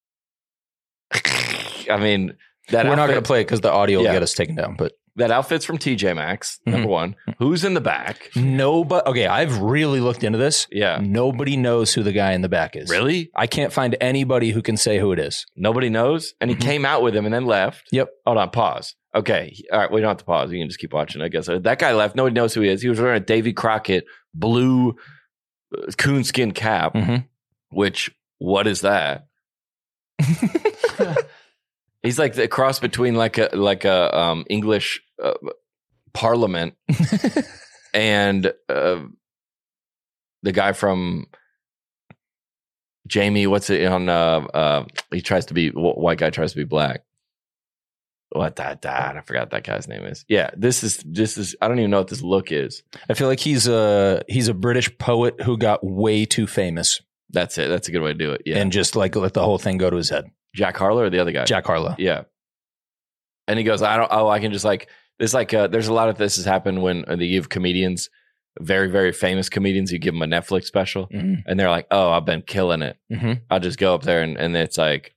Speaker 2: I mean, that
Speaker 3: we're
Speaker 2: outfit,
Speaker 3: not going to play it because the audio
Speaker 2: yeah.
Speaker 3: will get us taken down. But
Speaker 2: that outfit's from T J Maxx. Number
Speaker 3: mm-hmm.
Speaker 2: one. Who's in the back?
Speaker 3: Nobody. Okay, I've really looked into this.
Speaker 2: Yeah.
Speaker 3: Nobody knows who the guy in the back is.
Speaker 2: Really?
Speaker 3: I can't find anybody who can say who it is.
Speaker 2: Nobody knows? And he mm-hmm. came out with him and then left?
Speaker 3: Yep.
Speaker 2: Hold on, pause. Okay. All right, we don't have to pause. You can just keep watching, I guess. That guy left. Nobody knows who he is. He was wearing a Davy Crockett blue coonskin cap,
Speaker 3: mm-hmm.
Speaker 2: which, what is that? He's like the cross between like a like a um, English uh, parliament and uh, the guy from Jamie. What's it on? Uh, uh, he tries to be white guy tries to be black. What that? that I forgot that guy's name is. Yeah, this is this is. I don't even know what this look is.
Speaker 3: I feel like he's a he's a British poet who got way too famous.
Speaker 2: That's it. That's a good way to do it. Yeah,
Speaker 3: and just like let the whole thing go to his head.
Speaker 2: Jack Harlow or the other guy?
Speaker 3: Jack Harlow.
Speaker 2: Yeah. And he goes, I don't, oh, I can just like, there's like, uh, there's a lot of this has happened when uh, they give comedians, very, very famous comedians, you give them a Netflix special
Speaker 3: mm-hmm.
Speaker 2: and they're like, oh, I've been killing it.
Speaker 3: Mm-hmm.
Speaker 2: I'll just go up there and, and it's like,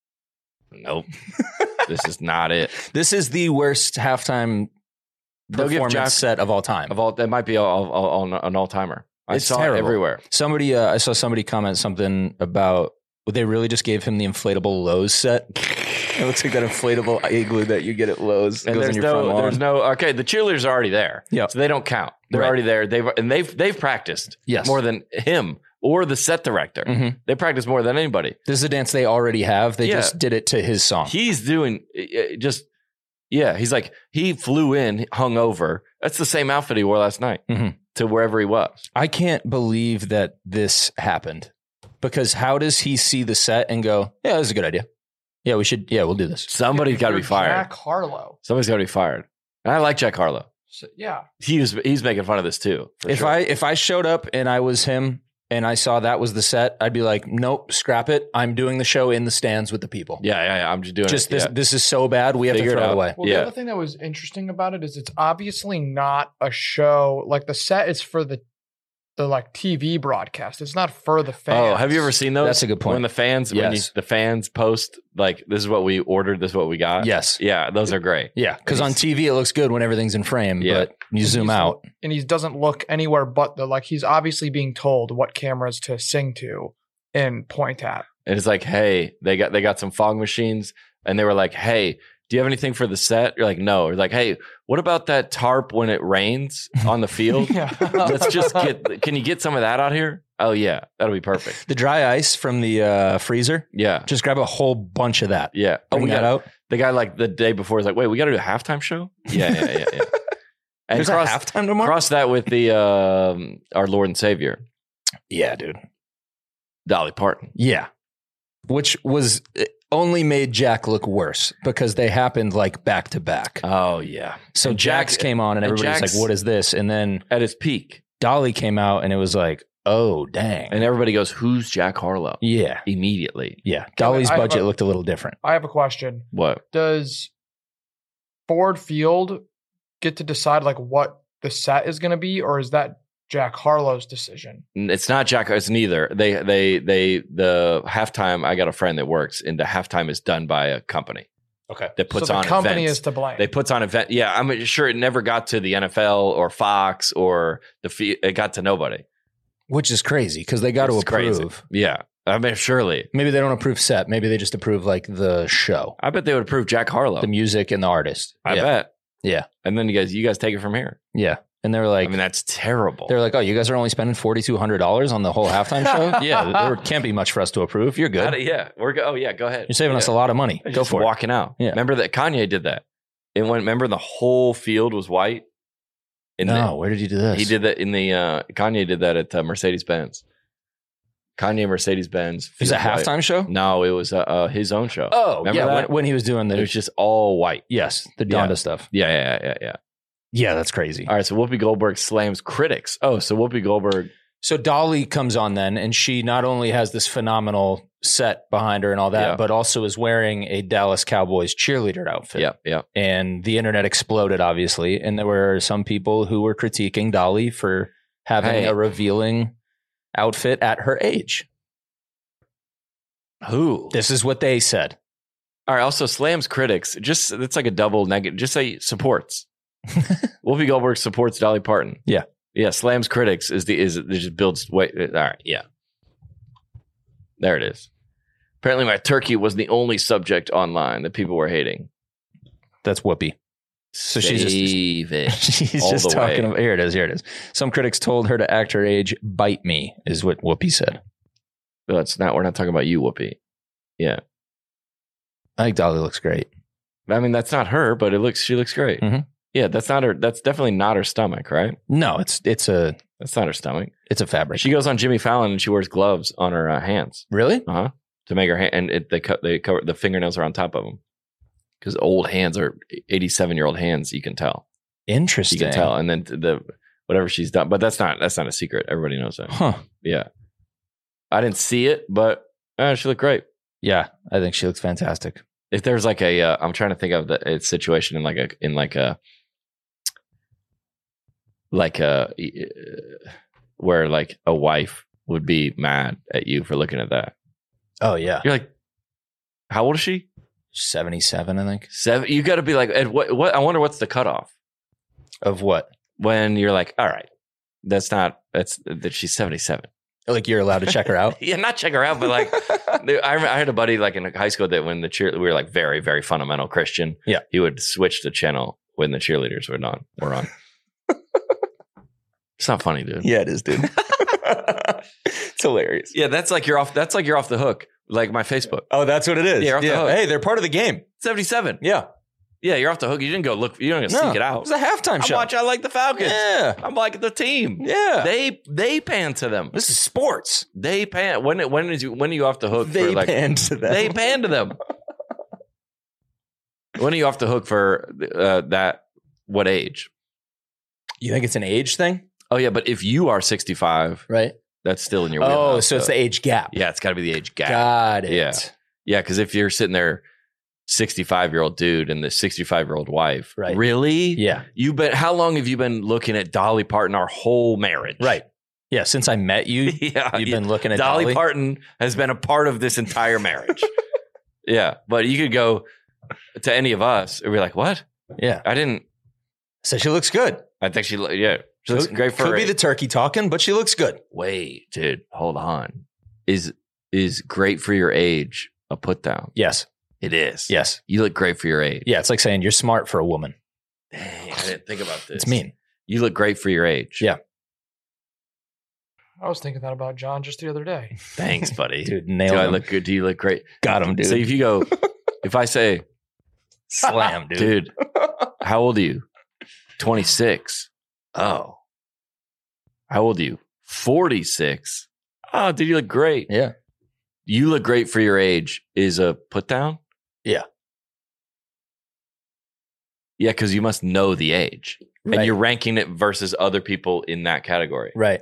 Speaker 2: nope, this is not it.
Speaker 3: This is the worst halftime performance Jack, set of all time.
Speaker 2: Of all, that might be all, all, all, an all timer. I
Speaker 3: it's
Speaker 2: saw
Speaker 3: terrible.
Speaker 2: it everywhere.
Speaker 3: Somebody, uh, I saw somebody comment something about, they really just gave him the inflatable Lowe's set. It looks like that inflatable igloo that you get at Lowe's.
Speaker 2: And there's no, there's no. Okay, the cheerleaders are already there.
Speaker 3: Yeah,
Speaker 2: so they don't count. They're
Speaker 3: right.
Speaker 2: already there. They've and they've they've practiced.
Speaker 3: Yes.
Speaker 2: More than him or the set director.
Speaker 3: Mm-hmm.
Speaker 2: They practice more than anybody.
Speaker 3: This is a dance they already have. They yeah. just did it to his song.
Speaker 2: He's doing just yeah. He's like he flew in hungover. That's the same outfit he wore last night
Speaker 3: mm-hmm.
Speaker 2: to wherever he was.
Speaker 3: I can't believe that this happened. Because how does he see the set and go, yeah, that's a good idea. Yeah, we should. Yeah, we'll do this.
Speaker 2: Somebody's got to be fired.
Speaker 4: Jack Harlow.
Speaker 2: Somebody's got to be fired. And I like Jack Harlow.
Speaker 4: So, yeah,
Speaker 2: he was. He's making fun of this too.
Speaker 3: If
Speaker 2: sure.
Speaker 3: I if I showed up and I was him and I saw that was the set, I'd be like, nope, scrap it. I'm doing the show in the stands with the people.
Speaker 2: Yeah, yeah, yeah. I'm just doing
Speaker 3: just
Speaker 2: it.
Speaker 3: this.
Speaker 2: Yeah.
Speaker 3: This is so bad. We have
Speaker 2: Figure
Speaker 3: to throw
Speaker 2: it,
Speaker 3: it away.
Speaker 4: Well,
Speaker 2: yeah.
Speaker 4: the other thing that was interesting about it is it's obviously not a show. Like the set is for the. The like T V broadcast. It's not for the fans.
Speaker 2: Oh, have you ever seen those?
Speaker 3: That's a good point.
Speaker 2: When the fans,
Speaker 3: yes.
Speaker 2: when you, the fans post like, this is what we ordered, this is what we got.
Speaker 3: Yes,
Speaker 2: yeah, those are great.
Speaker 3: Yeah, because on T V it looks good when everything's in frame, yeah. but you
Speaker 4: and
Speaker 3: zoom out
Speaker 4: and he doesn't look anywhere but the like. He's obviously being told what cameras to sing to and point at.
Speaker 2: And it's like, hey, they got they got some fog machines, and they were like, hey, do you have anything for the set? You're like, no. You're like, hey, what about that tarp when it rains on the field?
Speaker 4: yeah.
Speaker 2: Let's just get, can you get some of that out here? Oh, yeah. That'll be perfect.
Speaker 3: The dry ice from the uh, freezer.
Speaker 2: Yeah.
Speaker 3: Just grab a whole bunch of that.
Speaker 2: Yeah.
Speaker 3: Bring
Speaker 2: oh, we
Speaker 3: that
Speaker 2: got,
Speaker 3: out.
Speaker 2: The guy like the day before is like, wait, we got to do a halftime show? Yeah, yeah, yeah, yeah. And
Speaker 3: There's
Speaker 2: cross,
Speaker 3: a halftime tomorrow?
Speaker 2: Cross that with the um, our Lord and Savior.
Speaker 3: Yeah, dude.
Speaker 2: Dolly Parton.
Speaker 3: Yeah. Which was... only made Jack look worse because they happened like back to back.
Speaker 2: Oh, yeah.
Speaker 3: So
Speaker 2: and
Speaker 3: Jax
Speaker 2: Jack,
Speaker 3: came on and everybody's
Speaker 2: Jack's,
Speaker 3: like, what is this? And then
Speaker 2: at his peak,
Speaker 3: Dolly came out and it was like, oh, dang.
Speaker 2: And everybody goes, who's Jack Harlow?
Speaker 3: Yeah.
Speaker 2: Immediately.
Speaker 3: Yeah. Dolly's
Speaker 4: I
Speaker 3: budget
Speaker 4: a,
Speaker 3: looked a little different.
Speaker 4: I have a question.
Speaker 2: What?
Speaker 4: Does Ford Field get to decide like what the set is going to be, or is that Jack Harlow's decision.
Speaker 2: It's not Jack. It's neither. They, they, they, the halftime, I got a friend that works and the halftime is done by a company.
Speaker 3: Okay.
Speaker 2: That puts
Speaker 4: so the
Speaker 2: on
Speaker 4: company
Speaker 2: events.
Speaker 4: is to blame.
Speaker 2: They puts on event. Yeah. I'm sure it never got to the N F L or Fox or the, fe- it got to nobody.
Speaker 3: Which is crazy because they got to
Speaker 2: It's
Speaker 3: approve.
Speaker 2: crazy. Yeah. I mean, surely.
Speaker 3: Maybe they don't approve set. Maybe they just approve like the show,
Speaker 2: I bet they would approve Jack Harlow.
Speaker 3: the music and the artist.
Speaker 2: I
Speaker 3: yeah.
Speaker 2: bet.
Speaker 3: Yeah.
Speaker 2: And then you guys, you guys take it from here.
Speaker 3: Yeah. And they were like,
Speaker 2: I mean, that's terrible.
Speaker 3: they're like, oh, you guys are only spending forty-two hundred dollars on the whole halftime show? Yeah. There can't be much for us to approve. You're
Speaker 2: How
Speaker 3: good.
Speaker 2: do- yeah. We're go- oh, yeah. Go ahead.
Speaker 3: You're saving
Speaker 2: yeah.
Speaker 3: us a lot of money.
Speaker 2: They're
Speaker 3: Go
Speaker 2: just
Speaker 3: for it.
Speaker 2: walking out.
Speaker 3: Yeah.
Speaker 2: Remember that Kanye did that. It went, remember the whole field was white? In
Speaker 3: No,
Speaker 2: the,
Speaker 3: where did you do this?
Speaker 2: he did that in the, uh, Kanye did that at uh, Mercedes-Benz. Kanye Mercedes-Benz.
Speaker 3: Is it a
Speaker 2: field white.
Speaker 3: halftime show?
Speaker 2: No, it was uh, uh, his own show.
Speaker 3: Oh,
Speaker 2: Remember
Speaker 3: yeah. When,
Speaker 2: that?
Speaker 3: when he was doing
Speaker 2: It
Speaker 3: the,
Speaker 2: was just all white.
Speaker 3: yes, the
Speaker 2: Yeah.
Speaker 3: Donda stuff.
Speaker 2: Yeah, yeah, yeah, yeah.
Speaker 3: Yeah, that's crazy.
Speaker 2: All right, so Whoopi Goldberg slams critics. Oh, so Whoopi Goldberg.
Speaker 3: So Dolly comes on then, and she not only has this phenomenal set behind her and all that,
Speaker 2: Yeah.
Speaker 3: but also is wearing a Dallas Cowboys cheerleader outfit.
Speaker 2: Yeah, yeah.
Speaker 3: And the internet exploded, obviously. And there were some people who were critiquing Dolly for having
Speaker 2: Hey.
Speaker 3: a revealing outfit at her age.
Speaker 2: Who?
Speaker 3: This is what they said.
Speaker 2: All right, also slams critics. Just it's like a double negative. Just say supports. Whoopi Goldberg supports Dolly Parton.
Speaker 3: Yeah.
Speaker 2: Yeah, slams critics is the is it just builds wait all right, yeah. There it is. Apparently my turkey was the only subject online that people were hating.
Speaker 3: That's Whoopi. So she's just-
Speaker 2: Save it.
Speaker 3: She's
Speaker 2: all
Speaker 3: just
Speaker 2: the
Speaker 3: talking
Speaker 2: way.
Speaker 3: about, here it is, here it is. Some critics told her to act her age, bite me, is what Whoopi said.
Speaker 2: No, it's not we're not talking about you, Whoopi. Yeah.
Speaker 3: I think Dolly looks great.
Speaker 2: I mean that's not her, but it looks she looks great.
Speaker 3: Mhm.
Speaker 2: Yeah, that's not her that's definitely not her stomach, right?
Speaker 3: No, it's it's a
Speaker 2: That's not her stomach.
Speaker 3: it's a fabric.
Speaker 2: She goes on Jimmy Fallon and she wears gloves on her uh, hands.
Speaker 3: Really?
Speaker 2: Uh huh. To make her hand, and it, they cut, they cover the fingernails are on top of them because old hands are eighty-seven year old hands. You can tell.
Speaker 3: Interesting.
Speaker 2: You can tell, and then the whatever she's done, but that's not that's not a secret. Everybody knows that.
Speaker 3: Huh.
Speaker 2: Yeah, I didn't see it, but uh, she looked great.
Speaker 3: Yeah, I think she looks fantastic.
Speaker 2: If there's like a, uh, I'm trying to think of the a situation in like a in like a like a uh, where like a wife would be mad at you for looking at that.
Speaker 3: Oh yeah,
Speaker 2: You're like, how old is she?
Speaker 3: seventy-seven, I think.
Speaker 2: Seven. You got to be like, Ed, what? What? I wonder what's the cutoff
Speaker 3: Of what?
Speaker 2: when you're like, all right, that's not that's that she's seventy-seven.
Speaker 3: Like you're allowed to check her out?
Speaker 2: Yeah, not check her out, but like, I, I had a buddy like in high school that when the cheer we were like very very fundamental Christian.
Speaker 3: Yeah,
Speaker 2: he would switch the channel when the cheerleaders were on. Were on. It's not funny, dude.
Speaker 3: Yeah, it is, dude. It's hilarious.
Speaker 2: Yeah, that's like you're off. That's like you're off the hook. Like my Facebook.
Speaker 3: Oh, that's what it is.
Speaker 2: Yeah, you're off the hook.
Speaker 3: Hey, they're part of the game.
Speaker 2: seventy-seven.
Speaker 3: Yeah.
Speaker 2: Yeah, you're off the hook. You didn't go look. You didn't go
Speaker 3: No,
Speaker 2: seek it out.
Speaker 3: It was a halftime
Speaker 2: I'm
Speaker 3: show.
Speaker 2: watching. I like the Falcons.
Speaker 3: Yeah.
Speaker 2: I'm like the team.
Speaker 3: Yeah.
Speaker 2: They they pan to them.
Speaker 3: This is sports.
Speaker 2: They pan. When when is you when are you off the hook?
Speaker 3: They
Speaker 2: for like,
Speaker 3: pan to them.
Speaker 2: They pan to them. When are you off the hook for uh, that? What age?
Speaker 3: You think it's an age thing?
Speaker 2: Oh yeah, but if you are sixty-five,
Speaker 3: Right.
Speaker 2: that's still in your
Speaker 3: Oh,
Speaker 2: wheelhouse.
Speaker 3: so it's the age gap.
Speaker 2: yeah, it's got to be the age gap.
Speaker 3: Got it.
Speaker 2: Yeah. Yeah, because if you're sitting there, sixty-five year old dude and the sixty-five year old wife,
Speaker 3: Right.
Speaker 2: Really?
Speaker 3: Yeah.
Speaker 2: You been? How long have you been looking at Dolly Parton our whole marriage?
Speaker 3: Right. Yeah. Since I met you,
Speaker 2: Yeah,
Speaker 3: you've
Speaker 2: yeah.
Speaker 3: been looking at
Speaker 2: Dolly,
Speaker 3: Dolly.
Speaker 2: Parton has been a part of this entire marriage. Yeah, but you could go to any of us and be like, "What?
Speaker 3: Yeah.
Speaker 2: I didn't."
Speaker 3: So she looks good.
Speaker 2: I think she. Yeah, she looks great for
Speaker 3: Could
Speaker 2: her
Speaker 3: be
Speaker 2: age.
Speaker 3: the turkey talking, but she looks good.
Speaker 2: Wait, dude, hold on. Is is great for your age a put down?
Speaker 3: Yes.
Speaker 2: It is.
Speaker 3: Yes.
Speaker 2: You look great for your age.
Speaker 3: Yeah. It's like saying you're smart for a woman.
Speaker 2: Dang, I didn't think about this.
Speaker 3: It's mean.
Speaker 2: You look great for your age.
Speaker 3: Yeah.
Speaker 4: I was thinking that about John just the other day.
Speaker 2: Thanks, buddy.
Speaker 3: Dude,
Speaker 2: Do
Speaker 3: nailed
Speaker 2: I
Speaker 3: him.
Speaker 2: look good? Do you look great?
Speaker 3: Got him, dude.
Speaker 2: So if you go, if I say,
Speaker 3: Slam, dude.
Speaker 2: dude, how old are you? twenty-six. Oh. How old are you? forty-six. Oh, dude, you look great.
Speaker 3: Yeah.
Speaker 2: You look great for your age is a put down?
Speaker 3: Yeah.
Speaker 2: Yeah, because you must know the age.
Speaker 3: Right.
Speaker 2: And you're ranking it versus other people in that category.
Speaker 3: Right.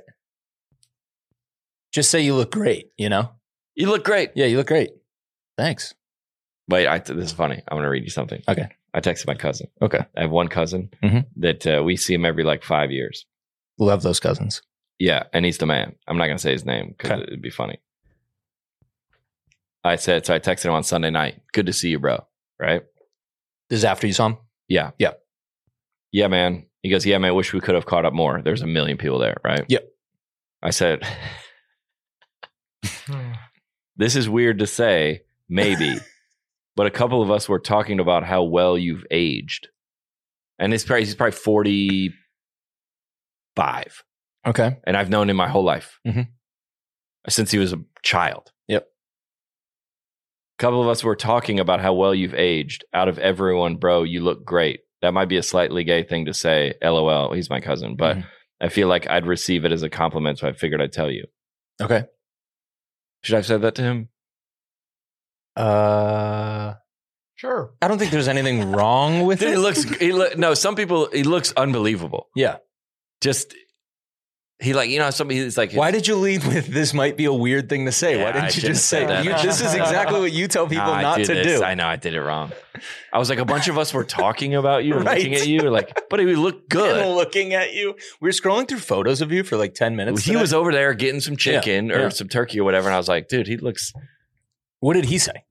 Speaker 3: Just say you look great, you know?
Speaker 2: You look great.
Speaker 3: Yeah, you look great. Thanks.
Speaker 2: Wait, I, this is funny. I'm going to read you something.
Speaker 3: Okay.
Speaker 2: I texted my cousin.
Speaker 3: Okay.
Speaker 2: I have one cousin
Speaker 3: Mhm.
Speaker 2: that uh, we see him every like five years.
Speaker 3: Love those cousins.
Speaker 2: Yeah, and he's the man. I'm not going to say his name because okay. it'd be funny. I said, so I texted him on Sunday night. Good to see you, bro. Right?
Speaker 3: This is after you saw him?
Speaker 2: Yeah.
Speaker 3: Yeah.
Speaker 2: Yeah, man. He goes, yeah, man, I wish we could have caught up more. There's a million people there, right?
Speaker 3: Yep.
Speaker 2: I said, this is weird to say, maybe, but a couple of us were talking about how well you've aged. And he's probably, he's probably forty-five.
Speaker 3: Okay.
Speaker 2: And I've known him my whole life.
Speaker 3: Mm-hmm.
Speaker 2: Since he was a child.
Speaker 3: Yep.
Speaker 2: A couple of us were talking about how well you've aged. Out of everyone, bro, you look great. That might be a slightly gay thing to say, LOL. He's my cousin. But mm-hmm. I feel like I'd receive it as a compliment, so I figured I'd tell you.
Speaker 3: Okay.
Speaker 2: Should I have said that to him?
Speaker 3: Uh,
Speaker 4: sure.
Speaker 3: I don't think there's anything wrong with
Speaker 2: Dude,
Speaker 3: it.
Speaker 2: He looks, he lo- no, some people, he looks unbelievable.
Speaker 3: Yeah.
Speaker 2: Just... He like, you know, somebody's like...
Speaker 3: Why did you lead with this might be a weird thing to say? Yeah, Why didn't I you just say that? You, this is exactly what you tell people no, not to this. do.
Speaker 2: I know, I did it wrong. I was like, a bunch of us were talking about you and right. looking at you. Like, but he looked good.
Speaker 3: And looking at you. We were scrolling through photos of you for like ten minutes.
Speaker 2: He today. was over there getting some chicken yeah, or yeah. some turkey or whatever. And I was like, dude, he looks...
Speaker 3: What did he say?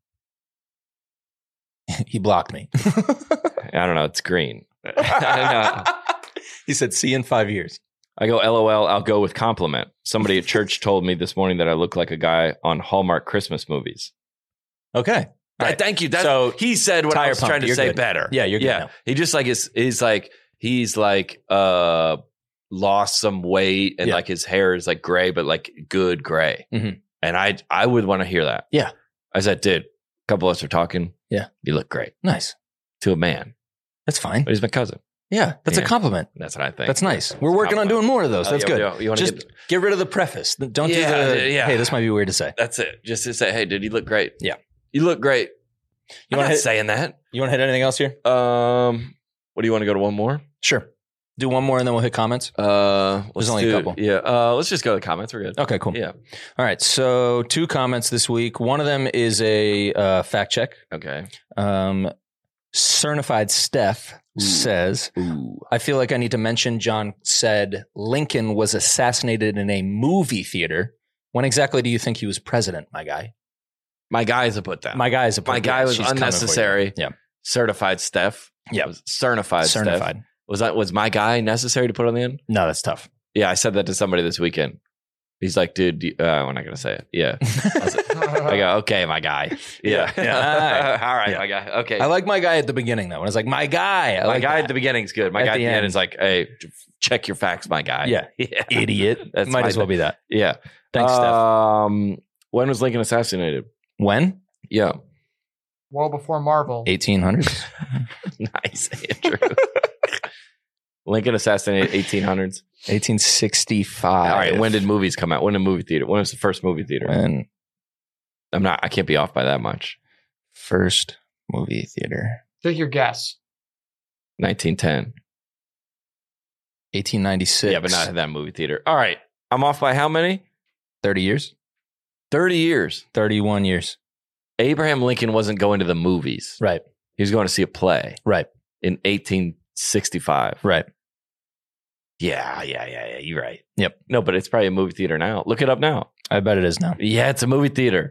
Speaker 3: He blocked me.
Speaker 2: I don't know. It's green. I don't know.
Speaker 3: He said, see you in five years.
Speaker 2: I go, LOL, I'll go with compliment. Somebody at church told me this morning that I look like a guy on Hallmark Christmas movies.
Speaker 3: Okay.
Speaker 2: Right. Thank you. That's, so he said what I was pump. trying to you're say
Speaker 3: good.
Speaker 2: better.
Speaker 3: Yeah, you're good
Speaker 2: yeah.
Speaker 3: now.
Speaker 2: He just like is he's like he's like uh lost some weight and yeah. like his hair is like gray, but like good gray.
Speaker 3: Mm-hmm.
Speaker 2: And I I would want to hear that.
Speaker 3: Yeah.
Speaker 2: I said, dude, a couple of us are talking.
Speaker 3: Yeah.
Speaker 2: You look great.
Speaker 3: Nice.
Speaker 2: To a man.
Speaker 3: That's fine.
Speaker 2: But he's my cousin.
Speaker 3: Yeah, that's yeah. a compliment.
Speaker 2: That's what I think.
Speaker 3: That's nice. We're that's working on doing more of those. That's
Speaker 2: uh,
Speaker 3: good.
Speaker 2: You, you
Speaker 3: Just get, get rid of the preface. Don't
Speaker 2: yeah,
Speaker 3: do the,
Speaker 2: yeah.
Speaker 3: hey, this might be weird to say.
Speaker 2: That's it. Just to say, hey, dude, you look great.
Speaker 3: Yeah.
Speaker 2: You look great.
Speaker 3: You
Speaker 2: want
Speaker 3: to
Speaker 2: saying that?
Speaker 3: You want to hit anything else here?
Speaker 2: Um, what do you want to go to one more?
Speaker 3: Sure. Do one more and then we'll hit comments.
Speaker 2: Uh,
Speaker 3: There's only
Speaker 2: do,
Speaker 3: a couple.
Speaker 2: Yeah. Uh, let's just go to the comments. We're good.
Speaker 3: Okay, cool.
Speaker 2: Yeah.
Speaker 3: All right. So two comments this week. One of them is a uh, fact check.
Speaker 2: Okay.
Speaker 3: Um, Certified Steph Ooh. says,
Speaker 2: Ooh.
Speaker 3: I feel like I need to mention John said Lincoln was assassinated in a movie theater. When exactly do you think he was president, my guy?
Speaker 2: My guy is a put down.
Speaker 3: My guy is a put
Speaker 2: My guy
Speaker 3: down.
Speaker 2: was
Speaker 3: She's
Speaker 2: unnecessary.
Speaker 3: Yeah.
Speaker 2: Certified Steph.
Speaker 3: Yeah.
Speaker 2: Certified
Speaker 3: Certified.
Speaker 2: Steph. Was that was my guy necessary to put on the end?
Speaker 3: No, that's tough.
Speaker 2: Yeah, I said that to somebody this weekend. He's like, dude, you, uh, we're not going to say it. Yeah. I, like, I go, okay, my guy. Yeah.
Speaker 3: yeah. All right,
Speaker 2: All right
Speaker 3: yeah.
Speaker 2: my guy. Okay.
Speaker 3: I like my guy at the beginning, though. When it's like, my guy. I
Speaker 2: my
Speaker 3: like
Speaker 2: guy
Speaker 3: that.
Speaker 2: at the beginning is good. My
Speaker 3: at
Speaker 2: guy at the end,
Speaker 3: end
Speaker 2: is like, hey, check your facts, my guy.
Speaker 3: Yeah.
Speaker 2: yeah.
Speaker 3: Idiot.
Speaker 2: That's
Speaker 3: Might as well be that.
Speaker 2: Yeah.
Speaker 3: Thanks,
Speaker 2: um,
Speaker 3: Steph.
Speaker 2: When was Lincoln assassinated?
Speaker 3: When?
Speaker 2: Yeah.
Speaker 4: Well before Marvel.
Speaker 3: eighteen hundreds.
Speaker 2: Nice, Andrew. Lincoln assassinated eighteen hundreds.
Speaker 3: eighteen sixty-five.
Speaker 2: All right. When did movies come out? When did movie theater? When was the first movie theater?
Speaker 3: When?
Speaker 2: I'm not, I can't be off by that much.
Speaker 3: First movie theater.
Speaker 4: Take your guess.
Speaker 2: nineteen ten.
Speaker 3: eighteen ninety-six.
Speaker 2: Yeah, but not that movie theater. All right. I'm off by how many?
Speaker 3: thirty years.
Speaker 2: thirty years.
Speaker 3: thirty-one years.
Speaker 2: Abraham Lincoln wasn't going to the movies.
Speaker 3: Right.
Speaker 2: He was going to see a play.
Speaker 3: Right.
Speaker 2: In eighteen sixty-five.
Speaker 3: Right.
Speaker 2: Yeah, yeah, yeah, yeah. You're right.
Speaker 3: Yep.
Speaker 2: No, but it's probably a movie theater now. Look it up now.
Speaker 3: I bet it is now.
Speaker 2: Yeah, it's a movie theater.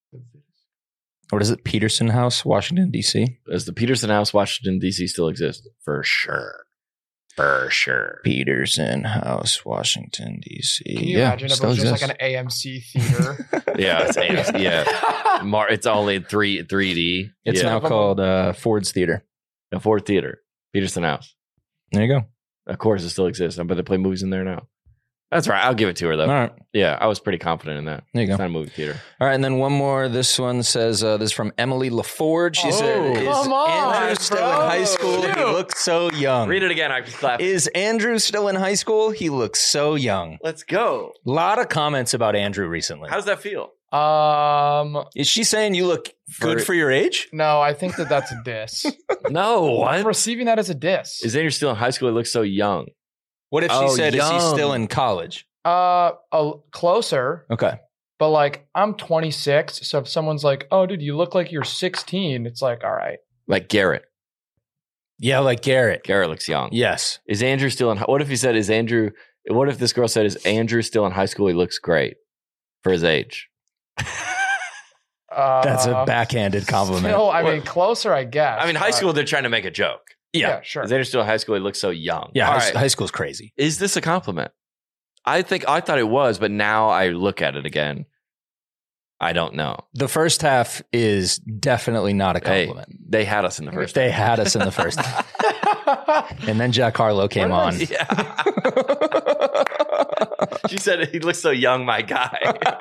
Speaker 3: What is it? Peterson House, Washington, D C?
Speaker 2: Does the Peterson House, Washington, D C still exist? For sure. For sure.
Speaker 3: Peterson House, Washington, D C.
Speaker 4: Can you
Speaker 3: yeah,
Speaker 4: imagine if it was just like an A M C theater?
Speaker 2: yeah, it's A M C. Yeah. Mar- it's only three, 3D.
Speaker 3: It's
Speaker 2: yeah.
Speaker 3: now called uh, Ford's Theater.
Speaker 2: A Ford Theater. Peterson House.
Speaker 3: There you go.
Speaker 2: Of course, it still exists. I bet they play movies in there now. That's right. I'll give it to her, though.
Speaker 3: All right.
Speaker 2: Yeah, I was pretty confident in that.
Speaker 3: There you go.
Speaker 2: It's not a movie theater.
Speaker 3: All right, and then one more. This one says, uh, this is from Emily LaForge. She
Speaker 4: oh,
Speaker 3: said, is
Speaker 4: come on,
Speaker 3: Andrew still
Speaker 4: bro.
Speaker 3: in high school?
Speaker 4: Shoot.
Speaker 3: He looks so young.
Speaker 2: Read it again. I can clap.
Speaker 3: Is Andrew still in high school? He looks so young.
Speaker 2: Let's go.
Speaker 3: A lot of comments about Andrew recently.
Speaker 2: How does that feel?
Speaker 4: Um,
Speaker 3: Is she saying you look good for, for your age?
Speaker 4: No, I think that that's a diss.
Speaker 2: No.
Speaker 4: I'm
Speaker 2: What?
Speaker 4: receiving that as a diss.
Speaker 2: Is Andrew still in high school? He looks so young.
Speaker 3: What if she
Speaker 2: Oh,
Speaker 3: said, is he
Speaker 2: young.
Speaker 3: still in college?
Speaker 4: Uh, a, closer.
Speaker 3: Okay.
Speaker 4: But like, I'm twenty-six. So if someone's like, "Oh, dude, you look like you're sixteen," it's like, all right.
Speaker 2: Like Garrett.
Speaker 3: Yeah, like Garrett.
Speaker 2: Garrett looks young.
Speaker 3: Yes.
Speaker 2: Is Andrew still in? What if he said, "Is Andrew What if this girl said, is Andrew still in high school? He looks great for his age.
Speaker 4: Uh,
Speaker 3: That's a backhanded compliment.
Speaker 4: No, I mean, closer, I guess.
Speaker 2: I mean, high
Speaker 4: but-
Speaker 2: school, they're trying to make a joke.
Speaker 3: Yeah,
Speaker 4: Yeah, sure.
Speaker 2: Is Andrew still in high school? He looks so young.
Speaker 3: yeah.
Speaker 2: All
Speaker 3: High,
Speaker 2: right.
Speaker 3: high school's crazy.
Speaker 2: Is this a compliment? I think I thought it was, but now I look at it again. I don't know.
Speaker 3: The first half is definitely not a
Speaker 2: Hey,
Speaker 3: compliment.
Speaker 2: they had us in the first.
Speaker 3: They had us in the first, and then Jack Harlow came on.
Speaker 2: Yeah. She said he looks so young, my guy.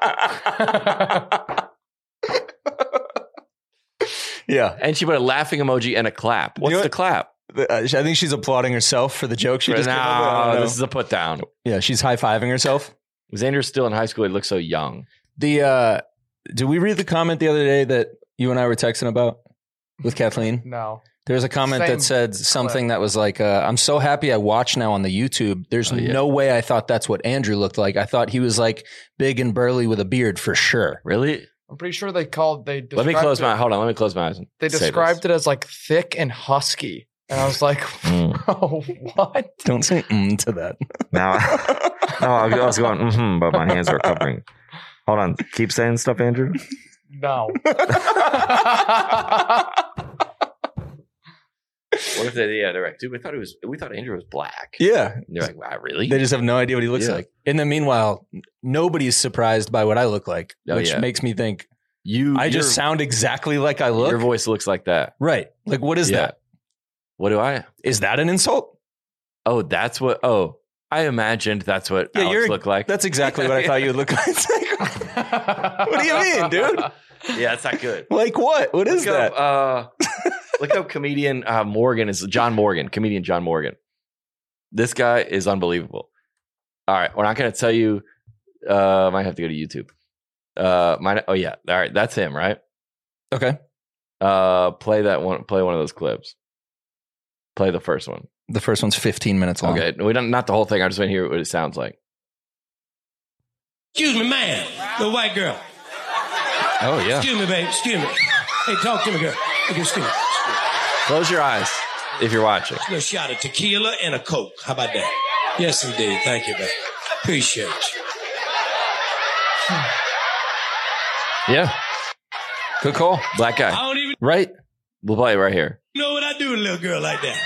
Speaker 3: Yeah,
Speaker 2: And she put a laughing emoji and a clap. What's
Speaker 3: You know
Speaker 2: the
Speaker 3: what?
Speaker 2: clap?
Speaker 3: I think she's applauding herself for the joke she just
Speaker 2: no,
Speaker 3: came up with. I don't know.
Speaker 2: this is a put down.
Speaker 3: Yeah, she's high fiving herself.
Speaker 2: Was Andrew still in high school? He looks so young.
Speaker 3: The uh, did we read the comment the other day that you and I were texting about with Kathleen?
Speaker 4: No.
Speaker 3: There was a comment
Speaker 4: Same
Speaker 3: that said something that was like, uh, "I'm so happy I watch now on the YouTube. There's
Speaker 2: Oh, yeah.
Speaker 3: no way I thought that's what Andrew looked like. I thought he was like big and burly with a beard for sure."
Speaker 2: Really?
Speaker 4: I'm pretty sure they called, they
Speaker 2: Let me
Speaker 4: described
Speaker 2: close
Speaker 4: it,
Speaker 2: my. Hold on. Let me close my eyes. And
Speaker 4: They
Speaker 2: say
Speaker 4: described
Speaker 2: this.
Speaker 4: it as like thick and husky. And I was like,
Speaker 2: Mm.
Speaker 4: bro, what?
Speaker 3: Don't say mm to that.
Speaker 9: Now, no, I was going, mm-hmm, but my hands are covering. Hold on. Keep saying stuff, Andrew.
Speaker 4: No.
Speaker 2: What if they? Yeah, they're like, dude, we thought he was. We thought Andrew was black.
Speaker 3: Yeah,
Speaker 2: And they're like, wow, really?
Speaker 3: they just have no idea what he looks
Speaker 2: Yeah.
Speaker 3: like. And then meanwhile, nobody's surprised by what I look like,
Speaker 2: Oh,
Speaker 3: which
Speaker 2: yeah.
Speaker 3: makes me think
Speaker 2: you.
Speaker 3: I just
Speaker 2: your-
Speaker 3: sound exactly like I look.
Speaker 2: Your voice looks like that.
Speaker 3: Right? Like, what is
Speaker 2: Yeah.
Speaker 3: that?
Speaker 2: What do I?
Speaker 3: Is that an insult?
Speaker 2: Oh, that's what. Oh, I imagined that's what
Speaker 3: Yeah,
Speaker 2: Alex
Speaker 3: you're-
Speaker 2: looked like.
Speaker 3: That's exactly what I thought you would look like. It's like, what do you mean, dude?
Speaker 2: Yeah, that's not good.
Speaker 3: Like what? What is
Speaker 2: Look
Speaker 3: that?
Speaker 2: up, uh, look up comedian uh, Morgan is John Morgan, comedian John Morgan. This guy is unbelievable. All right, we're not going to tell you. Uh, might have to go to YouTube. Uh, mine, oh yeah, all right, that's him, right?
Speaker 3: Okay.
Speaker 2: Uh, play that one. Play one of those clips. Play the first one.
Speaker 3: The first one's fifteen minutes long.
Speaker 2: Okay, we don't not the whole thing. I just want to hear what it sounds like.
Speaker 10: Excuse me, man. The white girl.
Speaker 3: Oh yeah.
Speaker 10: Excuse me, babe. Excuse me. Hey, talk to me, girl. Okay, excuse me.
Speaker 2: Close your eyes if you're watching.
Speaker 10: A shot of tequila and a Coke. How about that? Yes, indeed. Thank you, babe. Appreciate you.
Speaker 3: Yeah. Good call.
Speaker 2: Black
Speaker 10: I
Speaker 2: guy.
Speaker 10: don't even
Speaker 3: Right.
Speaker 2: We'll play it right here.
Speaker 10: know what I do with a little girl like that.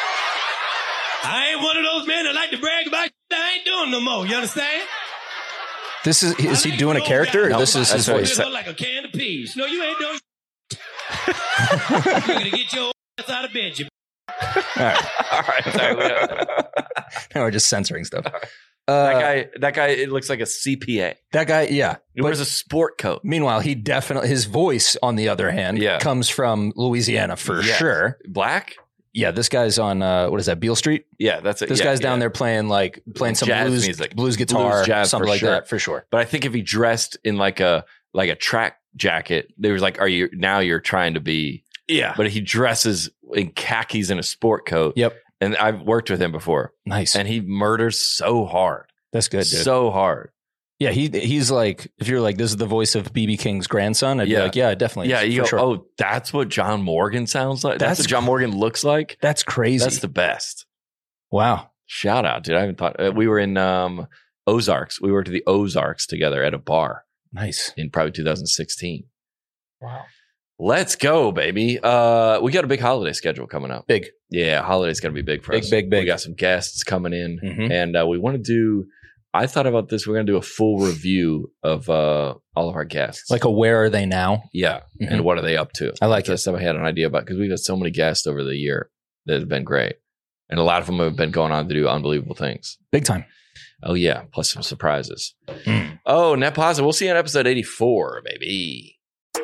Speaker 10: I ain't one of those men that like to brag about shit I ain't doing no more. You understand?
Speaker 3: This is is he doing a character or
Speaker 2: No,
Speaker 3: this is his
Speaker 2: that's what he
Speaker 3: voice?
Speaker 2: said.
Speaker 10: Look like a can of peas. No, you ain't doing You're gonna get your ass out of bed, you
Speaker 3: All right.
Speaker 2: All right, sorry. we don't-
Speaker 3: Now we're just censoring stuff.
Speaker 2: that
Speaker 3: Uh,
Speaker 2: guy. That guy. It looks like a C P A.
Speaker 3: that guy, yeah.
Speaker 2: He wears a sport coat.
Speaker 3: Meanwhile, he definitely his voice, on the other hand,
Speaker 2: Yeah.
Speaker 3: comes from Louisiana for
Speaker 2: Yes.
Speaker 3: sure.
Speaker 2: Black.
Speaker 3: Yeah, this guy's on uh, what is that, Beale Street?
Speaker 2: Yeah, that's it.
Speaker 3: This
Speaker 2: yeah,
Speaker 3: guy's down
Speaker 2: yeah.
Speaker 3: there playing like playing some
Speaker 2: Jazz
Speaker 3: blues
Speaker 2: music.
Speaker 3: blues guitar,
Speaker 2: Blues, jazz,
Speaker 3: something
Speaker 2: for
Speaker 3: like
Speaker 2: sure.
Speaker 3: that for sure.
Speaker 2: But I think if he dressed in like a like a track jacket, they was like, "Are you now? You're trying to be."
Speaker 3: Yeah.
Speaker 2: But he dresses in khakis and a sport coat.
Speaker 3: Yep.
Speaker 2: And I've worked with him before,
Speaker 3: Nice.
Speaker 2: and he murders so hard,
Speaker 3: That's good, dude.
Speaker 2: so hard.
Speaker 3: Yeah, he he's like, if you're like, this is the voice of B B King's grandson, I'd
Speaker 2: Yeah.
Speaker 3: be like, yeah, definitely.
Speaker 2: Yeah, you
Speaker 3: for
Speaker 2: go,
Speaker 3: sure.
Speaker 2: oh, that's what John Morgan sounds like. That's,
Speaker 3: That's
Speaker 2: what John Morgan looks like.
Speaker 3: That's crazy.
Speaker 2: That's the best.
Speaker 3: Wow.
Speaker 2: Shout out, dude. I haven't thought. Uh, we were in um, Ozarks. We worked at the Ozarks together at a bar
Speaker 3: Nice.
Speaker 2: in probably two thousand sixteen.
Speaker 4: Wow.
Speaker 2: Let's go, baby. Uh, we got a big holiday schedule coming up.
Speaker 3: Big.
Speaker 2: Yeah, holiday's going to be big for
Speaker 3: Big,
Speaker 2: us.
Speaker 3: big, big.
Speaker 2: We got some guests coming in,
Speaker 3: Mhm.
Speaker 2: and uh, we want to do. I thought about this. We're going to do a full review of uh, all of our guests.
Speaker 3: Like a where are they now?
Speaker 2: yeah,
Speaker 3: Mhm.
Speaker 2: and what are they up to?
Speaker 3: I like
Speaker 2: That's
Speaker 3: it.
Speaker 2: stuff I had an idea about because we've had so many guests over the year that have been great, and a lot of them have been going on to do unbelievable things.
Speaker 3: Big time.
Speaker 2: Oh yeah, plus some surprises.
Speaker 3: Mm.
Speaker 2: Oh, Net Positive. We'll see you in episode eighty-four, baby.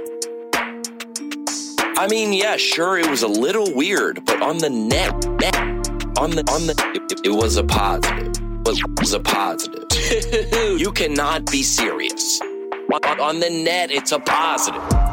Speaker 1: I mean, yeah, sure, it was a little weird, but on the net, net on the on the, it, it was a positive. It was a positive. You cannot be serious. On, on the net, it's a positive.